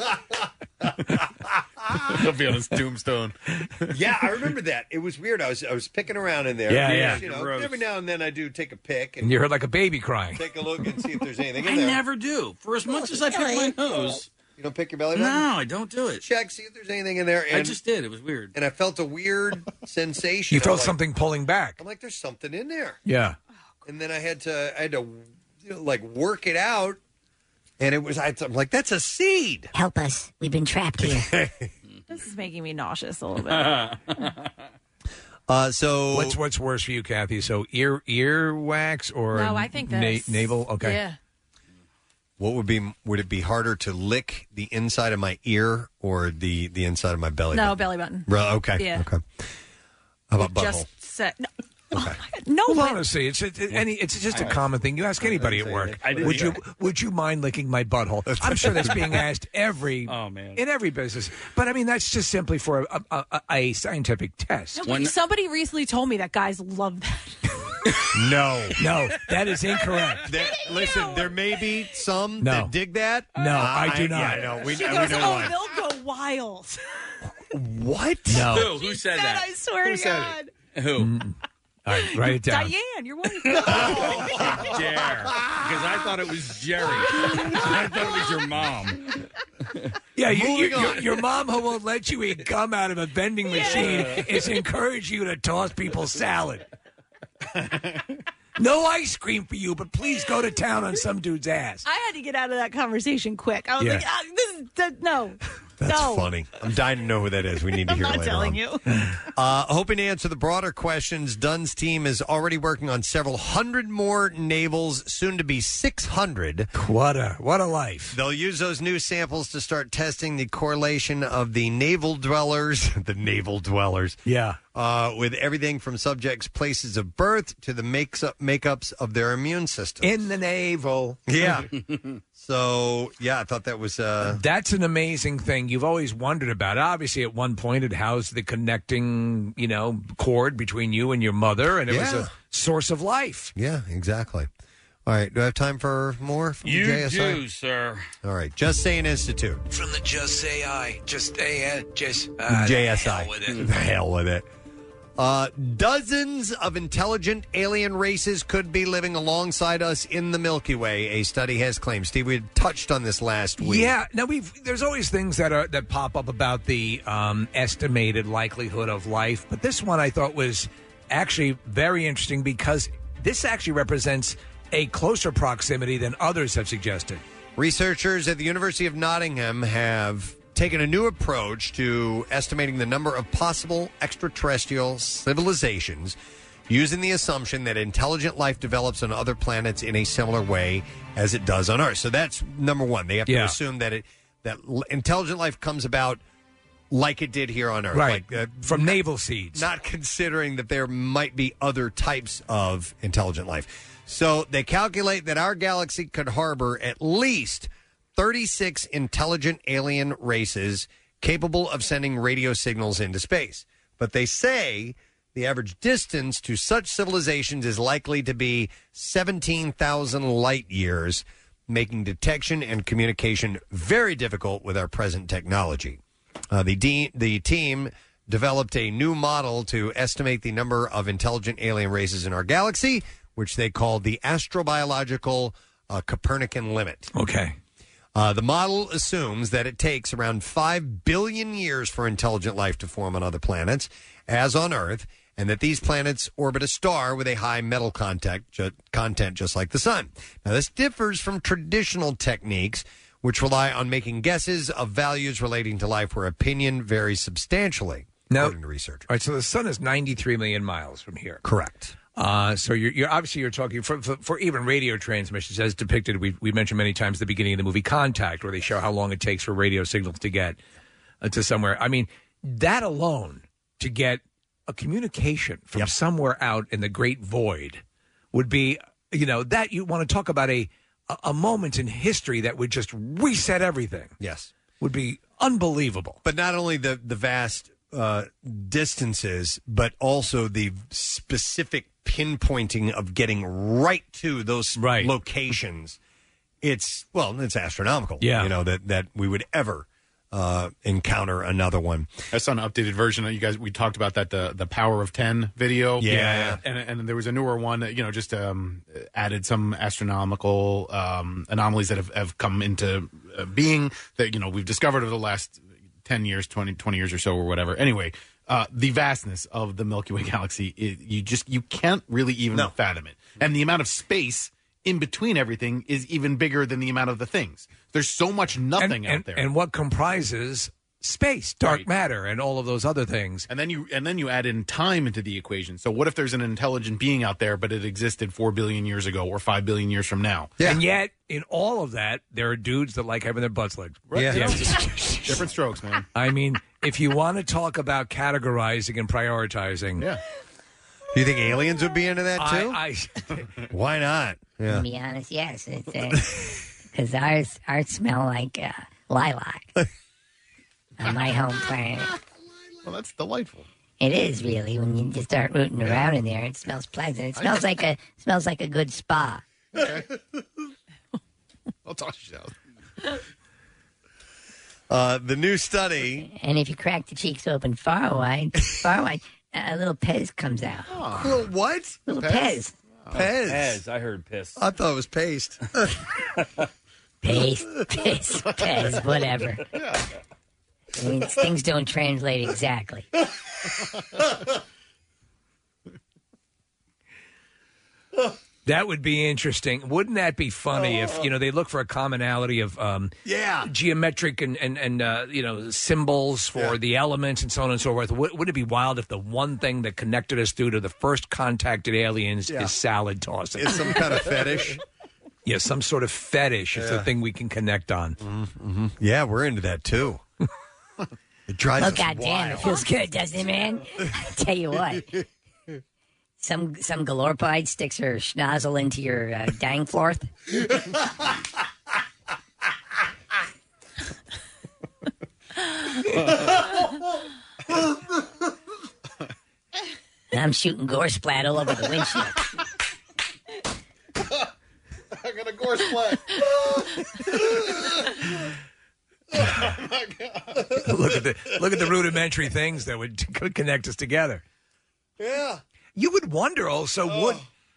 It'll be on his tombstone. Yeah, I remember that. It was weird. I was picking around in there. Yeah. You know, Gross. every now and then I do take a pick And you heard like a baby crying. take a look and see if there's anything in I there. never do. For as much as I pick my nose. You don't pick your belly button? No, I don't do it. Check, see if there's anything in there. I just did. It was weird. And I felt a weird sensation. You I'm felt like- something pulling back. I'm like, there's something in there. Yeah. And then I had to like work it out. And it was, I'm like, that's a seed. Help us. We've been trapped here. This is making me nauseous a little bit. So what's worse for you, Kathy? So ear wax or No, I think that's navel? Okay. Yeah. What would it be harder to lick the inside of my ear or the inside of my belly No, button? belly button. Okay. Yeah. Okay. How about butthole? Just said no. Okay. No, well, but- honestly, it's just a common thing. You ask anybody at work, would you mind licking my butthole? I'm sure that's being asked in every business. But I mean, that's just simply for a scientific test. No, but somebody recently told me that guys love that. No, that is incorrect. Listen, there may be some No. that dig that. No, I do not. Yeah, no, we She know goes, why. they'll go wild. What? No. Who said that? I swear to God. Who? All right, write it down. Diane, your wife. Dare. Because I thought it was Jerry. I thought it was your mom. Yeah, Moving on. your mom who won't let you eat gum out of a vending machine is encourage you to toss people salad. No ice cream for you, but please go to town on some dude's ass. I had to get out of that conversation quick. I was Yeah. like, no. That's no. funny. I'm dying to know who that is. We need to I'm hear not later telling on. you. Hoping to answer the broader questions, Dunn's team is already working on several hundred more navels, soon to be 600. What a life. They'll use those new samples to start testing the correlation of the navel dwellers, Yeah. with everything from subjects' places of birth to the makeups of their immune system. In the navel. Yeah. So, yeah, I thought that was... That's an amazing thing. You've always wondered about it. Obviously, at one point, it housed the connecting, cord between you and your mother, and it was a source of life. Yeah, exactly. All right, do I have time for more from You JSI? do, sir. All right, Just Saying Institute. From the Just Say I. Just say just JSI. hell with it. The hell with it. Dozens of intelligent alien races could be living alongside us in the Milky Way, a study has claimed. Steve, we had touched on this last week. Yeah. Now there's always things that pop up about the estimated likelihood of life, but this one I thought was actually very interesting because this actually represents a closer proximity than others have suggested. Researchers at the University of Nottingham have taken a new approach to estimating the number of possible extraterrestrial civilizations using the assumption that intelligent life develops on other planets in a similar way as it does on Earth. So that's number one. They have to assume that intelligent life comes about like it did here on Earth. Right. Like, from navel seeds. Not considering that there might be other types of intelligent life. So they calculate that our galaxy could harbor at least 36 intelligent alien races capable of sending radio signals into space. But they say the average distance to such civilizations is likely to be 17,000 light years, making detection and communication very difficult with our present technology. The team developed a new model to estimate the number of intelligent alien races in our galaxy, which they called the astrobiological Copernican limit. Okay. The model assumes that it takes around 5 billion years for intelligent life to form on other planets, as on Earth, and that these planets orbit a star with a high metal content just like the Sun. Now, this differs from traditional techniques, which rely on making guesses of values relating to life where opinion varies substantially, according to research. All right, so the Sun is 93 million miles from here. Correct. So you're obviously talking for even radio transmissions as depicted. We mentioned many times at the beginning of the movie Contact, where they show how long it takes for radio signals to get to somewhere. I mean, that alone to get a communication from somewhere out in the great void would be, that you want to talk about a moment in history that would just reset everything. Yes, would be unbelievable. But not only the vast distances, but also the specific pinpointing of getting right to those locations. It's astronomical. Yeah. That we would ever encounter another one. I saw an updated version. We talked about that, the Power of 10 video. Yeah. And there was a newer one that, just added some astronomical anomalies that have come into being that, we've discovered over the last 10 years, 20 years or so or whatever. Anyway, the vastness of the Milky Way galaxy, you can't really even fathom it. And the amount of space in between everything is even bigger than the amount of the things. There's so much nothing out there. And what comprises space, dark matter, and all of those other things. And then you add in time into the equation. So what if there's an intelligent being out there, but it existed 4 billion years ago or 5 billion years from now? Yeah. And yet, in all of that, there are dudes that like having their butts licked. Right. Yeah. Different strokes, man. I mean, if you want to talk about categorizing and prioritizing. Yeah. Do you think aliens would be into that, too? Why not? To be honest, yes. Because ours smell like lilac on my home planet. Well, that's delightful. It is really. When you just start rooting around in there, it smells pleasant. It smells like a good spa. Okay. I'll toss you out. The new study. And if you crack the cheeks open far wide, a little Pez comes out. Little what? Little Pez. Pez. I heard piss. I thought it was paste. Paste, piss, Pez, whatever. Yeah. I mean, things don't translate exactly. That would be interesting. Wouldn't that be funny if, they look for a commonality of geometric and symbols for the elements and so on and so forth. Wouldn't it be wild if the one thing that connected us through to the first contacted aliens is salad tossing? It's some kind of fetish. Yeah, some sort of fetish is the thing we can connect on. Mm-hmm. Yeah, we're into that, too. It drives us goddamn, wild. It feels good, doesn't it, man? I tell you what. Some galorpide sticks her schnozzle into your dang floorth. And I'm shooting gore splat all over the windshield. I got a gore splat. Oh my God. Look at the rudimentary things that could connect us together. Yeah. You would wonder also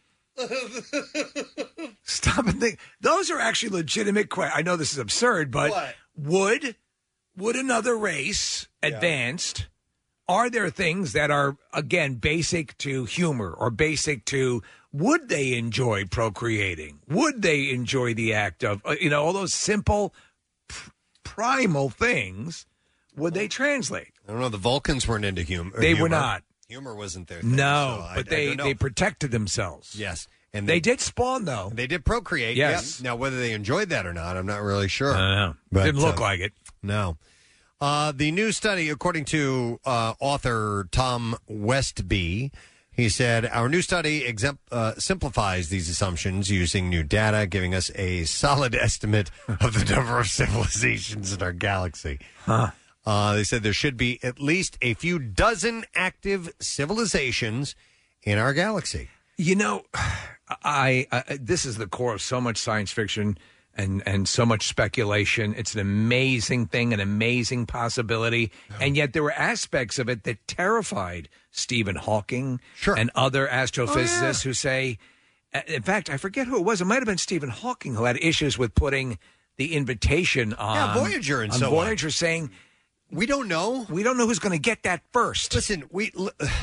stop and think. Those are actually legitimate questions. I know this is absurd, but would another race advanced? Are there things that are, again, basic to humor or basic to would they enjoy procreating? Would they enjoy the act of, all those simple, primal things? Would they translate? I don't know. The Vulcans weren't into humor. They were not. Humor wasn't their thing. No, so but they protected themselves. Yes. And they did spawn, though. They did procreate. Yes. Yep. Now, whether they enjoyed that or not, I'm not really sure. I don't know. But, didn't look like it. No. The new study, according to author Tom Westby, he said, our new study simplifies these assumptions using new data, giving us a solid estimate of the number of civilizations in our galaxy. Huh. They said there should be at least a few dozen active civilizations in our galaxy. This is the core of so much science fiction and so much speculation. It's an amazing thing, an amazing possibility. And yet there were aspects of it that terrified Stephen Hawking and other astrophysicists who say, in fact, I forget who it was. It might have been Stephen Hawking who had issues with putting the invitation on Voyager and on so on. Voyager, saying, we don't know. We don't know who's going to get that first. Listen, we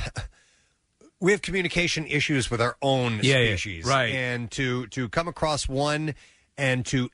have communication issues with our own species. right. And to come across one and to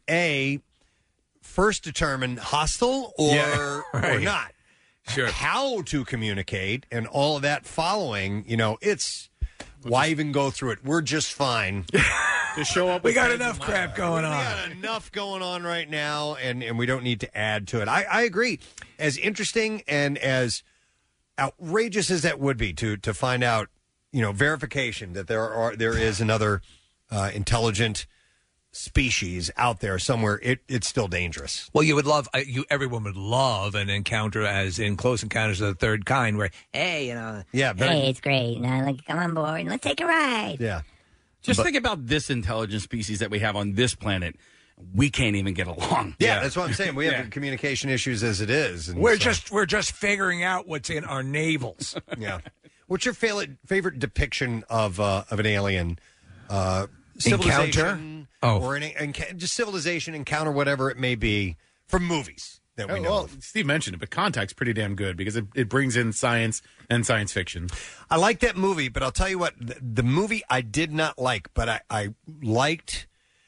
first determine hostile or not. Sure. How to communicate and all of that following, it's why even go through it? We're just fine. To show up. We got enough crap going on. We got enough going on right now, and we don't need to add to it. I agree. As interesting and as outrageous as that would be to find out, verification that there is another intelligent species out there somewhere, it's still dangerous. Well, everyone would love an encounter, as in Close Encounters of the Third Kind, where, hey, hey, it's great. Come on board and let's take a ride. Yeah. Just think about this intelligent species that we have on this planet. We can't even get along. Yeah, that's what I'm saying. We have communication issues as it is. And we're just figuring out what's in our navels. Yeah. What's your favorite depiction of an alien civilization? Encounter? Or just civilization, encounter, whatever it may be, from movies that we know. Well, Steve mentioned it, but Contact's pretty damn good because it brings in science and science fiction. I like that movie, but I'll tell you what, the movie I did not like, but I liked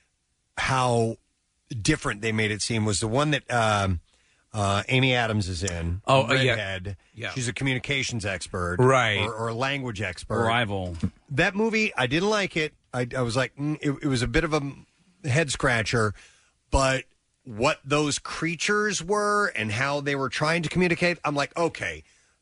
how different they made it seem, was the one that Amy Adams is in. Redhead. Yeah. She's a communications expert. Right. Or a language expert. Arrival. That movie, I didn't like it. I was like, it was a bit of a head scratcher, but what those creatures were and how they were trying to communicate, I'm like, okay,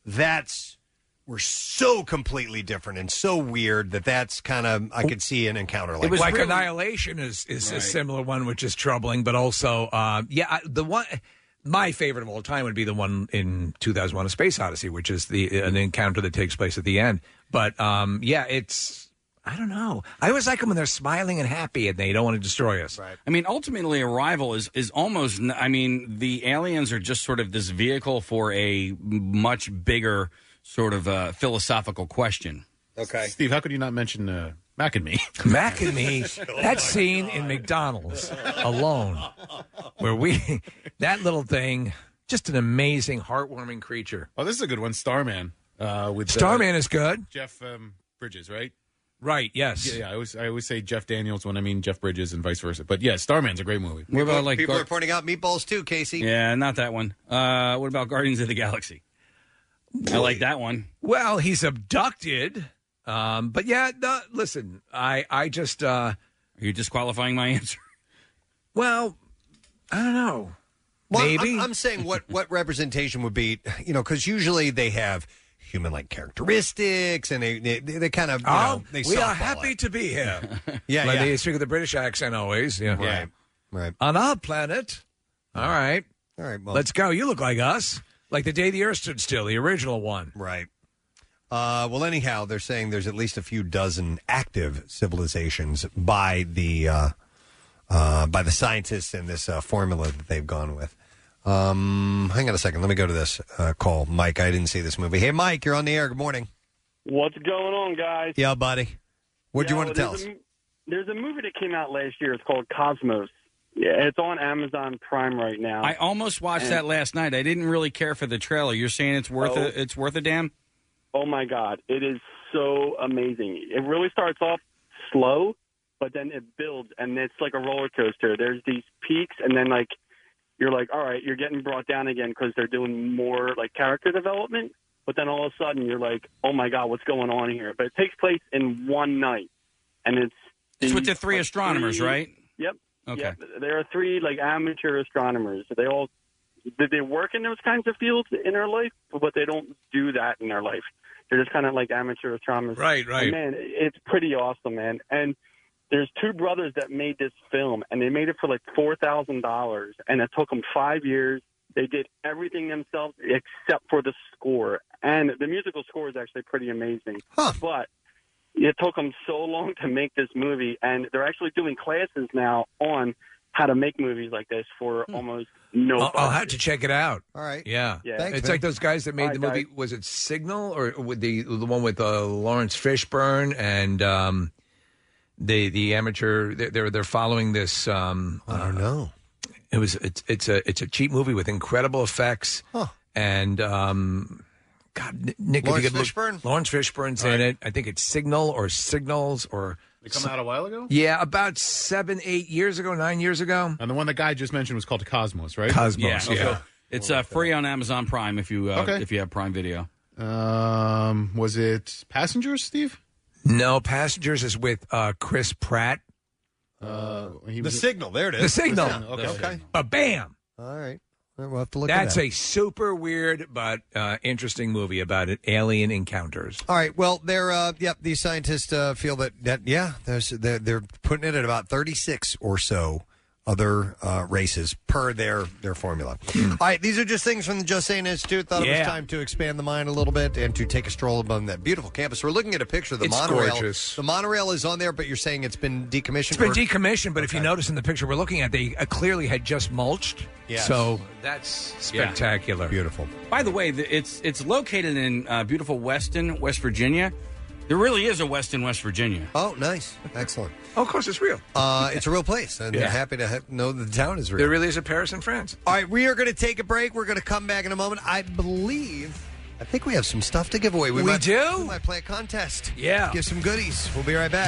we're so completely different and so weird that's kind of, I could see an encounter like that. It was like Annihilation is a similar one, which is troubling, but also, the one, my favorite of all time would be the one in 2001: A Space Odyssey, which is an encounter that takes place at the end. But, it's, I don't know. I always like them when they're smiling and happy and they don't want to destroy us. Right. I mean, ultimately, Arrival is almost, the aliens are just sort of this vehicle for a much bigger sort of philosophical question. Okay. Steve, how could you not mention Mac and Me? Mac and Me, that scene in McDonald's alone, where that little thing, just an amazing, heartwarming creature. Oh, this is a good one, Starman. Starman is good. Jeff Bridges, right? Right, yes. Yeah, I always say Jeff Daniels when I mean Jeff Bridges and vice versa. But yeah, Starman's a great movie. What about people are pointing out Meatballs too, Casey? Yeah, not that one. What about Guardians of the Galaxy? I like that one. Well, he's abducted. But yeah, listen, I just... Are you disqualifying my answer? Well, I don't know. Well, Maybe. I'm saying what representation would be, because usually they have human-like characteristics, and they kind of, they we are softball happy it. to be here. Yeah, Like yeah. they speak with the British accent always. Yeah. Right. On our planet. All right. Well, Let's go. You look like us. Like the day the Earth stood still, the original one. Right. Well, anyhow, they're saying there's at least a few dozen active civilizations by the scientists in this formula that they've gone with. Hang on a second. Let me go to this call. Mike, I didn't see this movie. Hey, Mike, you're on the air. Good morning. What's going on, guys? Yeah, buddy. What do you want to tell us? There's a movie that came out last year. It's called Cosmos. Yeah, it's on Amazon Prime right now. I almost watched that last night. I didn't really care for the trailer. You're saying it's worth a damn? Oh my God, it is so amazing. It really starts off slow, but then it builds, and it's like a roller coaster. There's these peaks, and then you're like, all right, you're getting brought down again because they're doing more character development. But then all of a sudden you're like, oh my God, what's going on here? But it takes place in one night, and it's with the three astronomers, right? Yep. Okay. Yep. There are three amateur astronomers. They work in those kinds of fields in their life, but they don't do that in their life. They're just kind of like amateur astronomers. Right. And man, it's pretty awesome, man. And there's two brothers that made this film, and they made it for $4,000, and it took them 5 years. They did everything themselves except for the score, and the musical score is actually pretty amazing. But it took them so long to make this movie, and they're actually doing classes now on how to make movies like this for almost no I'll budget. have to check it out. All right. Yeah. Yeah. Thanks, It's man. like those guys that made the movie. Was it Signal or with the one with Lawrence Fishburne and the amateur? They're following this. I don't know. It's a cheap movie with incredible effects and. God, Nick, Lawrence if you could Fishburne? look, Lawrence Fishburne's in it. I think it's Signal or Signals or. They come out a while ago? Yeah, about 7-8 years ago, 9 years ago. And the one the guy just mentioned was called Cosmos, right? Cosmos, yeah. Okay. It's free on Amazon Prime if you have Prime Video. Was it Passengers, Steve? No, Passengers is with Chris Pratt. The Signal. There it is. The Signal. Okay. Bam. All right. We'll have to look That's at that. a super weird but interesting movie about alien encounters. All right. Well, these scientists feel that they're putting it at about 36 or so other races per their formula. All right. These are just things from the Just Saying Institute. Thought it was time to expand the mind a little bit and to take a stroll among that beautiful campus. We're looking at a picture of the It's monorail. gorgeous. The monorail is on there, but you're saying it's been decommissioned. It's been decommissioned, but if you notice in the picture we're looking at, they clearly had just mulched. Yes. So that's spectacular. Beautiful. By the way, it's located in beautiful Weston, West Virginia. There really is a Weston, West Virginia. Oh, nice. Excellent. Oh, of course, it's real. It's a real place, and Yeah. happy to know that the town is real. There really is a Paris in France. All right, we are going to take a break. We're going to come back in a moment. I think we have some stuff to give away. We might play a contest. Yeah. Give some goodies. We'll be right back.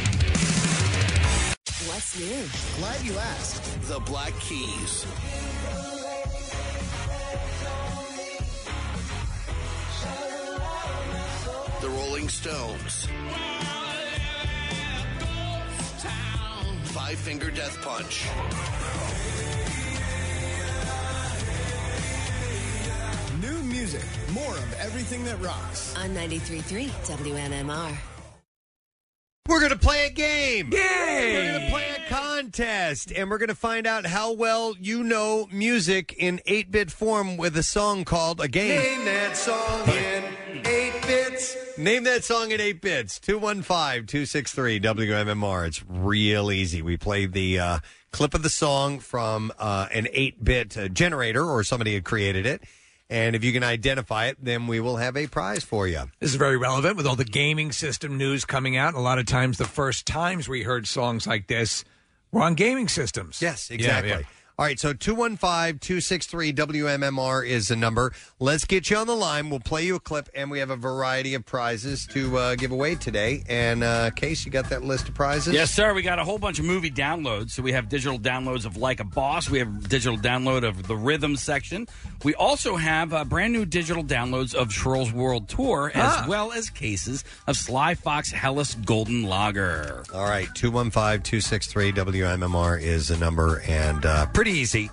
What's new? Glad you asked. The Black Keys. The Rolling Stones. Five Finger Death Punch. New music. More of everything that rocks. On 93.3 WMMR. We're going to play a game. Yay! We're going to play a contest, and we're going to find out how well you know music in 8-bit form with a song called A Game. Name that song in 8 bits. Name that song in 8 bits. 215-263 WMMR. It's real easy. We play the clip of the song from an 8-bit generator, or somebody had created it. And if you can identify it, then we will have a prize for you. This is very relevant with all the gaming system news coming out. A lot of times, the first times we heard songs like this were on gaming systems. Yes, exactly. Yeah. All right, so 215-263 WMMR is the number. Let's get you on the line. We'll play you a clip, and we have a variety of prizes to give away today. And, Case, you got that list of prizes? Yes, sir. We got a whole bunch of movie downloads. So we have digital downloads of Like a Boss. We have digital download of the Rhythm section. We also have brand new digital downloads of Sherrill's World Tour, as well as cases of Sly Fox Hellas Golden Lager. All right, 215-263 WMMR is the number, and pretty easy.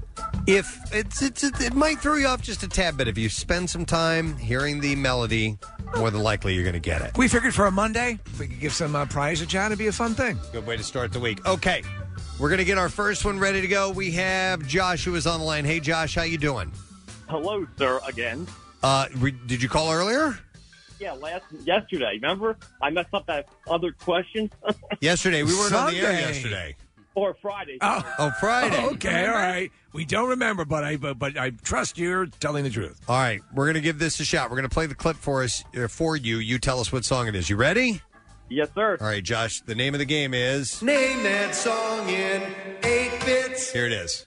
If it might throw you off just a tad bit. If you spend some time hearing the melody, more than likely you're going to get it. We figured for a Monday, if we could give some prizes, John, it'd be a fun thing. Good way to start the week. Okay, we're going to get our first one ready to go. We have Josh who is on the line. Hey, Josh, how you doing? Hello, sir, again. Did you call earlier? Yeah, yesterday. Remember? I messed up that other question. Yesterday. We weren't on the air Sunday. yesterday. Or Friday. Oh, Friday. Oh, okay, all right. We don't remember, but I trust you're telling the truth. All right, we're going to give this a shot. We're going to play the clip for you. You tell us what song it is. You ready? Yes, sir. All right, Josh, the name of the game is... Name that song in 8 bits. Here it is.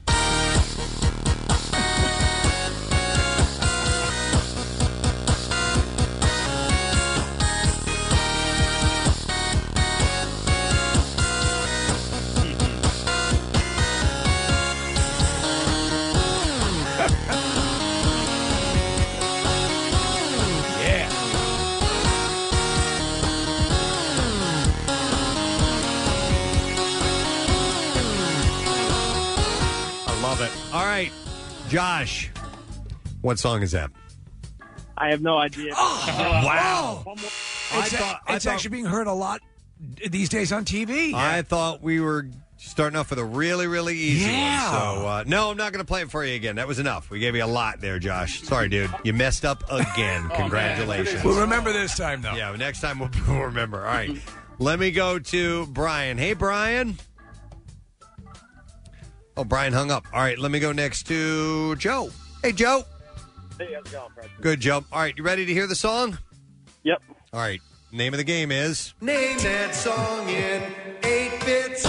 Love it. All right, Josh, what song is that? I have no idea. Wow. One more. It's actually being heard a lot these days on TV. I thought we were starting off with a really, really easy Yeah. one. So, no, I'm not going to play it for you again. That was enough. We gave you a lot there, Josh. Sorry, dude. You messed up again. Congratulations. We'll remember this time, though. Yeah, next time we'll remember. All right. Let me go to Brian. Hey, Brian. Oh, Brian hung up. All right, let me go next to Joe. Hey, Joe. Hey, how's it going, Fred? Good, Joe. All right, you ready to hear the song? Yep. All right, name of the game is... Name that song in 8 bits.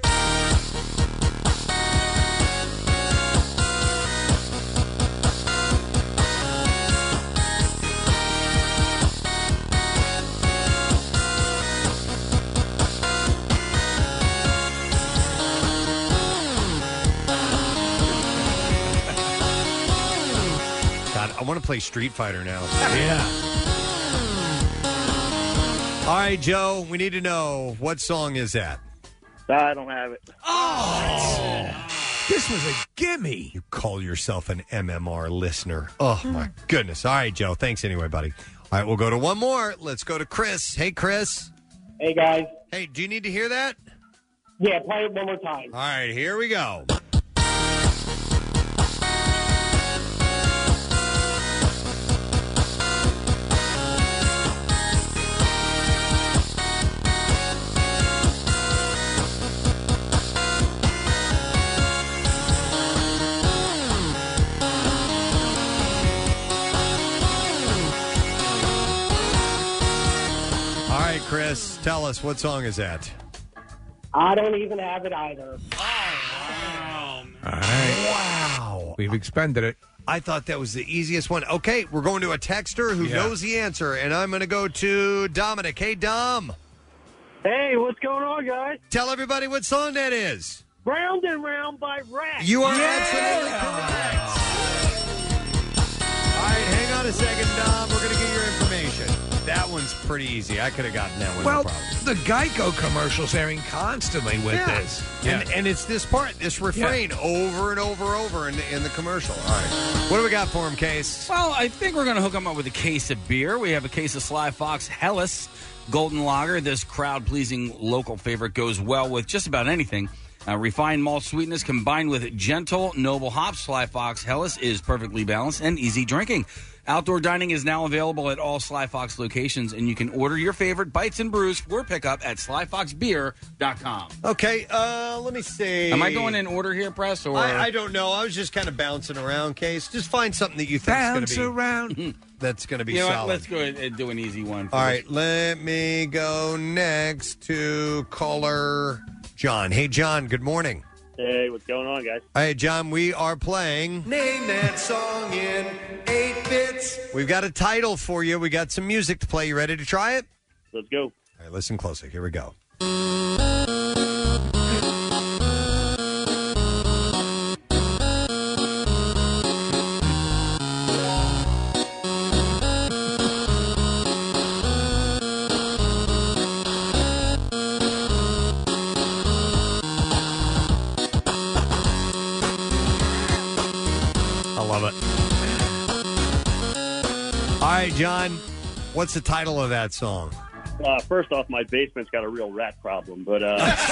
I want to play Street Fighter now. Yeah. All right, Joe, we need to know, what song is that? I don't have it. Oh! This was a gimme. You call yourself an MMR listener. Oh, my goodness. All right, Joe. Thanks anyway, buddy. All right, we'll go to one more. Let's go to Chris. Hey, Chris. Hey, guys. Hey, do you need to hear that? Yeah, play it one more time. All right, here we go. Chris, tell us, what song is that? I don't even have it either. All right. Wow. We've expended it. I thought that was the easiest one. Okay, we're going to a texter who knows the answer, and I'm going to go to Dominic. Hey, Dom. Hey, what's going on, guys? Tell everybody what song that is. Round and Round by Rat. You are absolutely correct. All right, hang on a second, Dom. We're going to get your information. That one's pretty easy. I could have gotten that one. Well, no problem. the Geico commercial's airing constantly with this. And it's this part, this refrain, over and over in the commercial. All right. What do we got for him, Case? Well, I think we're going to hook him up with a case of beer. We have a case of Sly Fox Helles Golden Lager. This crowd-pleasing local favorite goes well with just about anything. Refined malt sweetness combined with gentle, noble hops. Sly Fox Helles is perfectly balanced and easy drinking. Outdoor dining is now available at all Sly Fox locations, and you can order your favorite bites and brews for pickup at slyfoxbeer.com. Okay, let me see. Am I going in order here, Press? Or I don't know. I was just kind of bouncing around, Case. Just find something that you think is going to be... around. That's going to be you know solid. what? Let's go ahead and do an easy one. All right, let me go next to caller John. Hey, John, good morning. Hey, what's going on, guys? Hey, John, we are playing Name That Song in 8 Bits. We've got a title for you. We got some music to play. You ready to try it? Let's go. All right, listen closely. Here we go. All right, John, what's the title of that song? First off, my basement's got a real rat problem, but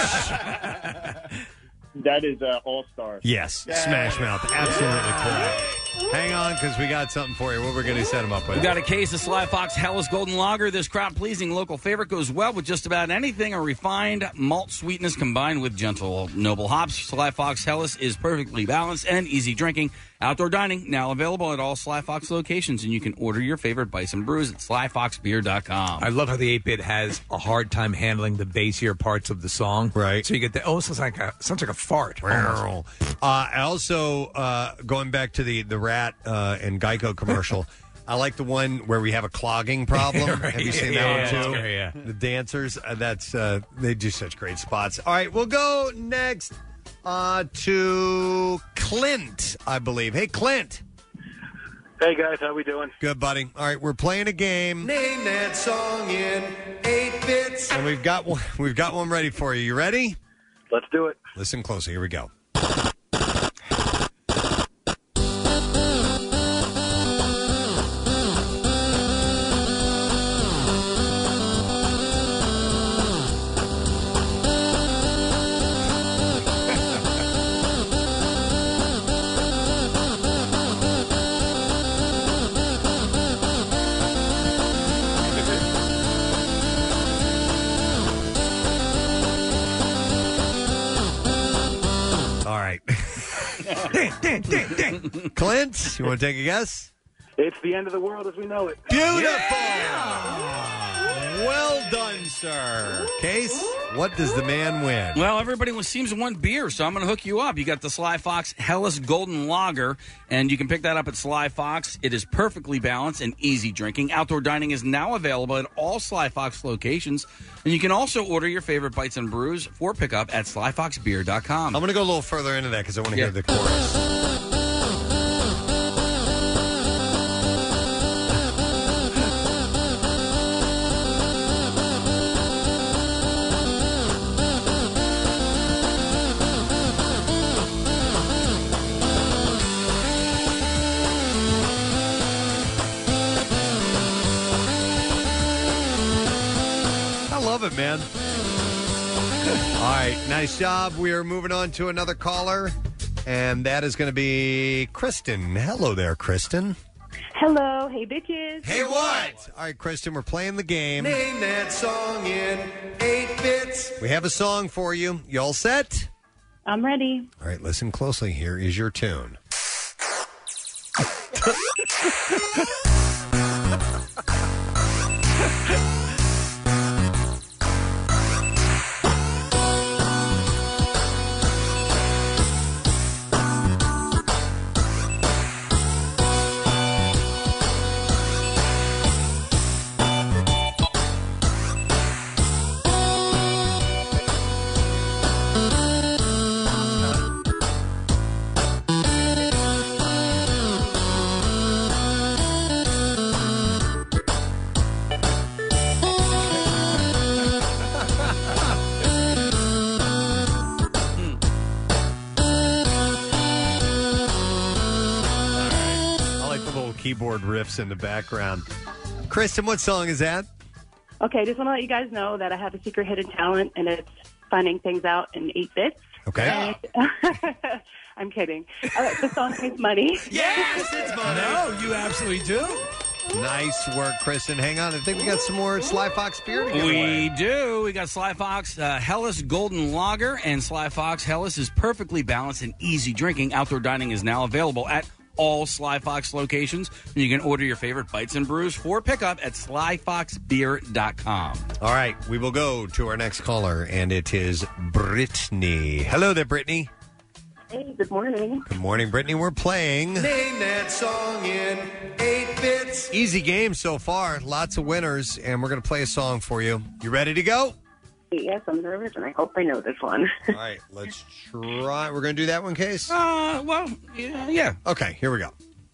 that is All Stars. Yes, Smash Mouth. Absolutely correct. Hang on, because we got something for you. What we're going to set him up with? We got a case of Sly Fox Helles Golden Lager. This crowd-pleasing local favorite goes well with just about anything. A refined malt sweetness combined with gentle, noble hops. Sly Fox Helles is perfectly balanced and easy drinking. Outdoor dining now available at all Sly Fox locations, and you can order your favorite bison brews at slyfoxbeer.com. I love how the 8-bit has a hard time handling the bassier parts of the song. Right. So you get the sounds like a fart. I also, going back to the Rat and Geico commercial, I like the one where we have a clogging problem. Right. Have you seen that one too? Yeah. The dancers, they do such great spots. All right, we'll go next to Clint, I believe. Hey, Clint. Hey, guys, how we doing? Good, buddy. All right, we're playing a game. Name that song in 8 bits. And we've got one ready for you. You ready? Let's do it. Listen closely. Here we go. Clint, you want to take a guess? It's the end of the world as we know it. Beautiful. Well done, sir. Case, what does the man win? Well, everybody seems to want beer, so I'm going to hook you up. You got the Sly Fox Helles Golden Lager, and you can pick that up at Sly Fox. It is perfectly balanced and easy drinking. Outdoor dining is now available at all Sly Fox locations, and you can also order your favorite bites and brews for pickup at slyfoxbeer.com. I'm going to go a little further into that because I want to hear the chorus. It, man. All right, nice job. We are moving on to another caller, and that is going to be Kristen. Hello there, Kristen. Hello. Hey, bitches. Hey, what? All right, Kristen, we're playing the game. Name that song in 8 bits. We have a song for you. You all set? I'm ready. All right, listen closely. Here is your tune. Keyboard riffs in the background. Kristen, what song is that? Okay, just want to let you guys know that I have a secret hidden talent, and it's finding things out in 8 bits. Okay. I'm kidding. The song is Money. Yes, it's Money. No, you absolutely do. Nice work, Kristen. Hang on. I think we got some more Sly Fox beer to give away. We do. We got Sly Fox Helles Golden Lager, and Sly Fox Helles is perfectly balanced and easy drinking. Outdoor dining is now available at all Sly Fox locations. And you can order your favorite bites and brews for pickup at slyfoxbeer.com. All right, we will go to our next caller, and it is Brittany. Hello there, Brittany. Hey, good morning. Good morning, Brittany. We're playing Name that song in 8 bits. Easy game so far. Lots of winners, and we're going to play a song for you. You ready to go? Yes, I'm nervous, and I hope I know this one. All right, let's try. We're going to do that one, Case? Well, yeah. Okay, here we go.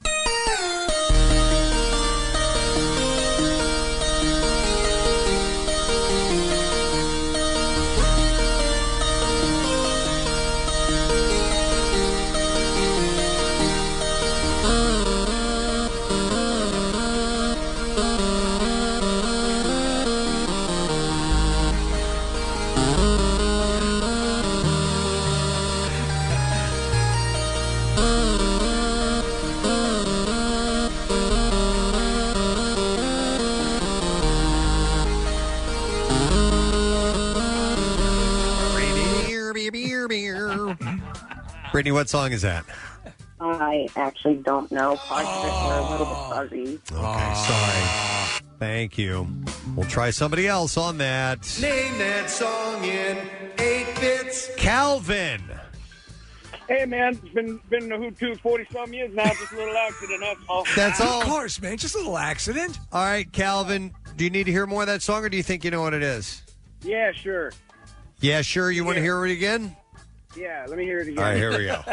Brittany, what song is that? I actually don't know. Parts of it were a little bit fuzzy. Okay, sorry. Thank you. We'll try somebody else on that. Name that song in 8 bits. Calvin. Hey, man, it's been in the Hoot 40-some years now. Just a little accident, that's all. That's all? Of course, man. Just a little accident. All right, Calvin, do you need to hear more of that song, or do you think you know what it is? Yeah, sure. Yeah, sure. You want to hear it again? Yeah, let me hear it again. All right, here we go.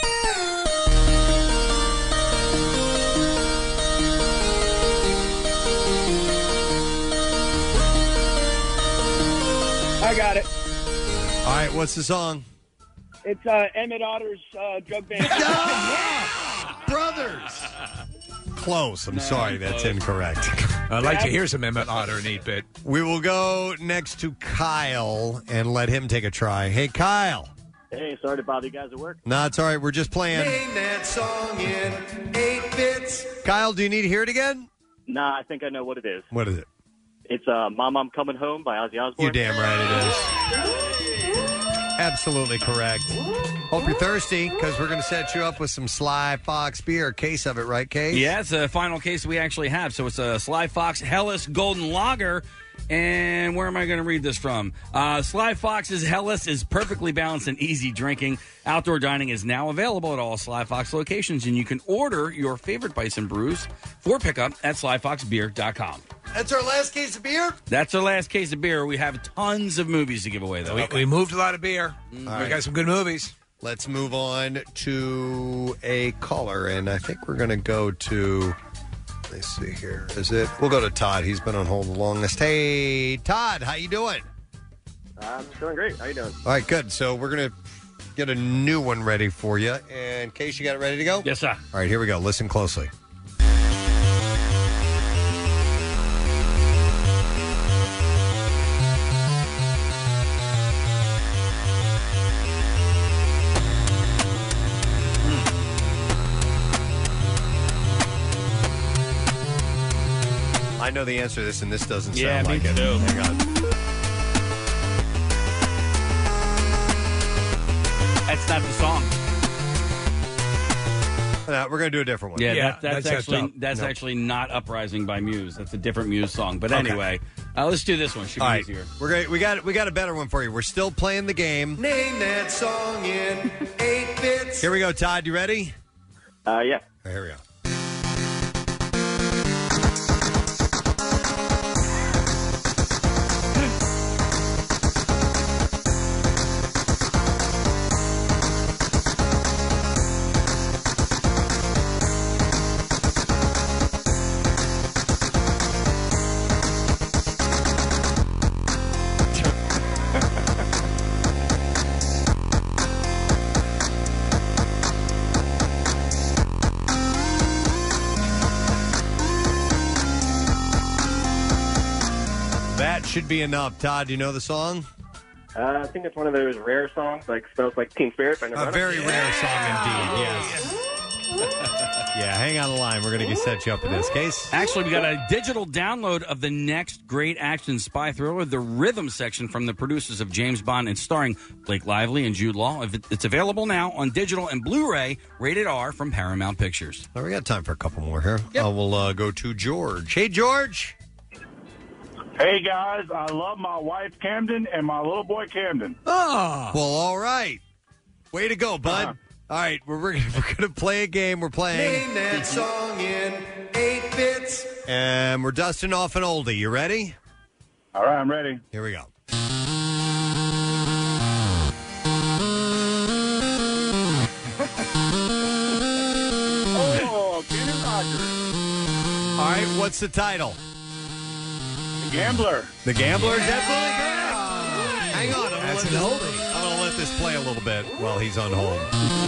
I got it. All right, what's the song? It's Emmett Otter's Drug Band. Brothers. Close. I'm sorry, that's incorrect. I'd like to hear some Emmett Otter in 8-bit. We will go next to Kyle and let him take a try. Hey, Kyle. Hey, sorry to bother you guys at work. No, it's all right. We're just playing. Name that song in 8 bits. Kyle, do you need to hear it again? Nah, I think I know what it is. What is it? It's Mom, I'm Coming Home by Ozzy Osbourne. You're damn right it is. Absolutely correct. Hope you're thirsty, because we're going to set you up with some Sly Fox beer. A case of it, right, Case? Yeah, it's a final case we actually have. So it's a Sly Fox Helles Golden Lager. And where am I going to read this from? Sly Fox's Helles is perfectly balanced and easy drinking. Outdoor dining is now available at all Sly Fox locations, and you can order your favorite Bison brews for pickup at slyfoxbeer.com. That's our last case of beer? That's our last case of beer. We have tons of movies to give away, though. We moved a lot of beer. We got some good movies. Let's move on to a caller, and I think we're going to go to... Let's see here. Is it? We'll go to Todd. He's been on hold the longest. Hey, Todd, how you doing? I'm doing great. How you doing? All right, good. So we're going to get a new one ready for you. And Case, you got it ready to go? Yes, sir. All right, here we go. Listen closely. I know the answer to this, and this doesn't sound like it. Too. Hang on. That's not the song. We're going to do a different one. Yeah, that's actually not Uprising by Muse. That's a different Muse song. But anyway, let's do this one. Should be All right. easier. We got a better one for you. We're still playing the game. Name that song in 8 bits. Here we go, Todd. You ready? Yeah. All right, here we go. Should be enough. Todd, do you know the song? I think it's one of those rare songs, like Smells Like Teen Spirit by Nirvana. A very rare song indeed, yes. Yeah, hang on the line. We're going to set you up in this case. Actually, we got a digital download of the next great action spy thriller, The Rhythm Section, from the producers of James Bond and starring Blake Lively and Jude Law. It's available now on digital and Blu-ray, rated R, from Paramount Pictures. Well, we got time for a couple more here. Yep. We'll go to George. Hey, George. Hey, guys, I love my wife, Camden, and my little boy, Camden. Oh. Well, all right. Way to go, bud. All right, we're going to play a game. We're playing... Name that song in 8 bits. And we're dusting off an oldie. You ready? All right, I'm ready. Here we go. Oh, Kenny Rogers. All right, what's the title? Gambler. The Gambler is absolutely correct. Hang on. That's an oldie. I'm going to let this play a little bit while he's on hold.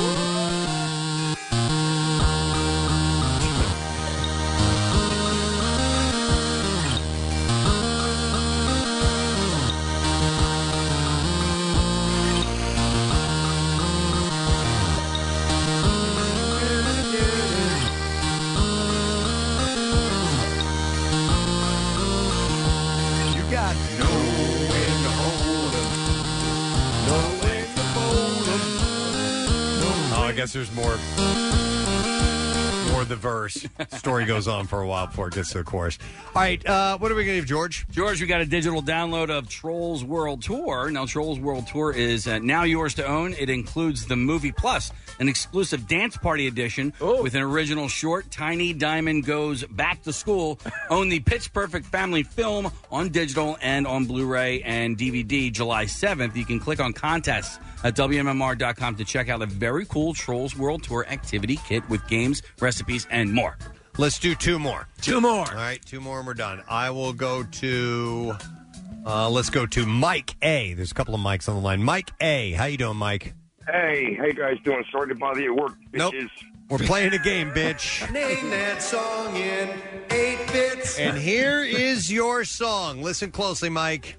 I guess there's more of the verse. Story goes on for a while before it gets to the chorus. All right, what are we going to give, George? George, we got a digital download of Trolls World Tour. Now, Trolls World Tour is now yours to own. It includes the movie plus an exclusive dance party edition with an original short, Tiny Diamond Goes Back to School. Own the Pitch Perfect family film on digital and on Blu-ray and DVD July 7th. You can click on contests at WMMR.com to check out a very cool Trolls World Tour activity kit with games, recipes, and more. Let's do 2 more. 2 more. All right, 2 more and we're done. I will go to, let's go to Mike A. There's a couple of mics on the line. Mike A. How you doing, Mike? Hey, how you guys doing? Sorry to bother you at work, bitches. Nope. We're playing a game, bitch. Name that song in 8 bits. And here is your song. Listen closely, Mike.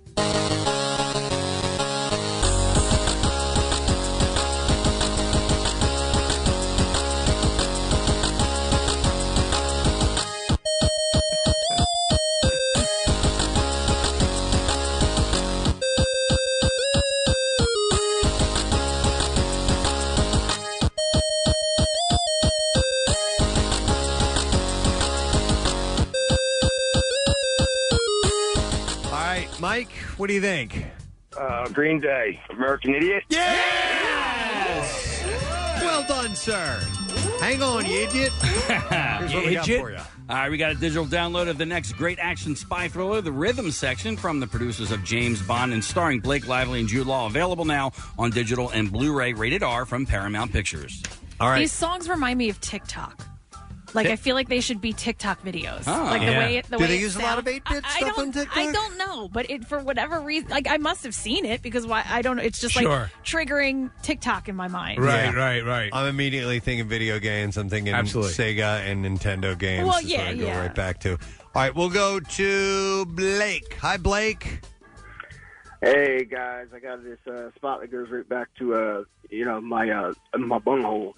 Mike, what do you think? Green Day, American Idiot. Yes! Well done, sir. Hang on, you idiot. Here's what we got for you. All right, we got a digital download of the next great action spy thriller, The Rhythm Section, from the producers of James Bond and starring Blake Lively and Jude Law. Available now on digital and Blu-ray, rated R, from Paramount Pictures. All right. These songs remind me of TikTok. Like, I feel like they should be TikTok videos. Oh. Like, the way it Do they it use a lot of sounds. 8-bit stuff on TikTok? I don't know, but for whatever reason, like, I must have seen it because I don't know. It's just like triggering TikTok in my mind. Right. I'm immediately thinking video games. I'm thinking Sega and Nintendo games. Well, is what I go right back to. All right, we'll go to Blake. Hi, Blake. Hey guys, I got this spot that goes right back to my bunghole.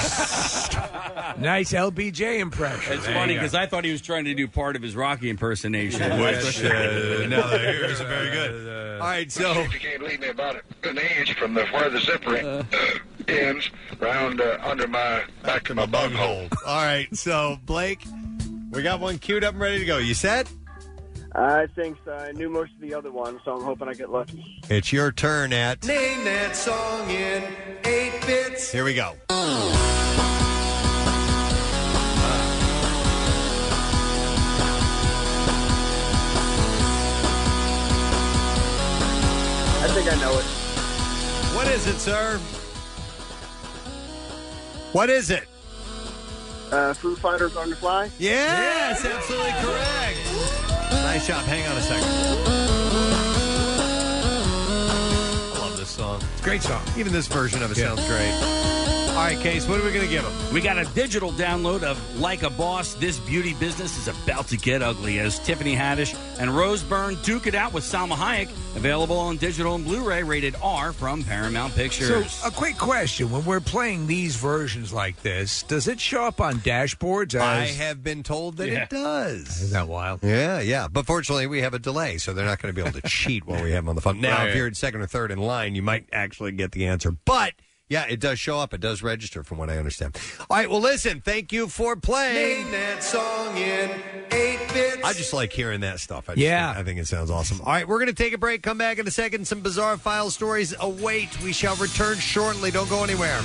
Nice LBJ impression. It's funny because I thought he was trying to do part of his Rocky impersonation. Which, now the ears are very good. All right, so if you can't leave me about an inch from where the zipper ends, round under my back to my bunghole. All right, so Blake, we got one queued up and ready to go. You set? I think so. I knew most of the other ones, so I'm hoping I get lucky. It's your turn at Name That Song in 8 Bits. Here we go. I think I know it. What is it, sir? What is it? Foo Fighters on the Fly? Yes, absolutely correct. Nice job. Hang on a second. I love this song. Great song. Even this version of it sounds great. All right, Case, what are we going to give them? We got a digital download of Like a Boss, This Beauty Business is About to Get Ugly, as Tiffany Haddish and Rose Byrne duke it out with Salma Hayek. Available on digital and Blu-ray, rated R, from Paramount Pictures. So, a quick question. When we're playing these versions like this, does it show up on dashboards? I have been told that it does. Isn't that wild? Yeah. But fortunately, we have a delay, so they're not going to be able to cheat while we have them on the phone. Now, if you're in second or third in line, you might actually get the answer. But yeah, it does show up. It does register, from what I understand. All right, well, listen, thank you for playing. Name that song in 8 bits. I just like hearing that stuff. I think it sounds awesome. All right, we're going to take a break, come back in a second. Some bizarre file stories await. We shall return shortly. Don't go anywhere.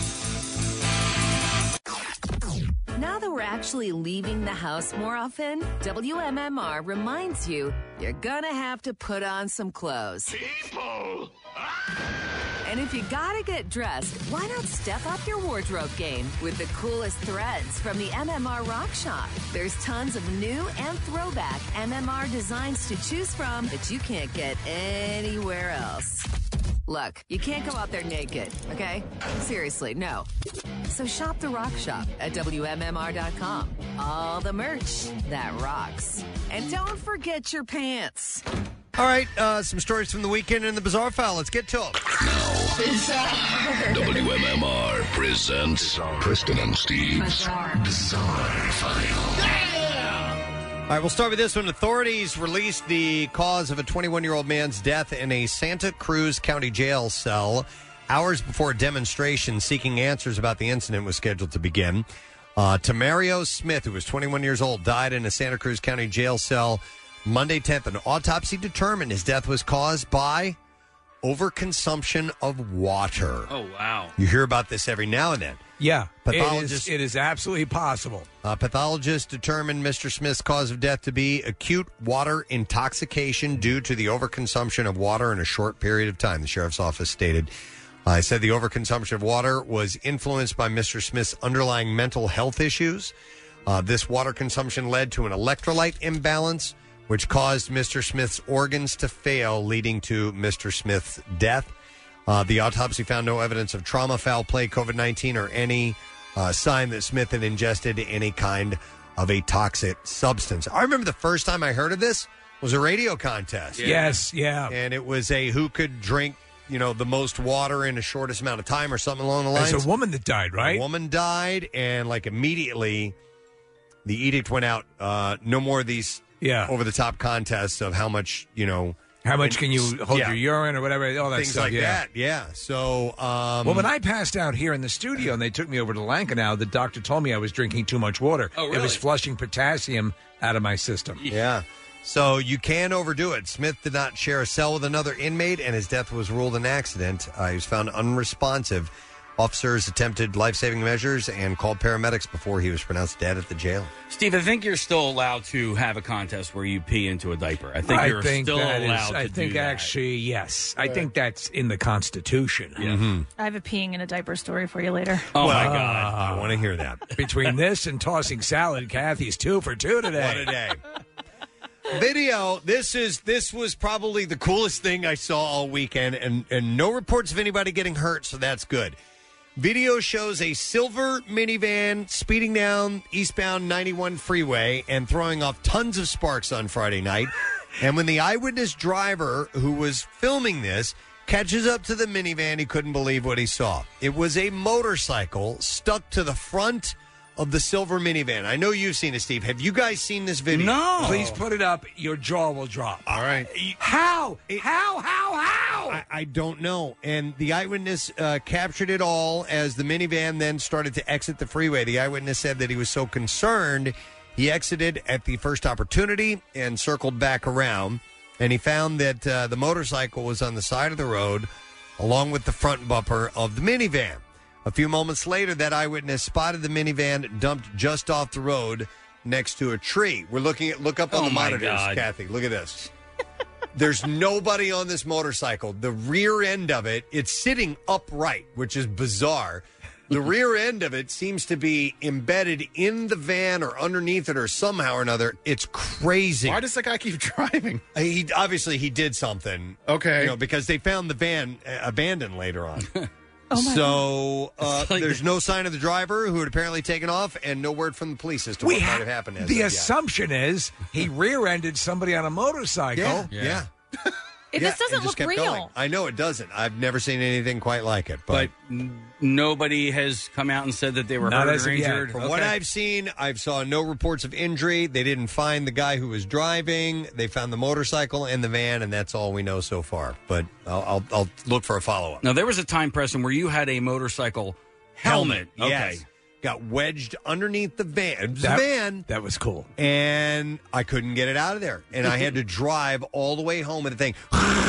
Now that we're actually leaving the house more often, WMMR reminds you you're gonna have to put on some clothes. People! And if you gotta get dressed, why not step up your wardrobe game with the coolest threads from the MMR Rock Shop? There's tons of new and throwback MMR designs to choose from that you can't get anywhere else. Look, you can't go out there naked, okay? Seriously, no. So shop the Rock Shop at WMMR.com. All the merch that rocks. And don't forget your pants. All right, some stories from the weekend in the Bizarre File. Let's get to them. WMMR presents Preston and Steve's Bizarre File. All right, we'll start with this one. Authorities released the cause of a 21-year-old man's death in a Santa Cruz County jail cell hours before a demonstration seeking answers about the incident was scheduled to begin. Tamario Smith, who was 21 years old, died in a Santa Cruz County jail cell Monday 10th. An autopsy determined his death was caused by overconsumption of water. Oh, wow. You hear about this every now and then. Yeah, Pathologists, it is absolutely possible. Pathologists determined Mr. Smith's cause of death to be acute water intoxication due to the overconsumption of water in a short period of time, the sheriff's office stated. I said the overconsumption of water was influenced by Mr. Smith's underlying mental health issues. This water consumption led to an electrolyte imbalance, which caused Mr. Smith's organs to fail, leading to Mr. Smith's death. The autopsy found no evidence of trauma, foul play, COVID-19, or any sign that Smith had ingested any kind of a toxic substance. I remember the first time I heard of this was a radio contest. Yes, yeah. And it was a who could drink, the most water in the shortest amount of time or something along the lines. There's a woman that died, right? A woman died, and immediately the edict went out. No more of these over-the-top contests of how much, how much can you hold your urine or whatever, all that things stuff. Like that, yeah. So, well, when I passed out here in the studio and they took me over to Lankenau, the doctor told me I was drinking too much water. Oh, really? It was flushing potassium out of my system. Yeah. So you can overdo it. Smith did not share a cell with another inmate, and his death was ruled an accident. He was found unresponsive. Officers attempted life-saving measures and called paramedics before he was pronounced dead at the jail. Steve, I think you're still allowed to have a contest where you pee into a diaper. I think you're still allowed to I do think that. actually, yes. I think that's in the Constitution. Mm-hmm. I have a peeing in a diaper story for you later. Oh, my God. I want to hear that. Between this and tossing salad, Kathy's 2 for 2 today. What a day. Video, this was probably the coolest thing I saw all weekend, and no reports of anybody getting hurt, so that's good. Video shows a silver minivan speeding down eastbound 91 freeway and throwing off tons of sparks on Friday night. And when the eyewitness driver who was filming this catches up to the minivan, he couldn't believe what he saw. It was a motorcycle stuck to the front of the silver minivan. I know you've seen it, Steve. Have you guys seen this video? No. Please put it up. Your jaw will drop. All right. How? How? I don't know. And the eyewitness captured it all as the minivan then started to exit the freeway. The eyewitness said that he was so concerned, he exited at the first opportunity and circled back around. And he found that the motorcycle was on the side of the road along with the front bumper of the minivan. A few moments later, that eyewitness spotted the minivan dumped just off the road next to a tree. Look up on the monitors, God. Kathy. Look at this. There's nobody on this motorcycle. The rear end of it, it's sitting upright, which is bizarre. The rear end of it seems to be embedded in the van or underneath it or somehow or another. It's crazy. Why does that guy keep driving? He did something. Okay. Because they found the van abandoned later on. Oh There's no sign of the driver who had apparently taken off, and no word from the police as to what might have happened. The assumption is he rear-ended somebody on a motorcycle. Yeah. This doesn't just look kept real. going. I know it doesn't. I've never seen anything quite like it. But nobody has come out and said that they were Not hurt as or of yet. injured. From what I've seen, I saw no reports of injury. They didn't find the guy who was driving. They found the motorcycle and the van, and that's all we know so far. But I'll look for a follow-up. Now, there was a time, Preston, where you had a motorcycle helmet. Okay. Yes. Got wedged underneath the van. It was a van. That was cool. And I couldn't get it out of there. And I had to drive all the way home with the thing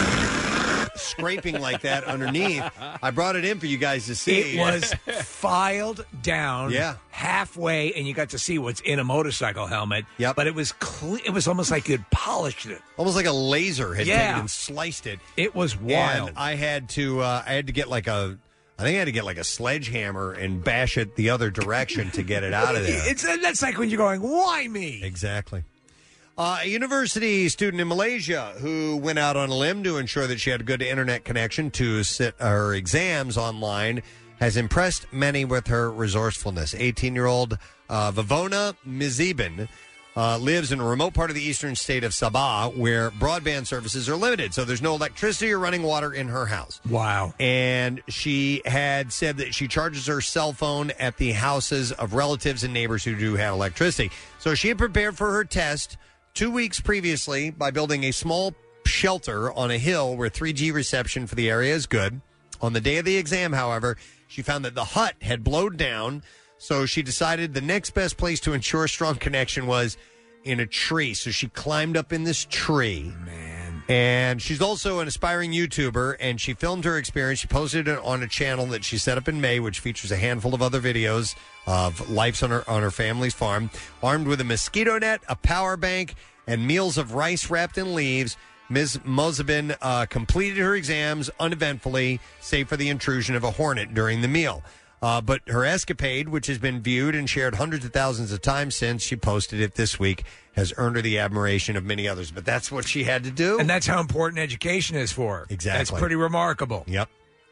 scraping like that underneath. I brought it in for you guys to see. It was filed down halfway, and you got to see what's in a motorcycle helmet. Yep. But it was it was almost like you'd polished it. Almost like a laser had taken and sliced it. It was wild. And I had to get like a sledgehammer and bash it the other direction to get it out of there. That's like when you're going, why me? Exactly. A university student in Malaysia who went out on a limb to ensure that she had a good internet connection to sit her exams online has impressed many with her resourcefulness. 18-year-old Vivona Mizibin lives in a remote part of the eastern state of Sabah where broadband services are limited, so there's no electricity or running water in her house. Wow. And she had said that she charges her cell phone at the houses of relatives and neighbors who do have electricity. So she had prepared for her test 2 weeks previously by building a small shelter on a hill where 3G reception for the area is good. On the day of the exam, however, she found that the hut had blown down, so she decided the next best place to ensure a strong connection was in a tree. So she climbed up in this tree. Man. And she's also an aspiring YouTuber, and she filmed her experience. She posted it on a channel that she set up in May, which features a handful of other videos of life on her family's farm. Armed with a mosquito net, a power bank, and meals of rice wrapped in leaves, Ms. Mozabin completed her exams uneventfully, save for the intrusion of a hornet during the meal. But her escapade, which has been viewed and shared hundreds of thousands of times since she posted it this week, has earned her the admiration of many others. But that's what she had to do. And that's how important education is for her. Exactly. That's pretty remarkable. Yep.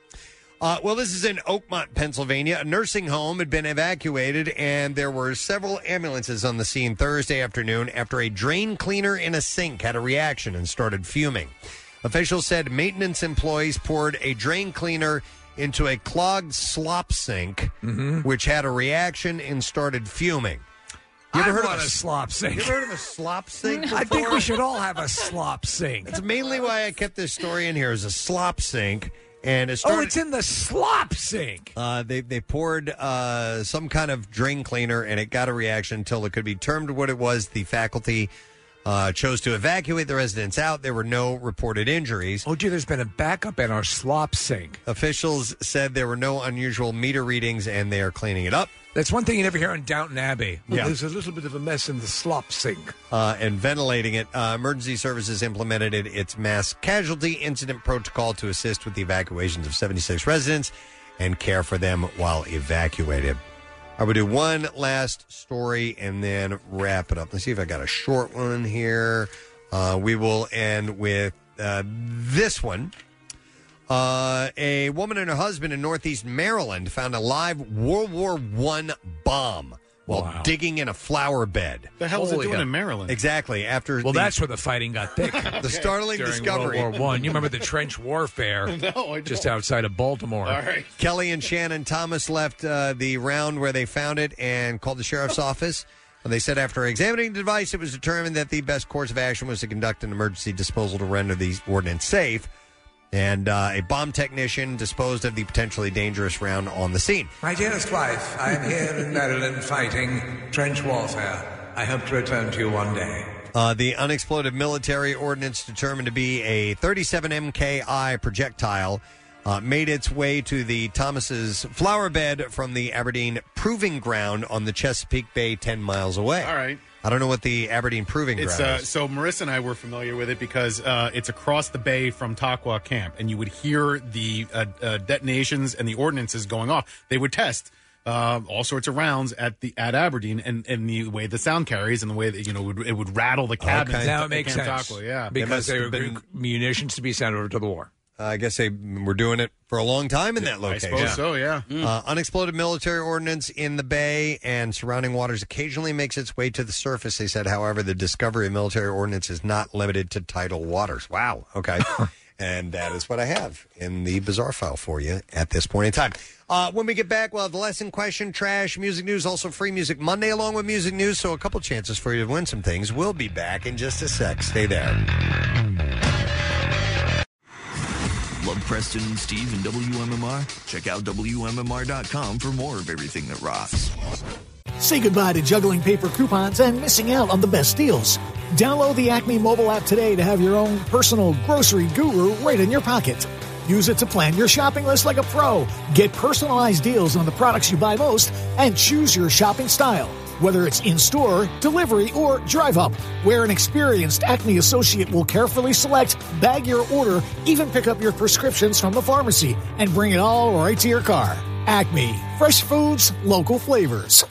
Well, this is in Oakmont, Pennsylvania. A nursing home had been evacuated, and there were several ambulances on the scene Thursday afternoon after a drain cleaner in a sink had a reaction and started fuming. Officials said maintenance employees poured a drain cleaner into a clogged slop sink, which had a reaction and started fuming. You ever heard of a slop sink? You ever heard of a slop sink before? I think we should all have a slop sink. That's mainly why I kept this story in here, is a slop sink. And it started, it's in the slop sink. They poured some kind of drain cleaner, and it got a reaction until it could be termed what it was. The faculty chose to evacuate the residents out. There were no reported injuries. Oh, gee, there's been a backup in our slop sink. Officials said there were no unusual meter readings, and they are cleaning it up. That's one thing you never hear on Downton Abbey. Well, Yeah. there's a little bit of a mess in the slop sink. And ventilating it. Emergency services implemented its mass casualty incident protocol to assist with the evacuations of 76 residents and care for them while evacuated. I will do one last story and then wrap it up. Let's see if I got a short one here. We will end with this one. A woman and her husband in Northeast Maryland found a live World War I bomb while digging in a flower bed. The hell is it doing in Maryland? Exactly. That's where the fighting got thick. The startling During discovery. World War I. You remember the trench warfare? No, I don't. Just outside of Baltimore. All right. Kelly and Shannon Thomas left the round where they found it and called the sheriff's office. They said after examining the device, it was determined that the best course of action was to conduct an emergency disposal to render the ordnance safe. And a bomb technician disposed of the potentially dangerous round on the scene. My dearest wife, I am here in Maryland fighting trench warfare. I hope to return to you one day. The unexploded military ordnance, determined to be a 37 MKI projectile, made its way to the Thomas's flower bed from the Aberdeen Proving Ground on the Chesapeake Bay 10 miles away. All right. I don't know what the Aberdeen Proving Ground is. So Marissa and I were familiar with it because it's across the bay from Taqua Camp, and you would hear the detonations and the ordnances going off. They would test all sorts of rounds at Aberdeen, and the way the sound carries and the way that it would rattle the cabins. Okay. Now it makes sense. Taqua, yeah, Because they were munitions to be sent over to the war. I guess they were doing it for a long time in that location. I suppose so, yeah. Unexploded military ordnance in the bay and surrounding waters occasionally makes its way to the surface, they said. However, the discovery of military ordnance is not limited to tidal waters. Wow. Okay. And that is what I have in the bizarre file for you at this point in time. When we get back, we'll have the lesson question, trash, music news, also Free Music Monday along with music news. So a couple chances for you to win some things. We'll be back in just a sec. Stay there. Love Preston and Steve and WMMR? Check out WMMR.com for more of everything that rocks. Say goodbye to juggling paper coupons and missing out on the best deals. Download the Acme mobile app today to have your own personal grocery guru right in your pocket. Use it to plan your shopping list like a pro. Get personalized deals on the products you buy most and choose your shopping style. Whether it's in-store, delivery, or drive-up, where an experienced Acme associate will carefully select, bag your order, even pick up your prescriptions from the pharmacy, and bring it all right to your car. Acme. Fresh foods, local flavors.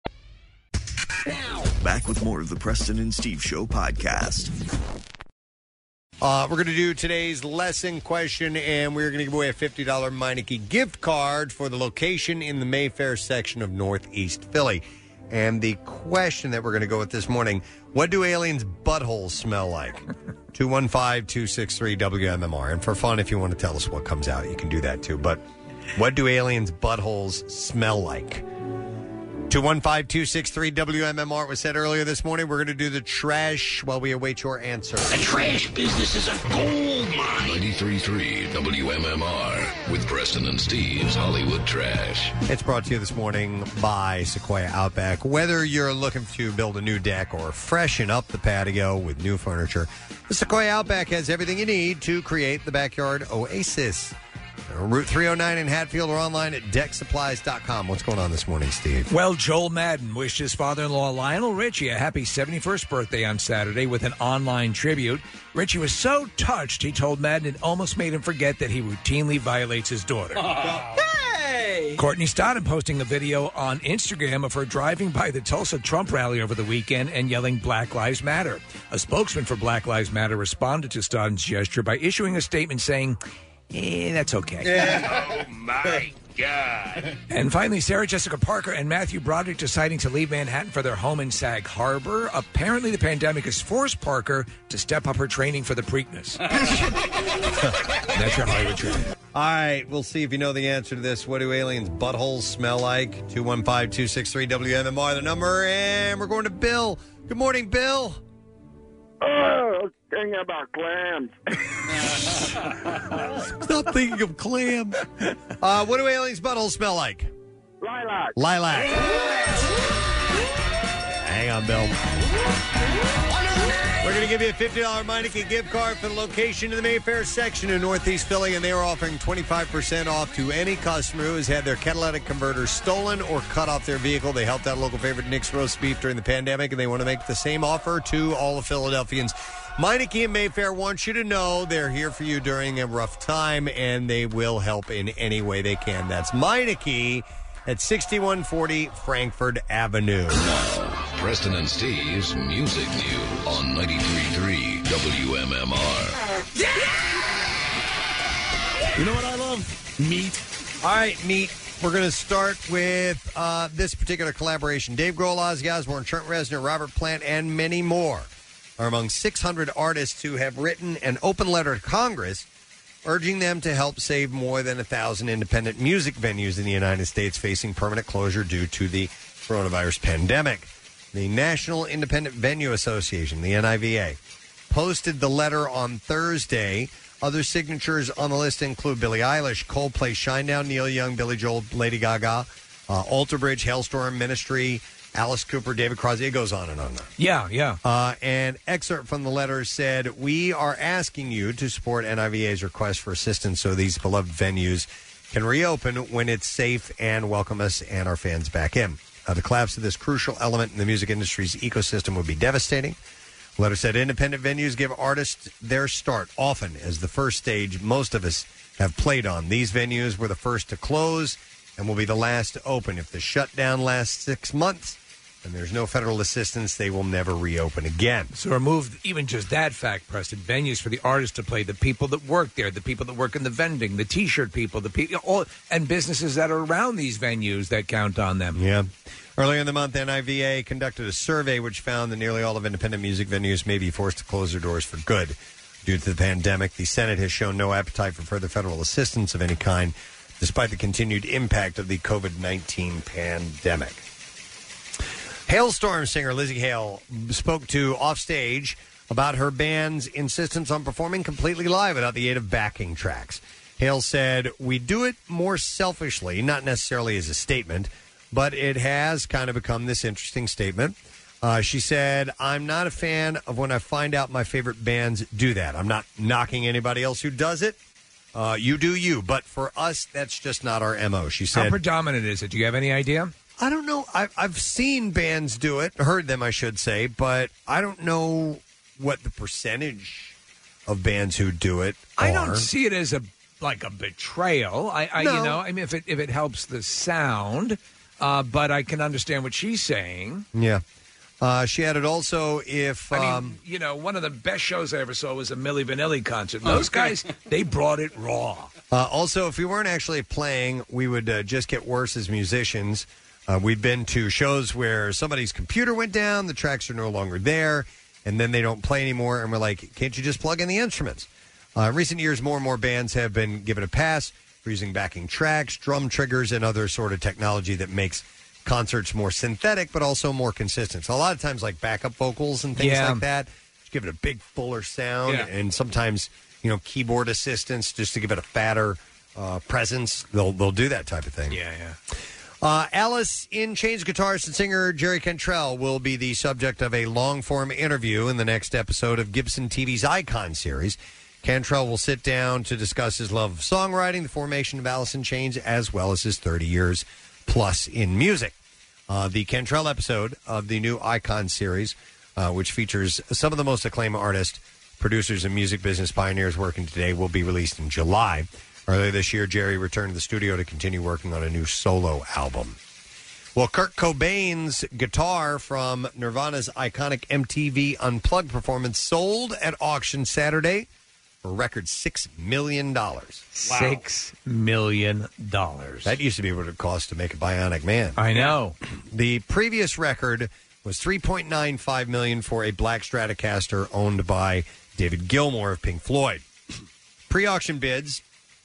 Back with more of the Preston and Steve Show podcast. We're going to do today's lesson question, and we're going to give away a $50 Meineke gift card for the location in the Mayfair section of Northeast Philly. And the question that we're going to go with this morning, what do aliens' buttholes smell like? 215-263-WMMR. And for fun, if you want to tell us what comes out, you can do that too. But what do aliens' buttholes smell like? 215-263-WMMR. It was said earlier this morning, we're going to do the trash while we await your answer. The trash business is a gold mine. 93.3 WMMR with Preston and Steve's Hollywood Trash. It's brought to you this morning by Sequoia Outback. Whether you're looking to build a new deck or freshen up the patio with new furniture, the Sequoia Outback has everything you need to create the backyard oasis. Route 309 in Hatfield or online at decksupplies.com. What's going on this morning, Steve? Well, Joel Madden wished his father-in-law Lionel Richie a happy 71st birthday on Saturday with an online tribute. Richie was so touched, he told Madden it almost made him forget that he routinely violates his daughter. Hey! Courtney Stodden posting a video on Instagram of her driving by the Tulsa Trump rally over the weekend and yelling Black Lives Matter. A spokesman for Black Lives Matter responded to Stodden's gesture by issuing a statement saying, that's okay. Oh, my God. And finally, Sarah Jessica Parker and Matthew Broderick deciding to leave Manhattan for their home in Sag Harbor. Apparently, the pandemic has forced Parker to step up her training for the Preakness. That's your Hollywood Trash. All right, we'll see if you know the answer to this. What do aliens' buttholes smell like? 215-263-WMMR, the number. And we're going to Bill. Good morning, Bill. Oh, thinking about clams. Stop thinking of clams. What do aliens' buttholes smell like? Lilac. Lilac. Hang on, Bill. We're going to give you a $50 Meineke gift card for the location in the Mayfair section in Northeast Philly, and they are offering 25% off to any customer who has had their catalytic converter stolen or cut off their vehicle. They helped out local favorite Nick's Roast Beef during the pandemic, and they want to make the same offer to all of Philadelphians. Meineke and Mayfair want you to know they're here for you during a rough time, and they will help in any way they can. That's Meineke at 6140 Frankford Avenue. Preston and Steve's Music News on 93.3 WMMR. You know what I love? Meat. All right, meat. We're going to start with this particular collaboration. Dave Grohl, Ozzy Osbourne, Trent Reznor, Robert Plant, and many more are among 600 artists who have written an open letter to Congress urging them to help save more than 1,000 independent music venues in the United States facing permanent closure due to the coronavirus pandemic. The National Independent Venue Association, the NIVA, posted the letter on Thursday. Other signatures on the list include Billie Eilish, Coldplay, Shinedown, Neil Young, Billy Joel, Lady Gaga, Alter Bridge, Hailstorm, Ministry, Alice Cooper, David Crosby. It goes on and on. Yeah. An excerpt from the letter said, "We are asking you to support NIVA's request for assistance so these beloved venues can reopen when it's safe and welcome us and our fans back in. The collapse of this crucial element in the music industry's ecosystem would be devastating." The letter said, "Independent venues give artists their start, often as the first stage most of us have played on. These venues were the first to close and will be the last to open. If the shutdown lasts 6 months and there's no federal assistance, they will never reopen again." So remove even just that fact, Preston. Venues for the artists to play, the people that work there, the people that work in the vending, the T-shirt people, the people, all, and businesses that are around these venues that count on them. Yeah. Earlier in the month, NIVA conducted a survey which found that nearly all of independent music venues may be forced to close their doors for good due to the pandemic. The Senate has shown no appetite for further federal assistance of any kind, despite the continued impact of the COVID-19 pandemic. Hailstorm singer Lizzie Hale spoke to Offstage about her band's insistence on performing completely live without the aid of backing tracks. Hale said, "We do it more selfishly, not necessarily as a statement, but it has kind of become this interesting statement." She said, "I'm not a fan of when I find out my favorite bands do that. I'm not knocking anybody else who does it. You do you. But for us, that's just not our MO." She said, How predominant is it? Do you have any idea? I don't know. I've seen bands do it, heard them, I should say, but I don't know what the percentage of bands who do it are. I don't see it as a betrayal. I mean, if it helps the sound, but I can understand what she's saying. Yeah. She added also one of the best shows I ever saw was a Milli Vanilli concert. Those guys, they brought it raw. Also, if we weren't actually playing, we would just get worse as musicians. We've been to shows where somebody's computer went down, the tracks are no longer there, and then they don't play anymore, and we're like, can't you just plug in the instruments? In recent years, more and more bands have been given a pass for using backing tracks, drum triggers, and other sort of technology that makes concerts more synthetic, but also more consistent. So a lot of times, like backup vocals and things like that, just give it a big, fuller sound, and sometimes, keyboard assistance just to give it a fatter presence. They'll do that type of thing. Yeah. Alice in Chains guitarist and singer Jerry Cantrell will be the subject of a long-form interview in the next episode of Gibson TV's Icon series. Cantrell will sit down to discuss his love of songwriting, the formation of Alice in Chains, as well as his 30 years plus in music. The Cantrell episode of the new Icon series, which features some of the most acclaimed artists, producers, and music business pioneers working today, will be released in July. Earlier this year, Jerry returned to the studio to continue working on a new solo album. Well, Kurt Cobain's guitar from Nirvana's iconic MTV Unplugged performance sold at auction Saturday for a record $6 million. Wow. $6 million. That used to be what it cost to make a Bionic Man. I know. The previous record was $3.95 million for a Black Stratocaster owned by David Gilmour of Pink Floyd. Pre-auction bids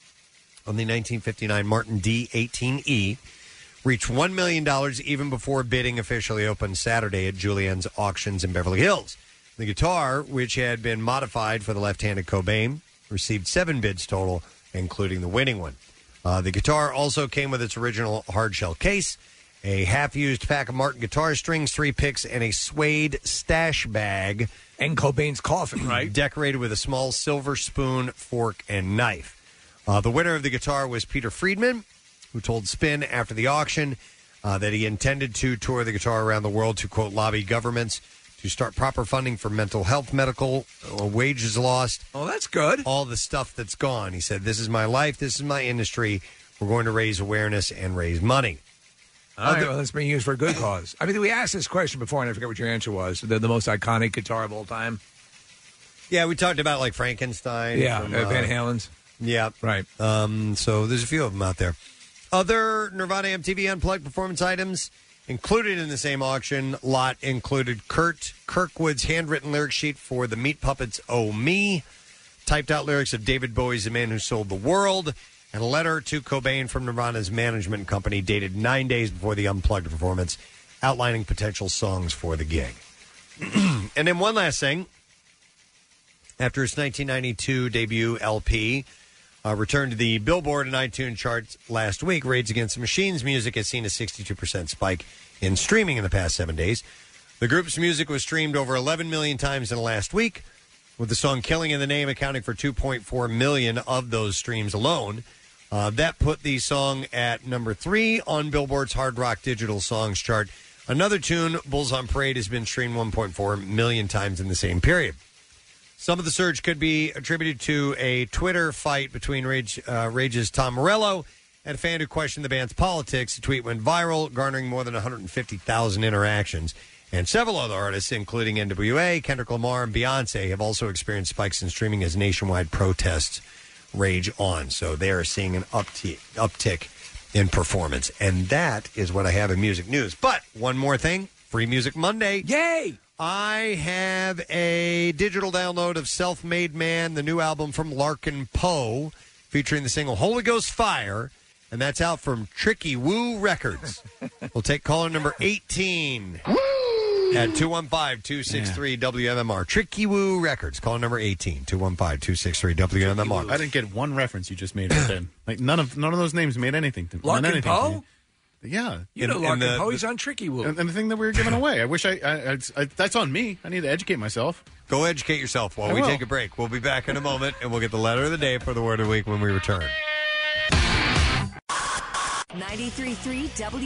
on the 1959 Martin D18E reached $1 million even before bidding officially opened Saturday at Julien's Auctions in Beverly Hills. The guitar, which had been modified for the left-handed Cobain, received 7 bids total, including the winning one. The guitar also came with its original hardshell case a half-used pack of Martin guitar strings, 3 picks, and a suede stash bag. And Cobain's coffin, right? Decorated with a small silver spoon, fork, and knife. The winner of the guitar was Peter Friedman, who told Spin after the auction that he intended to tour the guitar around the world to, quote, lobby governments to start proper funding for mental health, medical, wages lost. Oh, that's good. All the stuff that's gone. He said, this is my life. This is my industry. We're going to raise awareness and raise money. All right, well, it's being used for a good cause. I mean, we asked this question before, and I forget what your answer was. The most iconic guitar of all time? Yeah, we talked about, like, Frankenstein. Yeah, from, Van Halen's. Yeah. Right. So there's a few of them out there. Other Nirvana MTV Unplugged performance items included in the same auction lot included Kurt Kirkwood's handwritten lyric sheet for the Meat Puppets' Oh Me, typed out lyrics of David Bowie's The Man Who Sold the World, and a letter to Cobain from Nirvana's management company dated 9 days before the Unplugged performance, outlining potential songs for the gig. And then one last thing. After its 1992 debut LP returned to the Billboard and iTunes charts last week, Rage Against the Machine's music has seen a 62% spike in streaming in the past 7 days. The group's music was streamed over 11 million times in the last week, with the song Killing in the Name accounting for 2.4 million of those streams alone. That put the song at number 3 on Billboard's Hard Rock Digital Songs chart. Another tune, Bulls on Parade, has been streamed 1.4 million times in the same period. Some of the surge could be attributed to a Twitter fight between Rage's Tom Morello and a fan who questioned the band's politics. The tweet went viral, garnering more than 150,000 interactions. And several other artists, including NWA, Kendrick Lamar, and Beyonce, have also experienced spikes in streaming as nationwide protests rage on. So they are seeing an uptick in performance. And that is what I have in music news. But one more thing, Free Music Monday. Yay! I have a digital download of Self-Made Man, the new album from Larkin Poe, featuring the single Holy Ghost Fire, and that's out from Tricky Woo Records. We'll take caller number 18 at 215-263-WMMR. Tricky Woo Records, caller number 18, 215-263-WMMR. I didn't get one reference you just made right then. Like none of those names made anything to me. Larkin Poe? Yeah. You know Larkin Poe, he's on Tricky Woo. And the thing that we were giving away. I wish I that's on me. I need to educate myself. Go educate yourself while we take a break. We'll be back in a moment, and we'll get the letter of the day for the word of the week when we return. 93.3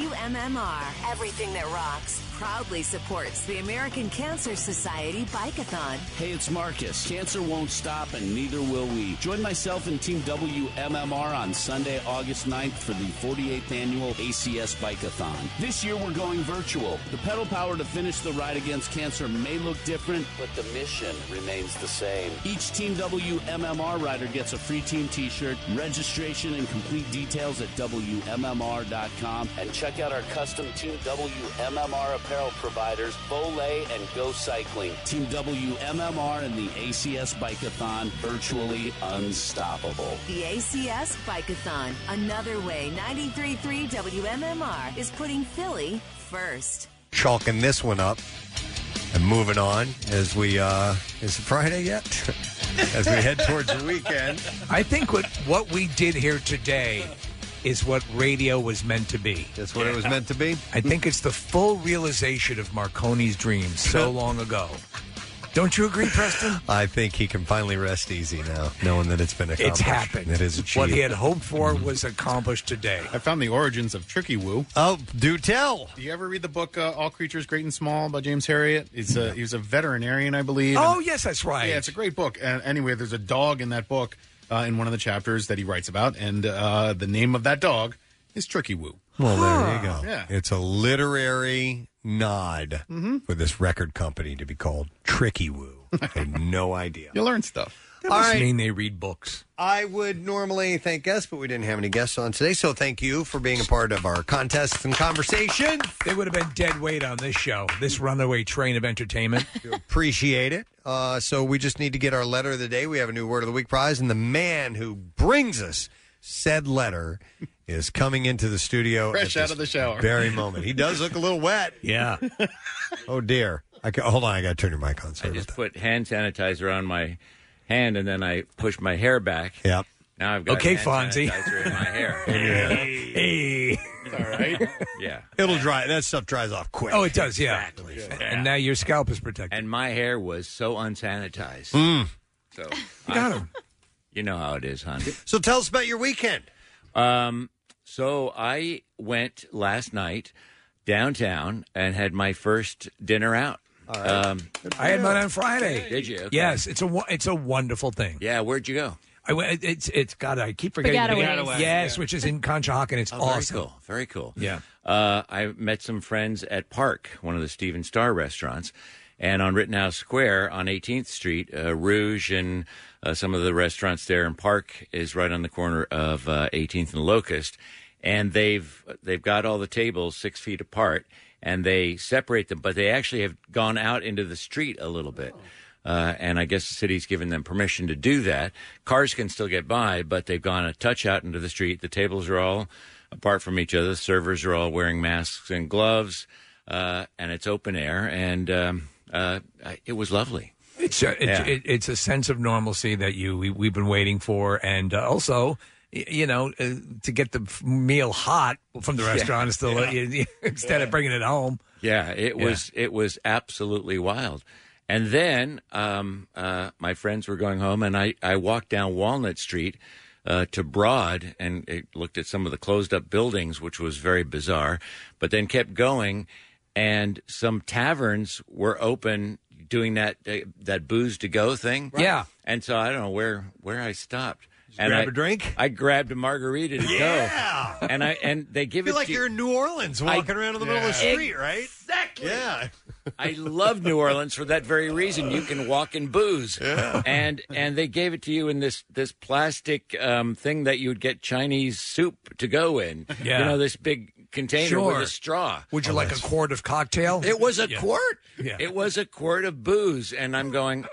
WMMR. Everything that rocks proudly supports the American Cancer Society Bike-a-thon. Hey, it's Marcus. Cancer won't stop, and neither will we. Join myself and Team WMMR on Sunday, August 9th for the 48th annual ACS Bike-a-thon. This year, we're going virtual. The pedal power to finish the ride against cancer may look different, but the mission remains the same. Each Team WMMR rider gets a free team t-shirt, registration, and complete details at WMMR.com, and check out our custom Team WMMR apparel providers, Volay and Go Cycling. Team WMMR and the ACS Bike-a-thon, virtually unstoppable. The ACS Bike-a-thon, another way 93.3 WMMR is putting Philly first. Chalking this one up and moving on as we, is it Friday yet? As we head towards the weekend. I think what we did here today is what radio was meant to be. That's what it was meant to be? I think it's the full realization of Marconi's dreams so long ago. Don't you agree, Preston? I think he can finally rest easy now, knowing that it's been accomplished. It's happened. It is achieved. What he had hoped for was accomplished today. I found the origins of Tricky Woo. Oh, do tell. Do you ever read the book All Creatures Great and Small by James Herriot? He was a veterinarian, I believe. Oh, yes, that's right. Yeah, it's a great book. And anyway, there's a dog in that book in one of the chapters that he writes about, and the name of that dog is Tricky Woo. Well, there you go. Yeah. It's a literary nod for this record company to be called Tricky Woo. I had no idea. You learn stuff. That must mean they read books. I would normally thank guests, but we didn't have any guests on today, so thank you for being a part of our contests and conversations. They would have been dead weight on this show, this runaway train of entertainment. Appreciate it. So we just need to get our letter of the day. We have a new Word of the Week prize, and the man who brings us said letter is coming into the studio fresh out of the shower. Very moment. He does look a little wet. Yeah. Oh dear. Hold on, I got to turn your mic on. I just put hand sanitizer on my hand and then I pushed my hair back. Yep. Now I've got okay, hand Fonzie. sanitizer in my hair. Hey. all right. Yeah. It'll dry. That stuff dries off quick. Oh, it does, yeah. Exactly. And now your scalp is protected. And my hair was so unsanitized. So You got him. You know how it is, hon. So tell us about your weekend. So I went last night downtown and had my first dinner out. I had mine on Friday. Did you? Okay. Yes, it's a wonderful thing. Yeah, where'd you go? I keep forgetting. Spaghetti-Ways. Yes, which is in Conshohocken. It's awesome. Very cool. Yeah. I met some friends at Park, one of the Steven Starr restaurants, and on Rittenhouse Square on 18th Street, Rouge and some of the restaurants there in Park is right on the corner of 18th and Locust, and they've got all the tables 6 feet apart, and they separate them, but they actually have gone out into the street a little bit. And I guess the city's given them permission to do that. Cars can still get by, but they've gone a touch out into the street. The tables are all apart from each other. The servers are all wearing masks and gloves, and it's open air, and it was lovely. It's a sense of normalcy that we've been waiting for, and also, to get the meal hot from the restaurant is still instead of bringing it home. Yeah, it was absolutely wild. And then my friends were going home, and I walked down Walnut Street to Broad and looked at some of the closed-up buildings, which was very bizarre, but then kept going, and some taverns were open doing that booze-to-go thing. Right. Yeah. And so I don't know where I stopped. Grab a drink? I grabbed a margarita to go. And they give I feel it like to you're in New Orleans walking around in the middle of the street, right? Exactly. Yeah. I love New Orleans for that very reason. You can walk in booze. Yeah. And they gave it to you in this plastic thing that you would get Chinese soup to go in. Yeah. This big container with a straw. Would you like a quart of cocktail? It was a quart. Yeah. It was a quart of booze, and I'm going.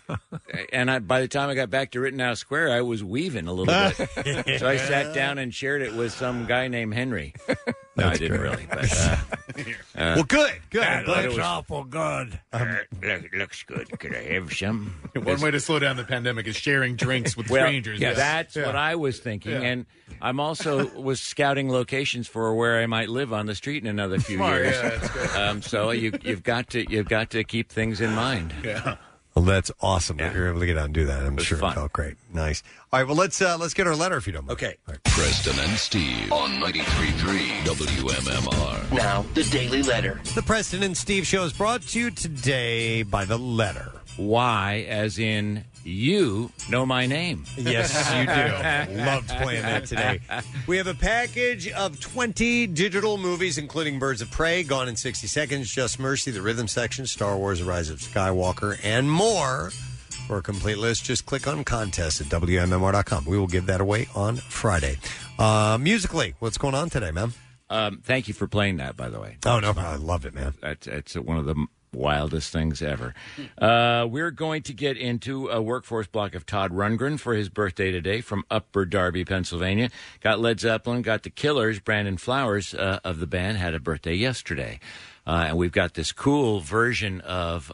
And by the time I got back to Rittenhouse Square, I was weaving a little bit. So I sat down and shared it with some guy named Henry. No, I didn't really. But, well, good. That looks awful good. Looks good. Could I have some? One way to slow down the pandemic is sharing drinks with strangers. Yeah, that's what I was thinking, and I'm also was scouting locations for where I might live on the street in another few years. Yeah, that's good. So you've got to keep things in mind. Yeah. Well, that's awesome that you're able to get out and do that. I'm sure fun. it felt great. Nice. All right, well, let's get our letter if you don't mind. Okay. All right. Preston and Steve on 93.3 WMMR. Now, the Daily Letter. The Preston and Steve Show is brought to you today by The Letter. Why, as in you know my name. Yes, you do. Loved playing that today. We have a package of 20 digital movies, including Birds of Prey, Gone in 60 Seconds, Just Mercy, The Rhythm Section, Star Wars, The Rise of Skywalker, and more. For a complete list, just click on contest at WMMR.com. We will give that away on Friday. Musically, what's going on today, man? Thank you for playing that, by the way. Oh, no, I loved it, man. It's one of the wildest things ever. We're going to get into a workforce block of Todd Rundgren for his birthday today from Upper Darby, Pennsylvania. Got Led Zeppelin, got the Killers. Brandon Flowers of the band had a birthday yesterday. And we've got this cool version of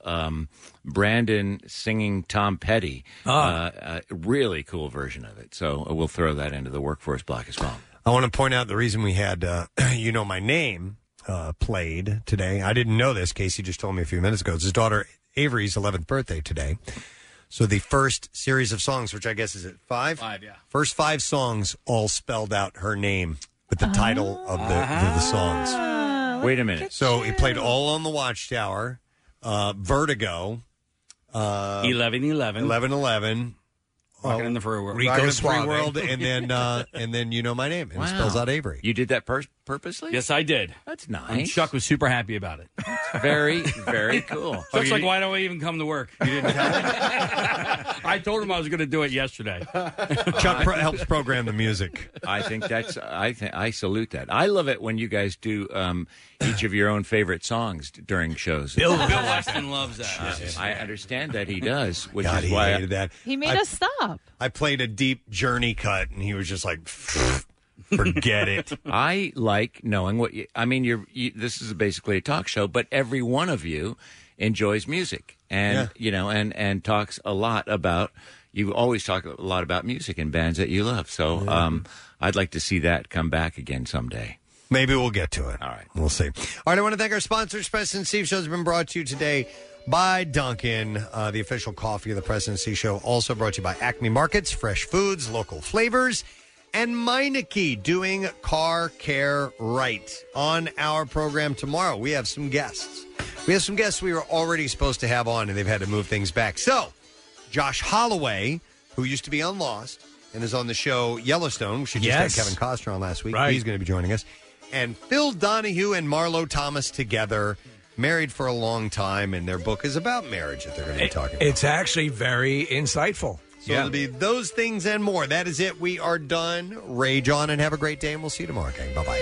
Brandon singing Tom Petty. Really cool version of it. So we'll throw that into the workforce block as well. I want to point out the reason we had You Know My Name played today. I didn't know this. Casey just told me a few minutes ago. It's his daughter Avery's 11th birthday today. So the first series of songs, which I guess is it 5? 5, yeah. First 5 songs all spelled out her name with the title of the songs. Wait a minute. So he played All on the Watchtower, Vertigo, 11-11. 11-11. Rockin' in the Free World. Rockin' in the Free World, and then You Know My Name, and it spells out Avery. You did that purposely? Yes, I did. That's nice. And Chuck was super happy about it. Very, very cool. Chuck's like, why don't I even come to work? You didn't tell him? I told him I was going to do it yesterday. Chuck helps program the music. I think I salute that. I love it when you guys do each of your own favorite songs during shows. Bill Weston loves that. I understand that he does, which God, is he why hated that. He made us stop. I played a deep Journey cut, and he was just like, forget it. I like knowing what you... I mean, this is basically a talk show, but every one of you enjoys music and, and talks a lot about... You always talk a lot about music and bands that you love. So I'd like to see that come back again someday. Maybe we'll get to it. All right. We'll see. All right, I want to thank our sponsors. President Steve Show has been brought to you today by Dunkin', the official coffee of the President Steve Show. Also brought to you by Acme Markets, fresh foods, local flavors, and Meineke, doing car care right. On our program tomorrow, we have some guests. We were already supposed to have on, and they've had to move things back. So, Josh Holloway, who used to be on Lost and is on the show Yellowstone, which just had Kevin Costner on last week. Right. He's going to be joining us. And Phil Donahue and Marlo Thomas together, married for a long time, and their book is about marriage that they're going to be talking about. It's actually very insightful. So it'll be those things and more. That is it. We are done. Rage on and have a great day, and we'll see you tomorrow, gang. Bye-bye.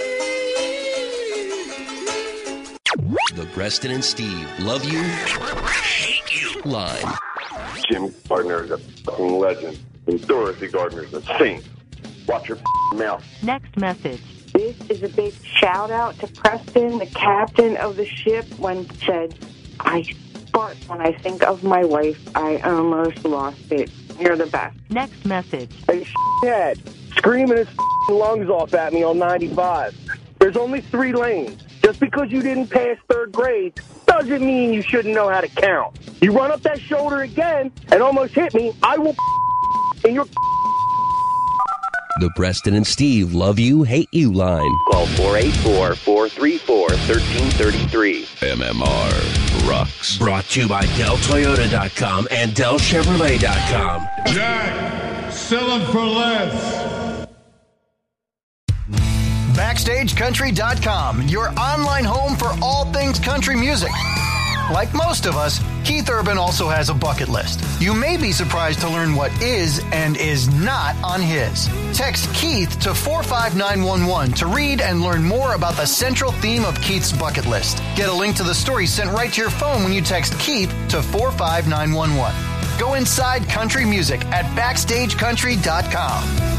The Preston and Steve Love You, Hate You line. Jim Gardner is a fucking legend, and Dorothy Gardner is a saint. Watch your mouth. Next message. This is a big shout out to Preston, the captain of the ship, when said, I fart when I think of my wife. I almost lost it. You're the best. Next message. Hey, head, screaming his lungs off at me on 95. There's only 3 lanes. Just because you didn't pass 3rd grade doesn't mean you shouldn't know how to count. You run up that shoulder again and almost hit me, I will in your... The Preston and Steve Love You, Hate You line. Call 484-434-1333. MMR rocks. Brought to you by DellToyota.com and DellChevrolet.com. Jack, sell them for less. BackstageCountry.com, your online home for all things country music. Like most of us, Keith Urban also has a bucket list. You may be surprised to learn what is and is not on his. Text Keith to 45911 to read and learn more about the central theme of Keith's bucket list. Get a link to the story sent right to your phone when you text Keith to 45911. Go inside country music at BackstageCountry.com.